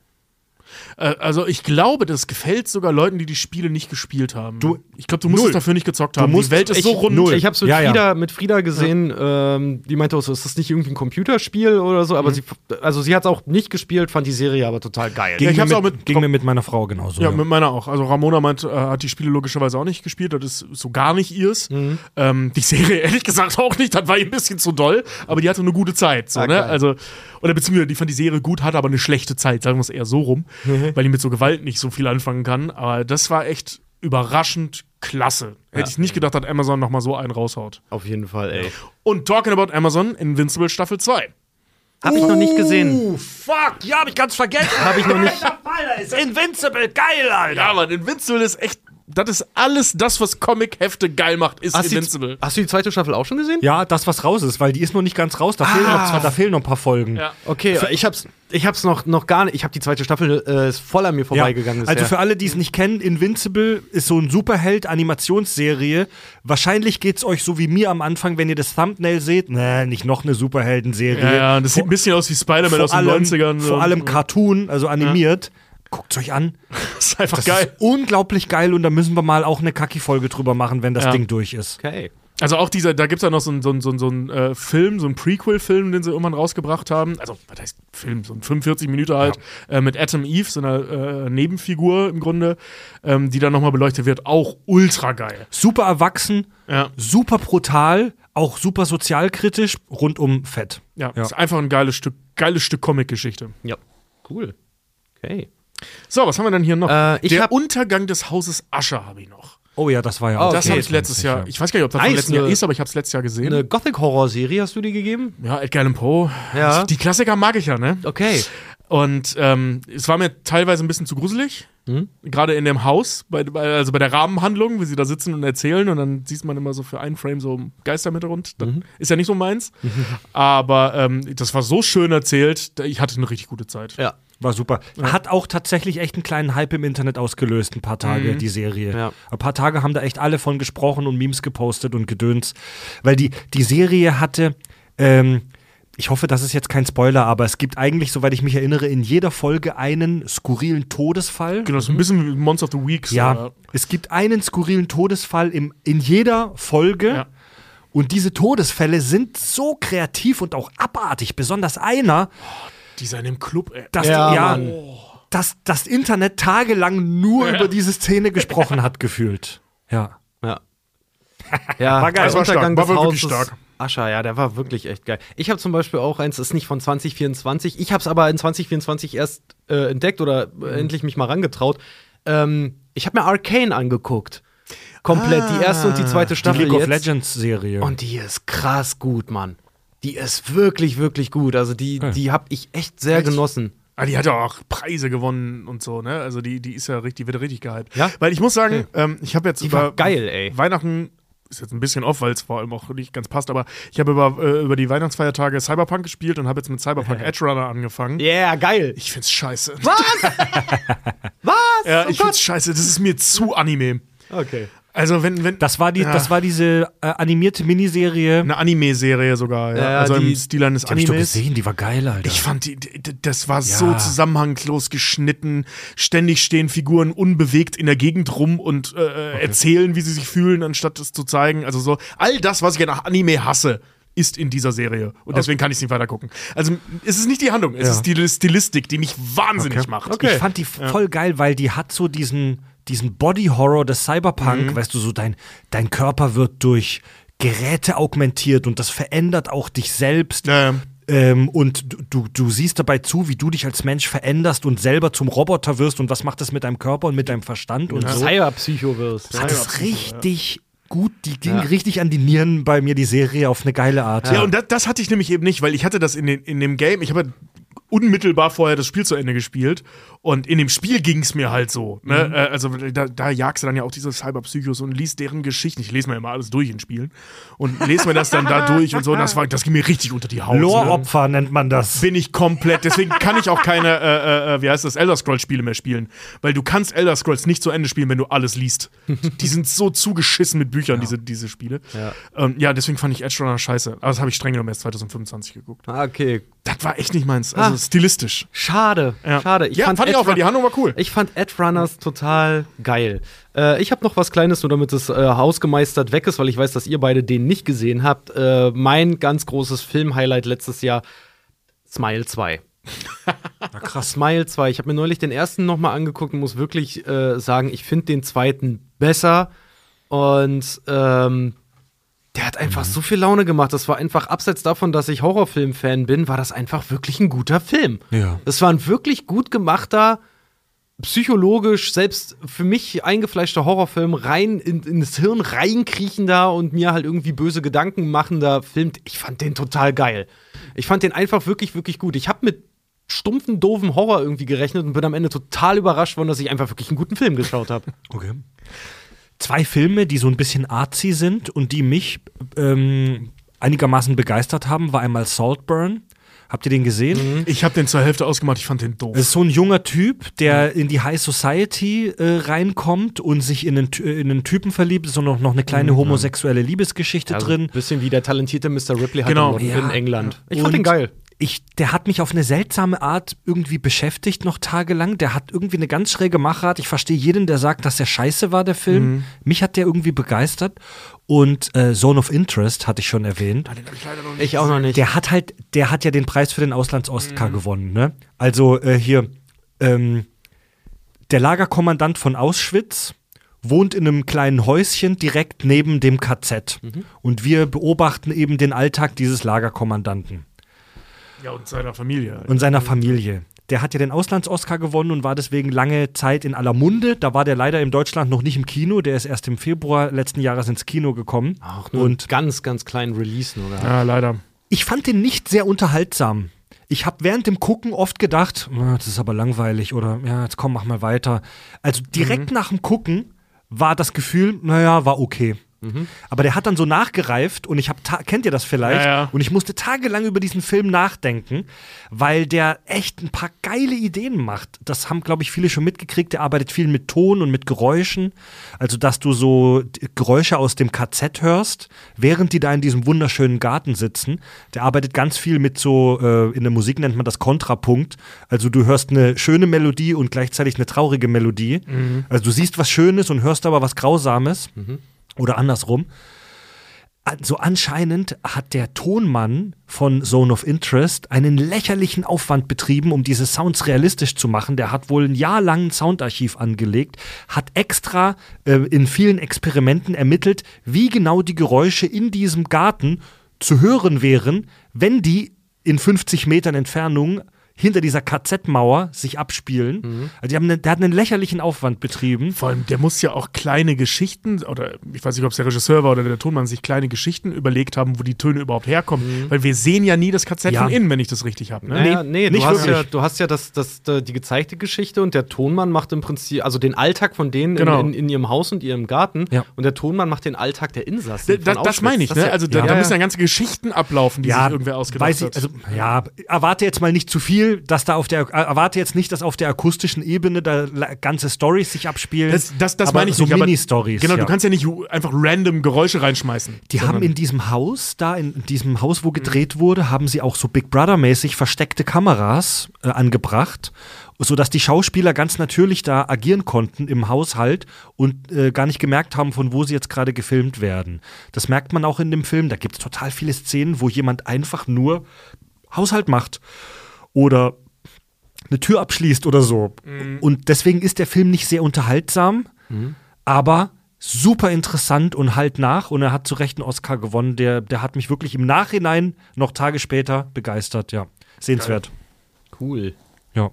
Also ich glaube, das gefällt sogar Leuten, die Spiele nicht gespielt haben. Ich glaube, du musst Null. es dafür nicht gezockt haben. musst- Die Welt ist so rund. Ich hab's mit Frieda gesehen, die meinte auch so, ist das nicht irgendwie ein Computerspiel oder so, aber sie hat's auch nicht gespielt, fand die Serie aber total geil. Ja, ich hab's auch Ging mir mit meiner Frau genauso. Ja, mit meiner auch. Also Ramona meint, hat die Spiele logischerweise auch nicht gespielt. Das ist so gar nicht ihrs. Die Serie ehrlich gesagt auch nicht. Das war ihr ein bisschen zu doll. Aber die hatte eine gute Zeit. So, ne? geil. Also, oder beziehungsweise die fand die Serie gut, hatte aber eine schlechte Zeit. Sagen wir es eher so rum. Weil die mit so Gewalt nicht so viel anfangen kann. Aber das war echt überraschend klasse. Hätte ich nicht gedacht, dass Amazon noch mal so einen raushaut. Auf jeden Fall, ey. Und talking about Amazon, Invincible Staffel 2. Hab ich noch nicht gesehen. Fuck, ja, hab ich ganz vergessen. Hab ich noch nicht. Alter, ist Invincible geil, Alter. Ja, Mann, Invincible ist echt. Das ist alles das, was Comic-Hefte geil macht, ist Invincible. Hast du die zweite Staffel auch schon gesehen? Ja, das, was raus ist, weil die ist noch nicht ganz raus. Da fehlen noch ein paar Folgen. Ja. Okay, ich hab's noch gar nicht. Ich habe die zweite Staffel ist voll an mir vorbeigegangen. Also für alle, die es nicht kennen, Invincible ist so ein Superheld-Animationsserie. Wahrscheinlich geht's euch so wie mir am Anfang, wenn ihr das Thumbnail seht. Nee, nicht noch eine Superhelden-Serie. Ja, das sieht ein bisschen aus wie Spider-Man aus den 90ern. Vor allem Cartoon, also animiert. Guckt's euch an. Das ist einfach Das geil. ist unglaublich geil und da müssen wir mal auch eine Kacki-Folge drüber machen, wenn das Ding durch ist. Okay. Also auch da gibt's ja noch so einen Film, so einen Prequel-Film, den sie irgendwann rausgebracht haben. Also, was heißt Film? So ein 45 Minuten halt, mit Atom Eve, so einer Nebenfigur im Grunde, die dann nochmal beleuchtet wird. Auch ultra geil. Super erwachsen, Ja. super brutal, auch super sozialkritisch, rundum fett. Ja, ist einfach ein geiles Stück Comic-Geschichte. Ja. Cool. Okay. So, was haben wir denn hier noch? ich Der hab- Untergang des Hauses Ascher habe ich noch. Oh ja, das war ja auch. Das habe ich letztes Jahr. Ich weiß gar nicht, ob das vom Nice, letzten Jahr ne- ist, aber ich habe es letztes Jahr gesehen. Eine Gothic-Horror-Serie hast du dir gegeben? Ja, Edgar Allan Poe. Ja. Die Klassiker mag ich ja, ne? Okay. Und es war mir teilweise ein bisschen zu gruselig. Gerade in dem Haus, also bei der Rahmenhandlung, wie sie da sitzen und erzählen. Und dann sieht man immer so für einen Frame so Geister im Hintergrund. Das ist ja nicht so meins. Aber das war so schön erzählt. Ich hatte eine richtig gute Zeit. Ja. War super. Hat auch tatsächlich echt einen kleinen Hype im Internet ausgelöst, ein paar Tage, die Serie. Ja. Ein paar Tage haben da echt alle von gesprochen und Memes gepostet und Gedöns. Weil die Serie hatte, ich hoffe, das ist jetzt kein Spoiler, aber es gibt eigentlich, soweit ich mich erinnere, in jeder Folge einen skurrilen Todesfall. Genau, so ein bisschen wie Monster of the Week. So, Ja, es gibt einen skurrilen Todesfall in jeder Folge. Ja. Und diese Todesfälle sind so kreativ und auch abartig. Besonders einer, Dieser in dem Club, ey. dass dass das Internet tagelang nur über diese Szene gesprochen hat, gefühlt. Ja. Ja. Ja, War geil. Das war stark. Untergang War des wirklich Hauses stark. Ascher, ja, der war wirklich echt geil. Ich habe zum Beispiel auch eins, das ist nicht von 2024. Ich habe es aber in 2024 erst entdeckt oder endlich mich mal rangetraut. Ich habe mir Arcane angeguckt. Komplett, die erste und die zweite Die Staffel League of jetzt. Legends Serie. Und die ist krass gut, Mann. Die ist wirklich, wirklich gut. Also die habe ich echt sehr genossen. Ah, die hat ja auch Preise gewonnen und so, ne? Also die ist ja richtig, wird richtig gehypt. Ja? Weil ich muss sagen, ich habe jetzt Die über war geil, ey. Weihnachten, ist jetzt ein bisschen off, weil es vor allem auch nicht ganz passt, aber ich habe über die Weihnachtsfeiertage Cyberpunk gespielt und habe jetzt mit Cyberpunk Edge Runner angefangen. Yeah, geil. Ich find's scheiße. Was? Ja, Oh ich find's scheiße. Das ist mir zu Anime. Okay. Also wenn Das war diese animierte Miniserie. eine Anime-Serie sogar, ja. Ja, Also im die- Stil eines Die hab ich doch Animes. gesehen, die war geil, Alter. Ich fand, das war so zusammenhanglos geschnitten. Ständig stehen Figuren unbewegt in der Gegend rum und erzählen, wie sie sich fühlen, anstatt es zu zeigen. Also so, all das, was ich ja nach Anime hasse, ist in dieser Serie. Und deswegen kann ich es nicht weiter gucken. Also, es ist nicht die Handlung, es ist die Stilistik, die mich wahnsinnig macht. Ich fand die voll geil, weil die hat so diesen Body-Horror des Cyberpunk, weißt du, so dein Körper wird durch Geräte augmentiert und das verändert auch dich selbst. Ja. Und du siehst dabei zu, wie du dich als Mensch veränderst und selber zum Roboter wirst und was macht das mit deinem Körper und mit deinem Verstand und so. Cyberpsycho wirst. Hat es richtig gut, die ging richtig an die Nieren bei mir, die Serie, auf eine geile Art. Ja, und das hatte ich nämlich eben nicht, weil ich hatte das in dem Game, ich habe unmittelbar vorher das Spiel zu Ende gespielt. Und in dem Spiel ging es mir halt so. Ne? Also da jagst du dann ja auch diese Cyberpsychos und liest deren Geschichten. Ich lese mir immer alles durch in Spielen. Und lese mir das dann da durch und so. Und das ging mir richtig unter die Haut. Lore-Opfer nennt man das. Bin ich komplett. Deswegen kann ich auch keine, Elder Scrolls-Spiele mehr spielen. Weil du kannst Elder Scrolls nicht zu Ende spielen, wenn du alles liest. Die sind so zugeschissen mit Büchern, diese Spiele. Ja. Deswegen fand ich Edge Runner scheiße. Aber das habe ich streng genommen erst 2025 geguckt. Ah, okay. Das war echt nicht meins. Also stilistisch. Schade. Schade. Fand ich auch, weil die Handlung war cool. Ich fand Edge Runners total geil. Ich habe noch was Kleines, nur damit das Haus gemeistert weg ist, weil ich weiß, dass ihr beide den nicht gesehen habt. Mein ganz großes Film-Highlight letztes Jahr, Smile 2. Na krass. Smile 2. Ich habe mir neulich den ersten noch mal angeguckt und muss wirklich sagen, ich finde den zweiten besser. Und der hat einfach so viel Laune gemacht. Das war einfach, abseits davon, dass ich Horrorfilm-Fan bin, war das einfach wirklich ein guter Film. Ja. Das war ein wirklich gut gemachter, psychologisch, selbst für mich eingefleischter Horrorfilm, rein in das Hirn reinkriechender und mir halt irgendwie böse Gedanken machender Film. Ich fand den total geil. Ich fand den einfach wirklich, wirklich gut. Ich habe mit stumpfen, doofen Horror irgendwie gerechnet und bin am Ende total überrascht worden, dass ich einfach wirklich einen guten Film geschaut habe. Okay. 2 Filme, die so ein bisschen artsy sind und die mich einigermaßen begeistert haben, war einmal Saltburn. Habt ihr den gesehen? Ich habe den zur Hälfte ausgemacht, ich fand den doof. Es ist so ein junger Typ, der in die High Society reinkommt und sich in einen Typen verliebt. Es ist noch eine kleine homosexuelle Liebesgeschichte drin. Ein bisschen wie der talentierte Mr. Ripley Genau. in England. Ich Und fand den geil. Der hat mich auf eine seltsame Art irgendwie beschäftigt noch tagelang. Der hat irgendwie eine ganz schräge Machart. Ich verstehe jeden, der sagt, dass der scheiße war, der Film. Mich hat der irgendwie begeistert. Und Zone of Interest hatte ich schon erwähnt. Ich auch noch nicht. Der hat ja den Preis für den Auslands-Oscar gewonnen, ne? Also hier, der Lagerkommandant von Auschwitz wohnt in einem kleinen Häuschen direkt neben dem KZ. Und wir beobachten eben den Alltag dieses Lagerkommandanten. Ja, und seiner Familie. Und seiner Familie. Der hat ja den Auslands-Oscar gewonnen und war deswegen lange Zeit in aller Munde. Da war der leider in Deutschland noch nicht im Kino. Der ist erst im Februar letzten Jahres ins Kino gekommen. Auch nur und ganz, ganz kleinen Release nur gehabt. Ja, leider. Ich fand den nicht sehr unterhaltsam. Ich habe während dem Gucken oft gedacht, das ist aber langweilig oder ja, jetzt komm, mach mal weiter. Also direkt nach dem Gucken war das Gefühl, naja, war okay. Aber der hat dann so nachgereift und kennt ihr das vielleicht? Ja. Und ich musste tagelang über diesen Film nachdenken, weil der echt ein paar geile Ideen macht. Das haben, glaube ich, viele schon mitgekriegt. Der arbeitet viel mit Ton und mit Geräuschen. Also, dass du so Geräusche aus dem KZ hörst, während die da in diesem wunderschönen Garten sitzen. Der arbeitet ganz viel mit so, in der Musik nennt man das Kontrapunkt. Also, du hörst eine schöne Melodie und gleichzeitig eine traurige Melodie. Also, du siehst was Schönes und hörst aber was Grausames. Oder andersrum. Also anscheinend hat der Tonmann von Zone of Interest einen lächerlichen Aufwand betrieben, um diese Sounds realistisch zu machen. Der hat wohl ein Jahr lang ein Soundarchiv angelegt, hat extra in vielen Experimenten ermittelt, wie genau die Geräusche in diesem Garten zu hören wären, wenn die in 50 Metern Entfernung hinter dieser KZ-Mauer sich abspielen. Also der hat einen lächerlichen Aufwand betrieben. Vor allem, der muss ja auch kleine Geschichten, oder ich weiß nicht, ob es der Regisseur war oder der Tonmann, sich kleine Geschichten überlegt haben, wo die Töne überhaupt herkommen. Weil wir sehen ja nie das KZ von innen, wenn ich das richtig habe. Ne? Naja, nicht wirklich. Du hast ja die gezeigte Geschichte und der Tonmann macht im Prinzip, also den Alltag von denen in ihrem Haus und ihrem Garten. Ja. Und der Tonmann macht den Alltag der Insassen. Das meine ich, ne? Also da müssen ja ganze Geschichten ablaufen, die sich irgendwer ausgedacht hat. Also, erwarte jetzt mal nicht zu viel, dass da erwarte jetzt nicht, dass auf der akustischen Ebene da ganze Storys sich abspielen. Das aber meine ich so nicht. Mini-Stories. Genau, du kannst ja nicht einfach random Geräusche reinschmeißen. Die haben in diesem Haus, wo gedreht wurde, haben sie auch so Big Brother-mäßig versteckte Kameras angebracht, sodass die Schauspieler ganz natürlich da agieren konnten im Haushalt und gar nicht gemerkt haben, von wo sie jetzt gerade gefilmt werden. Das merkt man auch in dem Film. Da gibt es total viele Szenen, wo jemand einfach nur Haushalt macht. Oder eine Tür abschließt oder so. Und deswegen ist der Film nicht sehr unterhaltsam, aber super interessant und halt nach. Und er hat zu Recht einen Oscar gewonnen. Der hat mich wirklich im Nachhinein, noch Tage später, begeistert. Ja, sehenswert. Cool. Ja.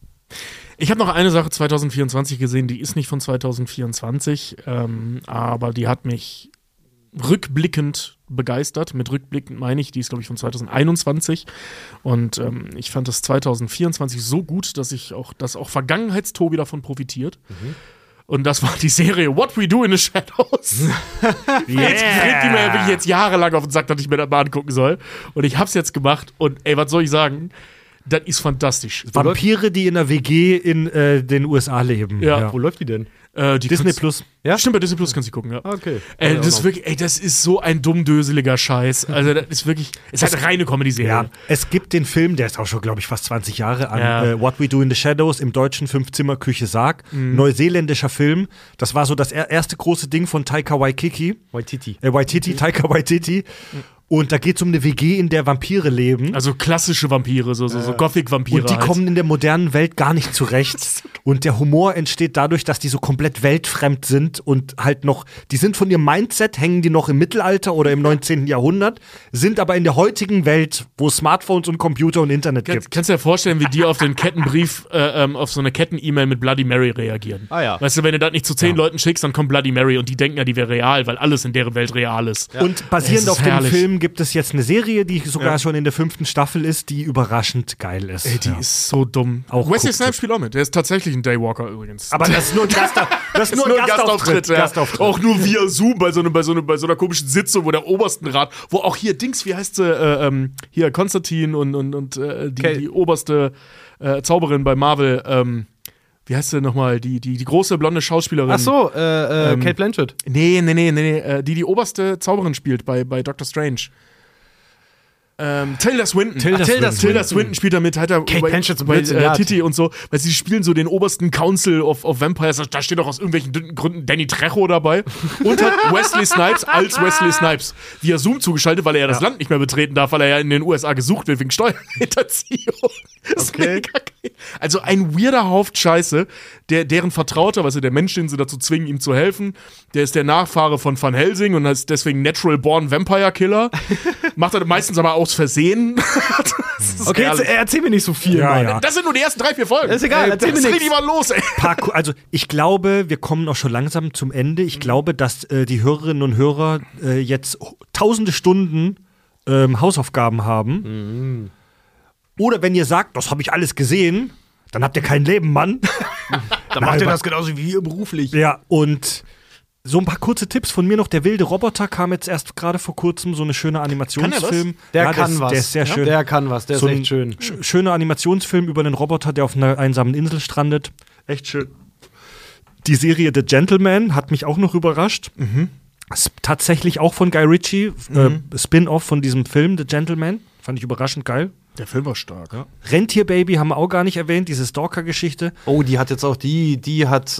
Ich habe noch eine Sache 2024 gesehen, die ist nicht von 2024, aber die hat mich rückblickend begeistert. Mit rückblickend meine ich, die ist, glaube ich, von 2021. Und ich fand das 2024 so gut, dass auch Vergangenheitstobi davon profitiert. Und das war die Serie What We Do in the Shadows. Jetzt kriegt die mir ja wirklich jetzt jahrelang auf den Sack, dass ich mir das mal angucken soll. Und ich hab's jetzt gemacht. Und ey, was soll ich sagen? Das ist fantastisch. Vampire, die in einer WG in den USA leben. Ja. Wo läuft die denn? Disney Plus. Ja? Stimmt, bei Disney Plus kannst du gucken, ja. Okay. Das ist wirklich, das ist so ein dummdöseliger Scheiß. Also, das ist wirklich, es ist halt reine Comedy-Serie. Ja, es gibt den Film, der ist auch schon, glaube ich, fast 20 Jahre an. Ja. What We Do in the Shadows, im deutschen 5-Zimmer-Küche Sarg. Neuseeländischer Film. Das war so das erste große Ding von Taika Waititi. Taika Waititi. Und da geht es um eine WG, in der Vampire leben. Also klassische Vampire, so Gothic-Vampire. Und die kommen in der modernen Welt gar nicht zurecht. Und der Humor entsteht dadurch, dass die so komplett weltfremd sind und halt noch, die sind von ihrem Mindset, hängen die noch im Mittelalter oder im 19. Jahrhundert, sind aber in der heutigen Welt, wo es Smartphones und Computer und Internet gibt. Kannst du dir vorstellen, wie die auf den Kettenbrief, auf so eine Ketten-E-Mail mit Bloody Mary reagieren? Ah ja. Weißt du, wenn du das nicht zu 10 Leuten schickst, dann kommt Bloody Mary und die denken ja, die wäre real, weil alles in deren Welt real ist. Ja. Und basierend auf dem herrlich. Film gibt es jetzt eine Serie, die sogar schon in der 5. Staffel ist, die überraschend geil ist. Ey, die ist so dumm. Auch Wesley guckt. Snipes spielt auch mit. Der ist tatsächlich ein Daywalker übrigens. Aber das ist nur ein Gastauftritt. Ja. Gastauftritt. Auch nur via Zoom bei so einer komischen Sitzung, wo der Oberstenrat, wo auch hier Dings, wie heißt sie, hier Konstantin und die oberste Zauberin bei Marvel, wie heißt sie nochmal, die große blonde Schauspielerin. Ach so, Kate Blanchett. Nee, die oberste Zauberin spielt bei Doctor Strange. Tilda Swinton. Tilda Swinton spielt da mit, Kate Blanchett zum Beispiel, Titi und so, weil sie spielen so den obersten Council of Vampires, da steht auch aus irgendwelchen Gründen Danny Trejo dabei und hat Wesley Snipes als Wesley Snipes via Zoom zugeschaltet, weil er ja das Land nicht mehr betreten darf, weil er ja in den USA gesucht wird wegen Steuerhinterziehung. Okay. Also ein weirder Haufen Scheiße, deren Vertrauter, weißt du, der Mensch, den sie dazu zwingen, ihm zu helfen, der ist der Nachfahre von Van Helsing und ist deswegen Natural Born Vampire Killer. Macht er meistens aber aus Versehen. Okay, jetzt erzähl mir nicht so viel. Ja. Das sind nur die ersten 3-4 Folgen. Ist egal, erzähl mir richtig nichts. mal los, ey. Also ich glaube, wir kommen auch schon langsam zum Ende. Ich glaube, dass die Hörerinnen und Hörer jetzt tausende Stunden Hausaufgaben haben. Oder wenn ihr sagt, das habe ich alles gesehen, dann habt ihr kein Leben, Mann. Dann macht ihr das genauso wie ihr beruflich. Ja, und so ein paar kurze Tipps von mir noch. Der wilde Roboter kam jetzt erst gerade vor kurzem, so eine schöne Animationsfilm. Der kann was. Der ist sehr schön. Der kann was, der so ist echt schön. Schöner Animationsfilm über einen Roboter, der auf einer einsamen Insel strandet. Echt schön. Die Serie The Gentleman hat mich auch noch überrascht. Ist tatsächlich auch von Guy Ritchie, Spin-off von diesem Film The Gentleman. Fand ich überraschend geil. Der Film war stark. Ja. Rentierbaby haben wir auch gar nicht erwähnt, diese Stalker-Geschichte. Oh, die hat jetzt auch die hat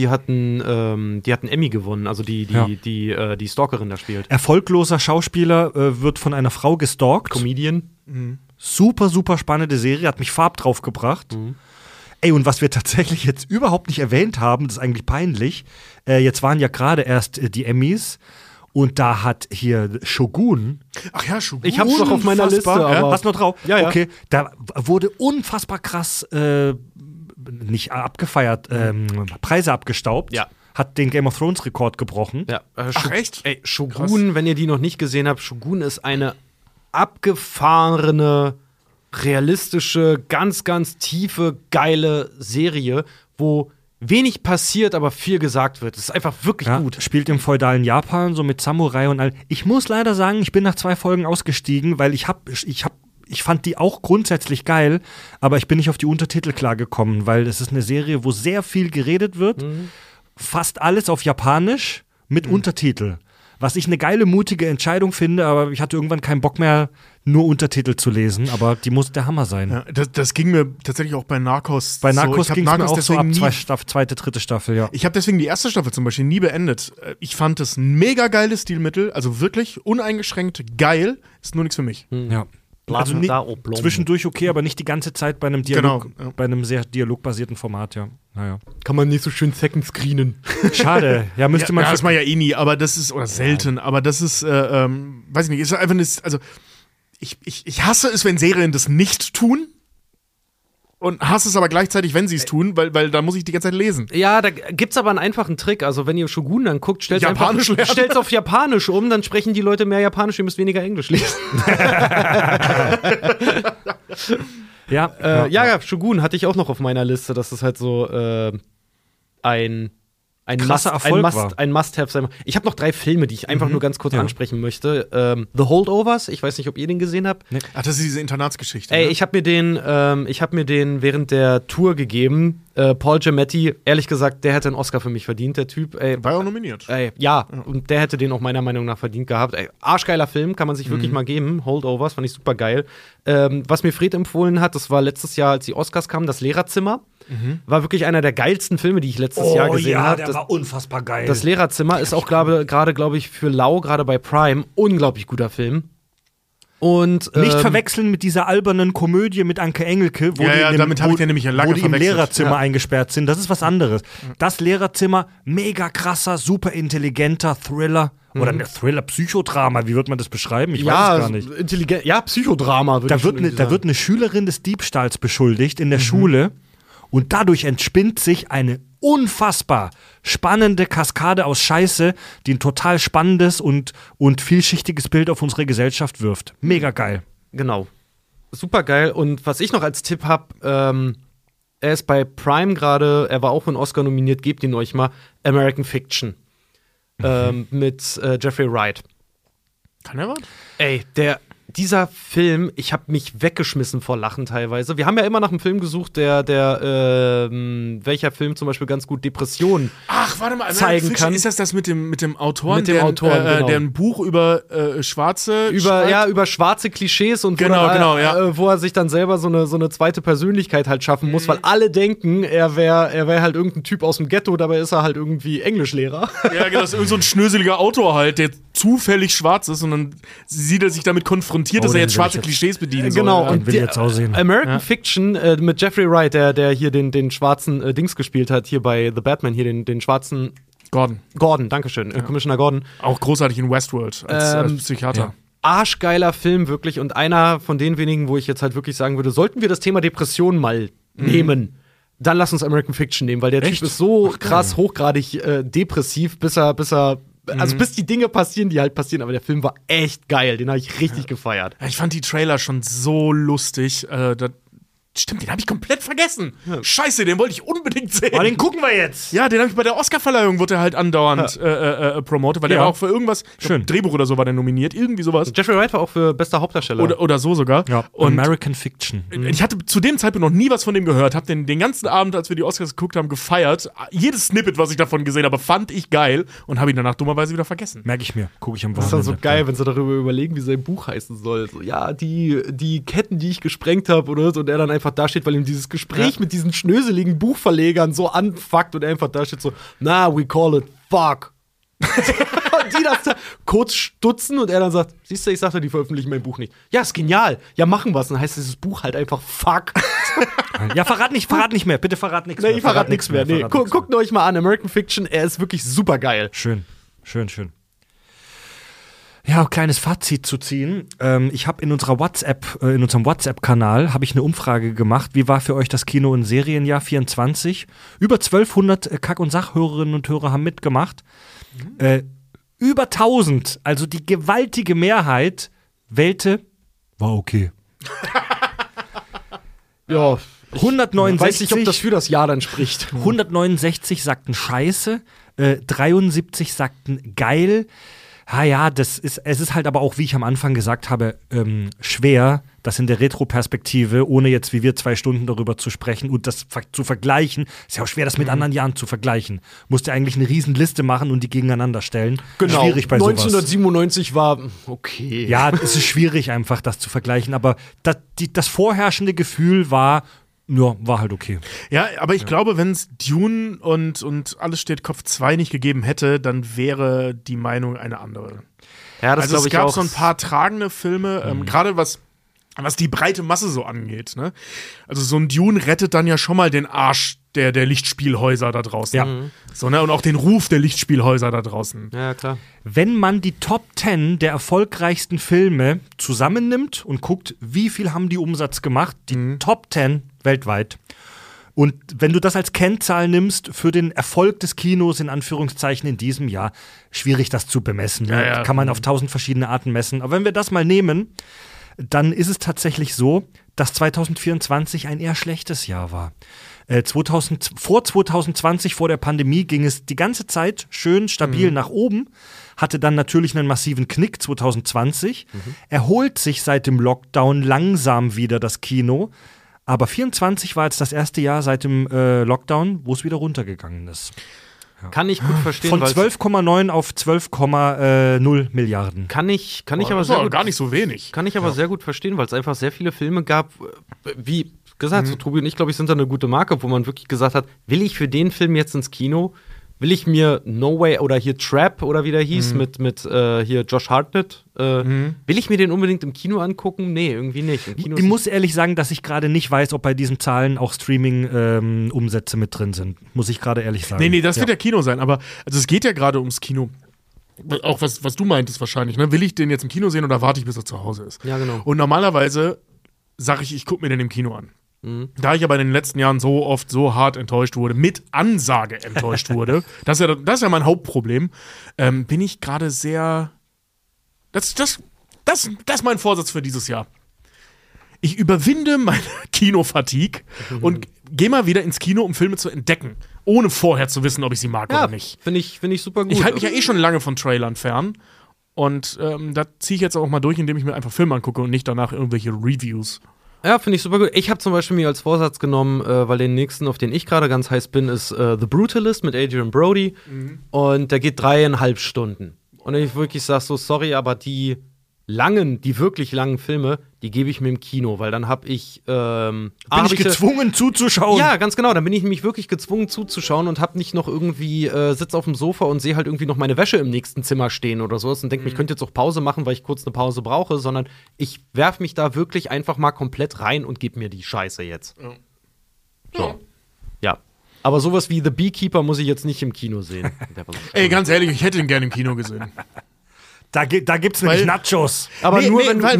einen Emmy gewonnen, also die Stalkerin da spielt. Erfolgloser Schauspieler wird von einer Frau gestalkt. Comedian. Super, super spannende Serie, hat mich Farb drauf gebracht. Ey, und was wir tatsächlich jetzt überhaupt nicht erwähnt haben, das ist eigentlich peinlich. Jetzt waren ja gerade erst die Emmys. Und da hat hier Shogun. Ach ja, Shogun. Ich hab's noch auf meiner Liste, aber hast du noch drauf? Ja. Okay, da wurde unfassbar krass nicht abgefeiert, Preise abgestaubt. Ja. Hat den Game of Thrones Rekord gebrochen. Ja. Ach, echt? Ey, Shogun, wenn ihr die noch nicht gesehen habt, Shogun ist eine abgefahrene, realistische, ganz, ganz tiefe, geile Serie, wo wenig passiert, aber viel gesagt wird. Das ist einfach wirklich gut. Spielt im feudalen Japan, so mit Samurai und all. Ich muss leider sagen, ich bin nach 2 Folgen ausgestiegen, weil ich fand die auch grundsätzlich geil, aber ich bin nicht auf die Untertitel klargekommen, weil es ist eine Serie, wo sehr viel geredet wird. Fast alles auf Japanisch mit Untertitel. Was ich eine geile, mutige Entscheidung finde, aber ich hatte irgendwann keinen Bock mehr, nur Untertitel zu lesen, aber die muss der Hammer sein. Ja, das ging mir tatsächlich auch bei Narcos. Bei Narcos ging es mir auch so ab nie, zweite, dritte Staffel, ja. Ich habe deswegen die erste Staffel zum Beispiel nie beendet. Ich fand es ein mega geiles Stilmittel, also wirklich uneingeschränkt geil, ist nur nichts für mich. Ja. Also zwischendurch okay, aber nicht die ganze Zeit bei einem Dialog, bei einem sehr dialogbasierten Format, ja. Naja. Kann man nicht so schön second screenen. Schade. Ja, müsste man. Ja, das war ja eh nie, aber das ist, oder selten, aber das ist, weiß ich nicht, ist einfach, also ich hasse es, wenn Serien das nicht tun. und hasse es aber gleichzeitig, wenn sie es tun, weil da muss ich die ganze Zeit lesen. Ja, da gibt's aber einen einfachen Trick. Also, wenn ihr Shogun dann guckt, stellt's auf Japanisch um, dann sprechen die Leute mehr Japanisch, ihr müsst weniger Englisch lesen. Ja, Shogun hatte ich auch noch auf meiner Liste. Das ist halt so ein krasser Erfolg war. Ein Must-Have sein. Ich habe noch 3 Filme, die ich einfach nur ganz kurz ansprechen möchte. The Holdovers, ich weiß nicht, ob ihr den gesehen habt. Nee. Ach, das ist diese Internatsgeschichte. Ey, ne? ich habe mir den während der Tour gegeben. Paul Giamatti, ehrlich gesagt, der hätte einen Oscar für mich verdient, der Typ. Ey, war auch nominiert. Ey, ja, und der hätte den auch meiner Meinung nach verdient gehabt. Ey, arschgeiler Film, kann man sich wirklich mal geben. Holdovers, fand ich super geil. Was mir Fred empfohlen hat, das war letztes Jahr, als die Oscars kamen, Das Lehrerzimmer. War wirklich einer der geilsten Filme, die ich letztes Jahr gesehen habe. Der war unfassbar geil. Das Lehrerzimmer ist auch gerade, glaube ich, für Lau, gerade bei Prime, unglaublich guter Film. Und nicht verwechseln mit dieser albernen Komödie mit Anke Engelke, wo damit habe ich ja nämlich lange wo die im verwechselt. Lehrerzimmer eingesperrt sind. Das ist was anderes. Das Lehrerzimmer, mega krasser, super intelligenter Thriller. Oder ein Thriller-Psychodrama, wie wird man das beschreiben? Ich weiß es gar nicht. Intelligent, ja, Psychodrama. Da wird eine Schülerin des Diebstahls beschuldigt in der Schule. Und dadurch entspinnt sich eine unfassbar spannende Kaskade aus Scheiße, die ein total spannendes und vielschichtiges Bild auf unsere Gesellschaft wirft. Mega geil. Genau. Super geil. Und was ich noch als Tipp habe, er ist bei Prime gerade, er war auch für einen Oscar nominiert, gebt ihn euch mal, American Fiction. Mit Jeffrey Wright. Kann er was? Ey, dieser Film, ich habe mich weggeschmissen vor Lachen teilweise. Wir haben ja immer nach einem Film gesucht, welcher Film zum Beispiel ganz gut Depressionen zeigen kann. Ist das mit dem Autoren, genau. der ein Buch über Schwarze schreibt? Über schwarze Klischees und wo er sich dann selber so eine zweite Persönlichkeit halt schaffen muss, weil alle denken, er wär halt irgendein Typ aus dem Ghetto, dabei ist er halt irgendwie Englischlehrer. Ja, genau, das ist irgend so ein schnöseliger Autor halt, der zufällig schwarz ist und dann sieht er sich damit konfrontiert, dass er jetzt schwarze Klischees bedienen soll. Genau, Ja. und will jetzt aussehen. American Fiction mit Jeffrey Wright, der hier den schwarzen Dings gespielt hat, hier bei The Batman, hier den schwarzen Gordon, dankeschön, Commissioner Gordon. Auch großartig in Westworld als Psychiater. Ja. Arschgeiler Film, wirklich. Und einer von den wenigen, wo ich jetzt halt wirklich sagen würde, sollten wir das Thema Depression mal nehmen, dann lass uns American Fiction nehmen, weil der Typ ist so krass hochgradig depressiv, bis die Dinge passieren, die halt passieren. Aber der Film war echt geil. Den habe ich richtig gefeiert. Ich fand die Trailer schon so lustig. Stimmt, den habe ich komplett vergessen. Ja. Scheiße, den wollte ich unbedingt sehen. Aber den gucken wir jetzt. Ja, den habe ich bei der Oscarverleihung, wurde er halt andauernd promotet, weil der war auch für irgendwas, Drehbuch oder so war der nominiert, irgendwie sowas. Jeffrey Wright war auch für bester Hauptdarsteller. Oder so sogar. Ja, und American Fiction. Ich hatte zu dem Zeitpunkt noch nie was von dem gehört, habe den ganzen Abend, als wir die Oscars geguckt haben, gefeiert. Jedes Snippet, was ich davon gesehen habe, fand ich geil und habe ihn danach dummerweise wieder vergessen. Merke ich mir, gucke ich am Wochenende. Das ist dann so geil, wenn sie darüber überlegen, wie sein Buch heißen soll. So, ja, die Ketten, die ich gesprengt habe oder so, und er dann einfach da steht, weil ihm dieses Gespräch mit diesen schnöseligen Buchverlegern so anfuckt und er einfach da steht so, we call it fuck. Und die das da kurz stutzen und er dann sagt, siehst du, ich sagte, die veröffentlichen mein Buch nicht. Ja, ist genial. Ja, machen wir's. Dann heißt dieses Buch halt einfach fuck. Ja, verrat nicht mehr. Bitte verrat nichts mehr. Nee, ich verrat nichts mehr. Nee, guckt euch mal an. American Fiction, er ist wirklich super geil. Schön. Ja, um kleines Fazit zu ziehen. Ich habe in unserem WhatsApp-Kanal habe ich eine Umfrage gemacht. Wie war für euch das Kino- und Serienjahr 24? Über 1200 Kack- und Sachhörerinnen und Hörer haben mitgemacht. Über 1000, also die gewaltige Mehrheit, wählte, war okay. Ja, 169, weiß nicht, ob das für das Jahr dann spricht. 169 sagten Scheiße, 73 sagten geil. Es ist halt aber auch, wie ich am Anfang gesagt habe, schwer, das in der Retro-Perspektive, ohne jetzt wie wir 2 Stunden darüber zu sprechen und das zu vergleichen, ist ja auch schwer, das mit anderen Jahren zu vergleichen. Musst du eigentlich eine Riesenliste machen und die gegeneinander stellen. Genau. Schwierig bei 1997 sowas. War okay. Ja, es ist schwierig einfach, das zu vergleichen, aber das vorherrschende Gefühl war halt okay. Ja, aber ich glaube, wenn es Dune und Alles steht Kopf 2 nicht gegeben hätte, dann wäre die Meinung eine andere. Ja, das also es gab so ein paar tragende Filme, gerade was die breite Masse so angeht. Ne? Also so ein Dune rettet dann ja schon mal den Arsch der Lichtspielhäuser da draußen. Ja. So, ne? Und auch den Ruf der Lichtspielhäuser da draußen. Ja, klar. Wenn man die Top 10 der erfolgreichsten Filme zusammennimmt und guckt, wie viel haben die Umsatz gemacht, die Top 10 weltweit. Und wenn du das als Kennzahl nimmst für den Erfolg des Kinos in Anführungszeichen in diesem Jahr, schwierig das zu bemessen. Ne? Ja. Kann man auf 1000 verschiedene Arten messen. Aber wenn wir das mal nehmen, dann ist es tatsächlich so, dass 2024 ein eher schlechtes Jahr war. Vor 2020, vor der Pandemie, ging es die ganze Zeit schön stabil nach oben, hatte dann natürlich einen massiven Knick 2020, erholt sich seit dem Lockdown langsam wieder das Kino, aber 24 war jetzt das erste Jahr seit dem Lockdown, wo es wieder runtergegangen ist. Kann ich gut verstehen. Von 12,9 auf 12,0 Milliarden. Kann ich aber Das sehr war gut, gar nicht so wenig. kann ich aber sehr gut verstehen, weil es einfach sehr viele Filme gab, wie gesagt, so Tobi und ich, glaube ich, sind da eine gute Marke, wo man wirklich gesagt hat, will ich für den Film jetzt ins Kino? Will ich mir No Way oder hier Trap oder wie der hieß, mit hier Josh Hartnett, will ich mir den unbedingt im Kino angucken? Nee, irgendwie nicht. Im Kino Ich muss ehrlich sagen, dass ich gerade nicht weiß, ob bei diesen Zahlen auch Streaming-Umsätze mit drin sind. Muss ich gerade ehrlich sagen. Nee, das wird ja Kino sein, aber also es geht ja gerade ums Kino. Auch was du meintest wahrscheinlich, ne? Will ich den jetzt im Kino sehen oder warte ich, bis er zu Hause ist? Ja, genau. Und normalerweise sage ich gucke mir den im Kino an. Da ich aber in den letzten Jahren so oft so hart enttäuscht wurde, mit Ansage enttäuscht wurde, das ist ja mein Hauptproblem, bin ich gerade sehr. Das ist mein Vorsatz für dieses Jahr. Ich überwinde meine Kinofatigue und gehe mal wieder ins Kino, um Filme zu entdecken, ohne vorher zu wissen, ob ich sie mag oder nicht. Finde ich super gut. Ich halte mich ja schon lange von Trailern fern. Und da ziehe ich jetzt auch mal durch, indem ich mir einfach Filme angucke und nicht danach irgendwelche Reviews. Ja, finde ich super gut. Ich habe zum Beispiel mir als Vorsatz genommen, weil den nächsten, auf den ich gerade ganz heiß bin, ist The Brutalist mit Adrian Brody. Und der geht 3,5 Stunden. Und ich wirklich sage so, sorry, aber die wirklich langen Filme, die gebe ich mir im Kino, weil dann habe ich bin ich gezwungen zuzuschauen. Ja, ganz genau. Dann bin ich nämlich wirklich gezwungen zuzuschauen und habe nicht noch irgendwie sitze auf dem Sofa und sehe halt irgendwie noch meine Wäsche im nächsten Zimmer stehen oder sowas und denke, ich könnte jetzt auch Pause machen, weil ich kurz eine Pause brauche, sondern ich werfe mich da wirklich einfach mal komplett rein und gebe mir die Scheiße jetzt. Ja. So. Ja. Aber sowas wie The Beekeeper muss ich jetzt nicht im Kino sehen. Der war so Ey, ganz ehrlich, ich hätte ihn gerne im Kino gesehen. Da gibt's nämlich Nachos. Aber Nee,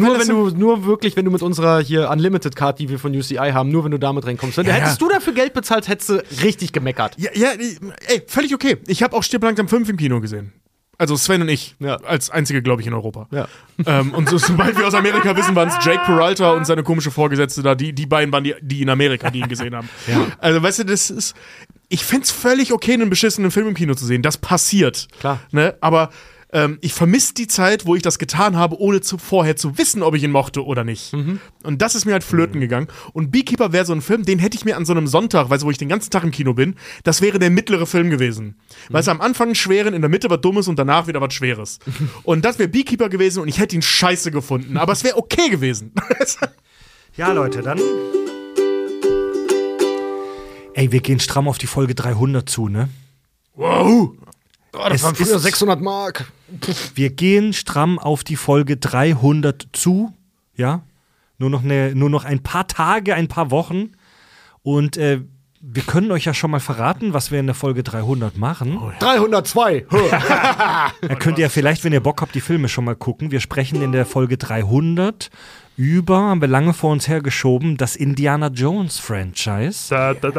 wenn du mit unserer hier Unlimited Card, die wir von UCI haben, nur wenn du damit reinkommst. Hättest du dafür Geld bezahlt, hättest du richtig gemeckert. Ja, ey, völlig okay. Ich habe auch Stirb langsam 5 im Kino gesehen. Also Sven und ich, als einzige, glaube ich, in Europa. Ja. Und sobald wir aus Amerika wissen, waren es Jake Peralta und seine komische Vorgesetzte da. Die beiden waren die in Amerika, die ihn gesehen haben. Ja. Also, weißt du, ich find's völlig okay, einen beschissenen Film im Kino zu sehen. Das passiert. Klar. Ne? Aber ich vermisse die Zeit, wo ich das getan habe, ohne vorher zu wissen, ob ich ihn mochte oder nicht. Und das ist mir halt flöten gegangen. Und Beekeeper wäre so ein Film, den hätte ich mir an so einem Sonntag, weißt du, wo ich den ganzen Tag im Kino bin, das wäre der mittlere Film gewesen. Weißt du, am Anfang einen schweren, in der Mitte was Dummes und danach wieder was Schweres. Und das wäre Beekeeper gewesen und ich hätte ihn scheiße gefunden. Aber es wäre okay gewesen. Ja, Leute, dann. Ey, wir gehen stramm auf die Folge 300 zu, ne? Wow! Oh, das waren früher 600 Mark. Wir gehen stramm auf die Folge 300 zu, ja? Nur noch ein paar Tage, ein paar Wochen. Und wir können euch ja schon mal verraten, was wir in der Folge 300 machen. 302. Da könnt ihr vielleicht, wenn ihr Bock habt, die Filme schon mal gucken. Wir sprechen in der Folge 300 haben wir lange vor uns hergeschoben, das Indiana Jones Franchise.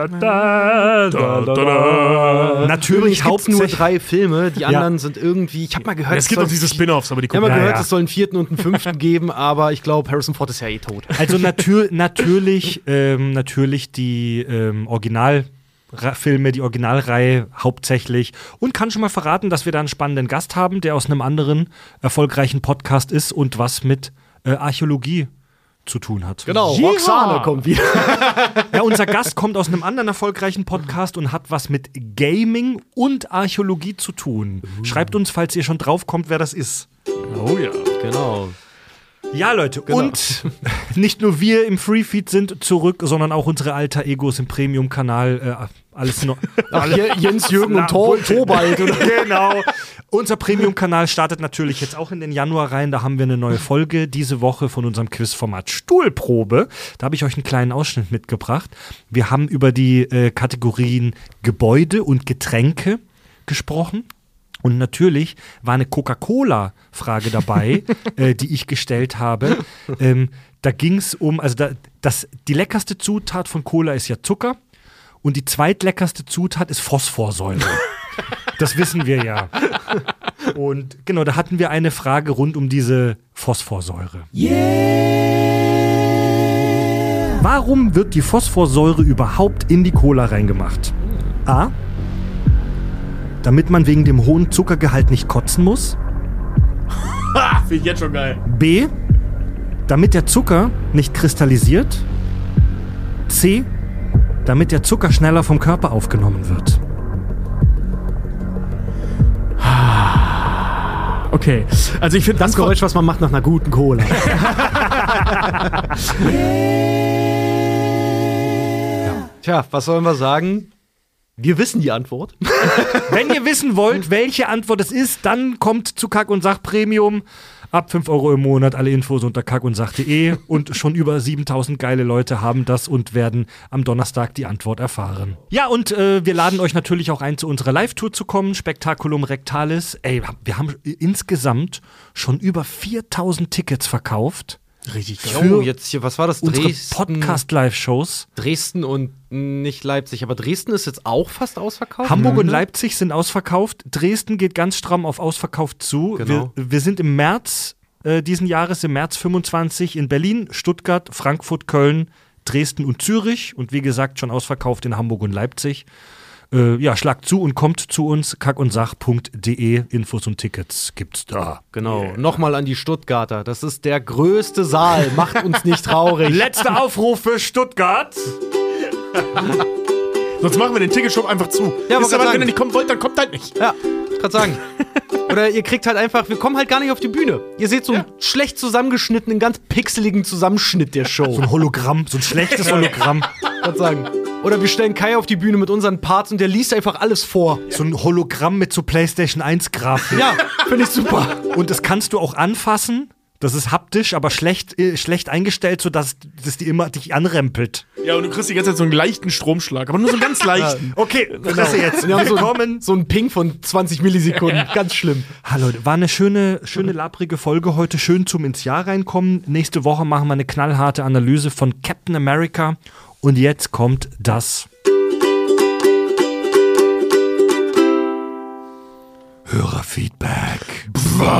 Natürlich hauptsächlich nur 3 Filme, die anderen sind irgendwie, ich habe mal gehört, Es gibt auch diese Spin-Offs, aber die Ich habe gucken mal wir. gehört, es soll einen 4. und einen 5. geben, aber ich glaube, Harrison Ford ist ja eh tot. Also natürlich die Originalfilme, die Originalreihe hauptsächlich. Und kann schon mal verraten, dass wir da einen spannenden Gast haben, der aus einem anderen erfolgreichen Podcast ist und was mit Archäologie zu tun hat. Genau, Yeehaw! Roxane kommt wieder. Ja, unser Gast kommt aus einem anderen erfolgreichen Podcast und hat was mit Gaming und Archäologie zu tun. Schreibt uns, falls ihr schon drauf kommt, wer das ist. Oh ja. Genau. Ja, Leute, Genau. und nicht nur wir im Freefeed sind zurück, sondern auch unsere alter Egos im Premium-Kanal. Alles noch. Jens, Jürgen und Tobald. Genau. Unser Premium-Kanal startet natürlich jetzt auch in den Januar rein. Da haben wir eine neue Folge diese Woche von unserem Quizformat Stuhlprobe. Da habe ich euch einen kleinen Ausschnitt mitgebracht. Wir haben über die Kategorien Gebäude und Getränke gesprochen. Und natürlich war eine Coca-Cola-Frage dabei, die ich gestellt habe. Da ging es um, also die leckerste Zutat von Cola ist ja Zucker und die zweitleckerste Zutat ist Phosphorsäure. Das wissen wir ja. Und genau, da hatten wir eine Frage rund um diese Phosphorsäure. Warum wird die Phosphorsäure überhaupt in die Cola reingemacht? A. Damit man wegen dem hohen Zuckergehalt nicht kotzen muss. Finde ich jetzt schon geil. B. Damit der Zucker nicht kristallisiert. C. Damit der Zucker schneller vom Körper aufgenommen wird. Okay, also ich finde Das Geräusch, was man macht nach einer guten Cola. Tja, was sollen wir sagen? Wir wissen die Antwort. Wenn ihr wissen wollt, welche Antwort es ist, dann kommt zu Kack und Sach Premium. Ab 5 € im Monat, alle Infos unter kackundsach.de. Und schon über 7000 geile Leute haben das und werden am Donnerstag die Antwort erfahren. Ja, und wir laden euch natürlich auch ein, zu unserer Live-Tour zu kommen. Spektakulum Rectalis. Ey, wir haben insgesamt schon über 4000 Tickets verkauft. richtig geil. Für jetzt hier, was war das? Unsere Podcast-Live-Shows. Dresden und nicht Leipzig. Aber Dresden ist jetzt auch fast ausverkauft. Hamburg und Leipzig sind ausverkauft. Dresden geht ganz stramm auf ausverkauft zu. Genau. Wir sind im März diesen Jahres, im März 25 in Berlin, Stuttgart, Frankfurt, Köln, Dresden und Zürich. Und wie gesagt, schon ausverkauft in Hamburg und Leipzig. Ja, schlagt zu und kommt zu uns, kackundsach.de. Infos und Tickets gibt's da. Genau. Nochmal an die Stuttgarter. Das ist der größte Saal. Macht uns nicht traurig. Letzter Aufruf für Stuttgart. Sonst machen wir den Ticketshop einfach zu. Ja, Wisst ihr wollte was, sagen. wenn ihr nicht kommen wollt, dann kommt halt nicht. Ja, ich kann sagen. Oder ihr kriegt halt einfach, wir kommen halt gar nicht auf die Bühne. Ihr seht so einen schlecht zusammengeschnittenen, ganz pixeligen Zusammenschnitt der Show. So ein Hologramm, so ein schlechtes Hologramm. Kann sagen. Oder wir stellen Kai auf die Bühne mit unseren Parts und der liest einfach alles vor. So ein Hologramm mit so PlayStation 1 Grafik. Ja, finde ich super. Und das kannst du auch anfassen. Das ist haptisch, aber schlecht eingestellt, sodass das dich anrempelt. Ja, und du kriegst die ganze Zeit so einen leichten Stromschlag, aber nur so einen ganz leichten. Okay, Fresse jetzt. Wir haben Willkommen. so einen Ping von 20 Millisekunden. Ganz schlimm. Hallo, war eine schöne labrige Folge heute. Schön zum ins Jahr reinkommen. Nächste Woche machen wir eine knallharte Analyse von Captain America. Und jetzt kommt das Hörerfeedback.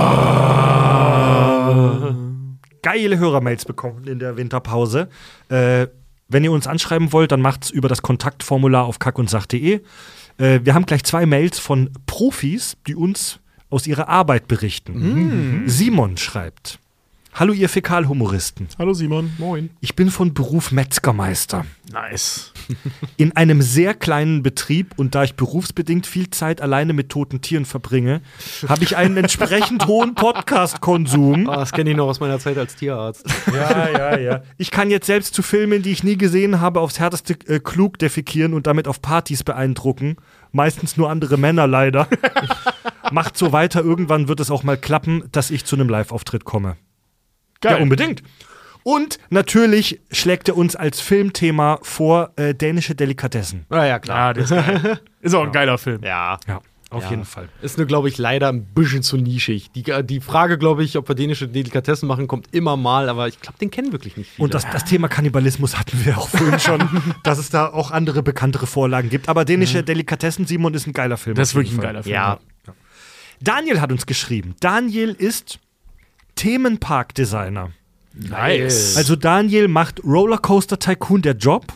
Geile Hörermails bekommen in der Winterpause. Wenn ihr uns anschreiben wollt, dann macht's über das Kontaktformular auf kackundsach.de. Wir haben gleich 2 Mails von Profis, die uns aus ihrer Arbeit berichten. Simon schreibt: Hallo ihr Fäkalhumoristen. Hallo Simon, moin. Ich bin von Beruf Metzgermeister. Nice. In einem sehr kleinen Betrieb, und da ich berufsbedingt viel Zeit alleine mit toten Tieren verbringe, habe ich einen entsprechend hohen Podcast-Konsum. Das kenne ich noch aus meiner Zeit als Tierarzt. Ja. Ich kann jetzt selbst zu Filmen, die ich nie gesehen habe, aufs Härteste klug defekieren und damit auf Partys beeindrucken. Meistens nur andere Männer leider. Macht so weiter, irgendwann wird es auch mal klappen, dass ich zu einem Live-Auftritt komme. Geil. Ja, unbedingt. Und natürlich schlägt er uns als Filmthema vor dänische Delikatessen. Ja, klar. Ja, das ist geil. Ist auch ein geiler Film. Ja. Ja, auf jeden Fall. Ist nur, glaube ich, leider ein bisschen zu nischig. Die Frage, glaube ich, ob wir dänische Delikatessen machen, kommt immer mal, aber ich glaube, den kennen wirklich nicht viele. Und das Thema Kannibalismus hatten wir auch vorhin schon, dass es da auch andere bekanntere Vorlagen gibt. Aber dänische Delikatessen, Simon, ist ein geiler Film. Das ist auf jeden wirklich ein Fall. geiler Film. Ja. Daniel hat uns geschrieben. Daniel ist Themenpark-Designer. Nice. Also Daniel macht Rollercoaster Tycoon der Job.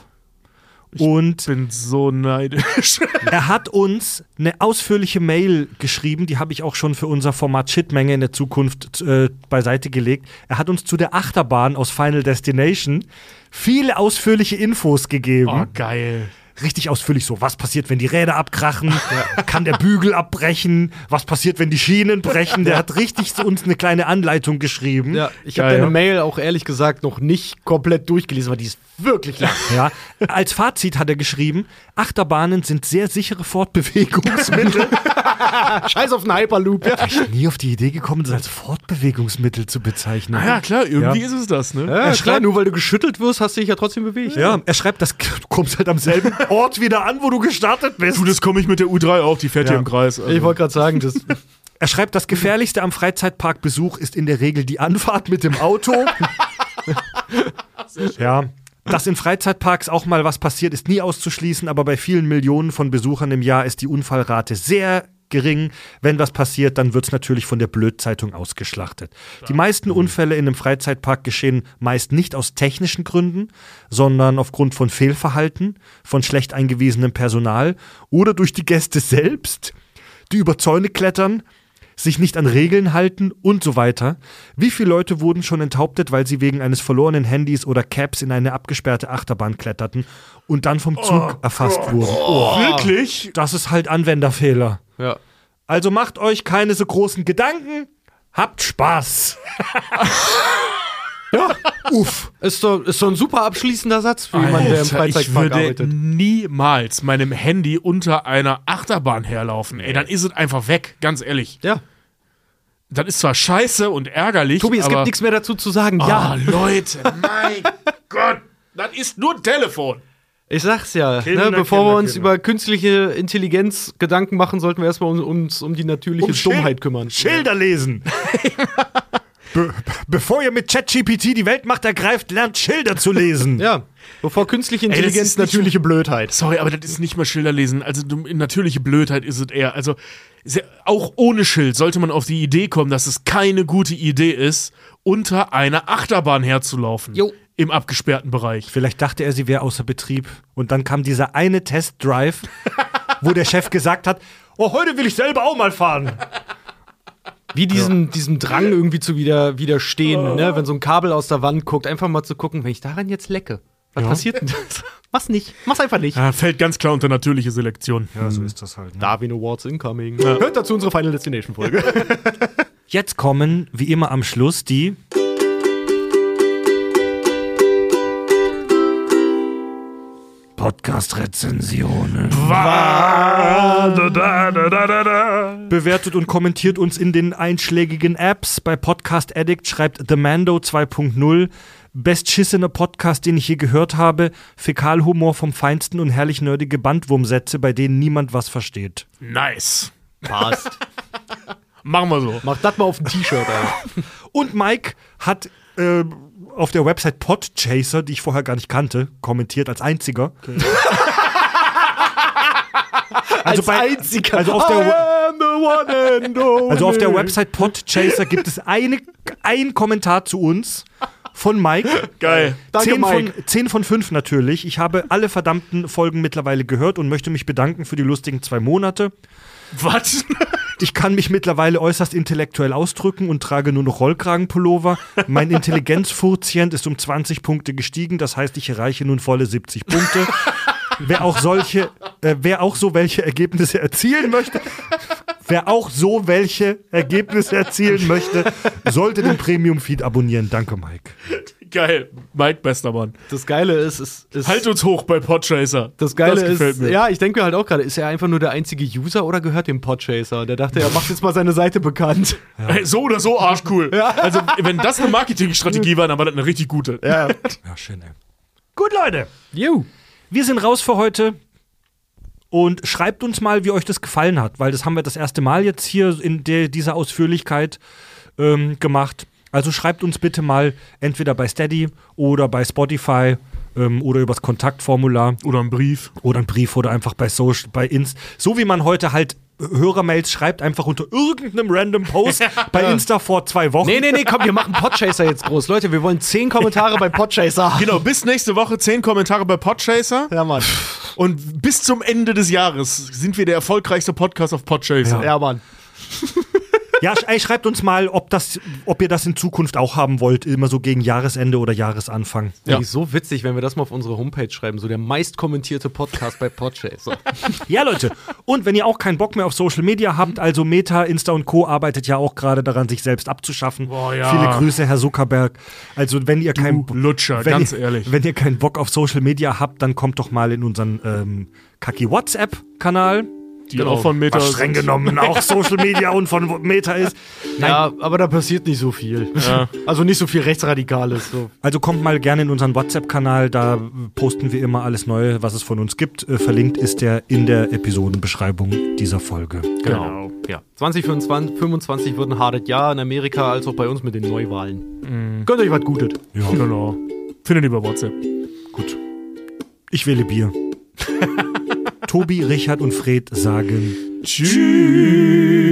Und Ich bin so neidisch. er hat uns eine ausführliche Mail geschrieben, die habe ich auch schon für unser Format Shitmenge in der Zukunft beiseite gelegt. Er hat uns zu der Achterbahn aus Final Destination viele ausführliche Infos gegeben. Oh, geil. Richtig ausführlich so, was passiert, wenn die Räder abkrachen, kann der Bügel abbrechen, was passiert, wenn die Schienen brechen. Der hat richtig zu uns eine kleine Anleitung geschrieben. Ja, ich habe deine Mail auch ehrlich gesagt noch nicht komplett durchgelesen, weil die ist wirklich lang. Ja. Als Fazit hat er geschrieben, Achterbahnen sind sehr sichere Fortbewegungsmittel. Scheiß auf den Hyperloop. Ja. Ich bin nie auf die Idee gekommen, das als Fortbewegungsmittel zu bezeichnen. Na ja, klar, irgendwie ist es das, ne? Ja, klar, nur weil du geschüttelt wirst, hast du dich ja trotzdem bewegt. Ja, er schreibt, du kommst halt am selben Ort wieder an, wo du gestartet bist. Du, das komme ich mit der U3 auch, die fährt hier im Kreis. Also. Ich wollte gerade sagen, das. Er schreibt, das Gefährlichste am Freizeitparkbesuch ist in der Regel die Anfahrt mit dem Auto. Ja, dass in Freizeitparks auch mal was passiert, ist nie auszuschließen, aber bei vielen Millionen von Besuchern im Jahr ist die Unfallrate sehr gering. Wenn was passiert, dann wird es natürlich von der Blödzeitung ausgeschlachtet. Die meisten Unfälle in einem Freizeitpark geschehen meist nicht aus technischen Gründen, sondern aufgrund von Fehlverhalten, von schlecht eingewiesenem Personal oder durch die Gäste selbst, die über Zäune klettern, sich nicht an Regeln halten und so weiter. Wie viele Leute wurden schon enthauptet, weil sie wegen eines verlorenen Handys oder Caps in eine abgesperrte Achterbahn kletterten und dann vom Zug erfasst wurden? Wirklich? Das ist halt Anwenderfehler. Ja. Also macht euch keine so großen Gedanken, habt Spaß. Ja, uff. Ist doch ein super abschließender Satz für jemanden, der im Freizeitpark ich würde arbeitet. niemals meinem Handy unter einer Achterbahn herlaufen. Ey, dann ist es einfach weg, ganz ehrlich. Ja. Das ist zwar scheiße und ärgerlich, Tobi, es aber gibt nichts mehr dazu zu sagen. Ja, Leute, mein Gott, das ist nur ein Telefon. Ich sag's ja, Kinder, bevor wir uns Kinder. über künstliche Intelligenz Gedanken machen, sollten wir erstmal uns um die natürliche Dummheit kümmern. Schilder lesen. Bevor ihr mit ChatGPT die Welt macht, ergreift, lernt Schilder zu lesen. Ja, bevor künstliche Intelligenz ist nicht natürliche Blödheit. Sorry, aber das ist nicht mal Schilder lesen. Also natürliche Blödheit ist es eher. Also auch ohne Schild sollte man auf die Idee kommen, dass es keine gute Idee ist, unter einer Achterbahn herzulaufen. Jo. Im abgesperrten Bereich. Vielleicht dachte er, sie wäre außer Betrieb. Und dann kam dieser eine Testdrive, wo der Chef gesagt hat, oh, heute will ich selber auch mal fahren. Wie diesem Drang irgendwie zu widerstehen, ne? Wenn so ein Kabel aus der Wand guckt, einfach mal zu gucken, wenn ich daran jetzt lecke, was passiert denn das? Mach's nicht, mach's einfach nicht. Ja, fällt ganz klar unter natürliche Selektion. Ja, so ist das halt. Ne? Darwin Awards incoming. Ja. Hört dazu unsere Final Destination Folge. Jetzt kommen, wie immer am Schluss, die Podcast-Rezensionen. Bewertet und kommentiert uns in den einschlägigen Apps. Bei Podcast Addict schreibt The Mando 2.0. Bestschissener Podcast, den ich je gehört habe. Fäkalhumor vom Feinsten und herrlich nerdige Bandwurmsätze, bei denen niemand was versteht. Nice. Passt. Machen wir so. Mach das mal auf ein T-Shirt, Alter. Und Mike hat auf der Website Podchaser, die ich vorher gar nicht kannte, kommentiert als einziger. Okay. einziger. Also auf der Website Podchaser gibt es einen Kommentar zu uns von Mike. Geil. Danke, Mike. 10 von 5 natürlich. Ich habe alle verdammten Folgen mittlerweile gehört und möchte mich bedanken für die lustigen 2 Monate. Was? Ich kann mich mittlerweile äußerst intellektuell ausdrücken und trage nur noch Rollkragenpullover. Mein Intelligenzquotient ist um 20 Punkte gestiegen, das heißt, ich erreiche nun volle 70 Punkte. Wer auch so welche Ergebnisse erzielen möchte, sollte den Premium-Feed abonnieren. Danke, Mike. Geil. Mike, bester Mann. Das Geile ist Halt uns hoch bei Podchaser. Das Geile gefällt ist, mir. ja, ich denke mir halt auch gerade, ist er einfach nur der einzige User oder gehört dem Podchaser? Der dachte, er macht jetzt mal seine Seite bekannt. Ja. Hey, so oder so arschcool. Ja. Also, wenn das eine Marketingstrategie war, dann war das eine richtig gute. Ja, schön, ey. Gut, Leute. Jo. Wir sind raus für heute. Und schreibt uns mal, wie euch das gefallen hat, weil das haben wir das erste Mal jetzt hier in dieser Ausführlichkeit gemacht. Also schreibt uns bitte mal entweder bei Steady oder bei Spotify oder übers Kontaktformular. Oder ein Brief. Oder einfach bei Social, bei Insta. So wie man heute halt Hörermails schreibt, einfach unter irgendeinem random Post bei Insta vor 2 Wochen. Nee, komm, wir machen Podchaser jetzt groß. Leute, wir wollen 10 Kommentare bei Podchaser. Genau, bis nächste Woche 10 Kommentare bei Podchaser. Ja, Mann. Und bis zum Ende des Jahres sind wir der erfolgreichste Podcast auf Podchaser. Ja, Mann. Ja, schreibt uns mal, ob ihr das in Zukunft auch haben wollt, immer so gegen Jahresende oder Jahresanfang. Ja. Ist so witzig, wenn wir das mal auf unsere Homepage schreiben, so der meist kommentierte Podcast bei Podchaser. Ja, Leute, und wenn ihr auch keinen Bock mehr auf Social Media habt, also Meta, Insta und Co. arbeitet ja auch gerade daran, sich selbst abzuschaffen. Boah, ja. Viele Grüße, Herr Zuckerberg. Also wenn ihr Lutscher, ganz ehrlich. Wenn ihr keinen Bock auf Social Media habt, dann kommt doch mal in unseren Kaki WhatsApp-Kanal. Die auch von Meta was streng genommen auch Social Media und von Meta ist. Nein. Ja, aber da passiert nicht so viel. Ja. Also nicht so viel Rechtsradikales. So. Also kommt mal gerne in unseren WhatsApp-Kanal, da posten wir immer alles Neue, was es von uns gibt. Verlinkt ist der in der Episodenbeschreibung dieser Folge. Genau. Ja. 2025 wird ein hartes Jahr in Amerika, als auch bei uns mit den Neuwahlen. Gönnt euch was Gutes. Ja, Genau. Findet ihr über WhatsApp. gut. Ich wähle Bier. Tobi, Richard und Fred sagen Tschüss.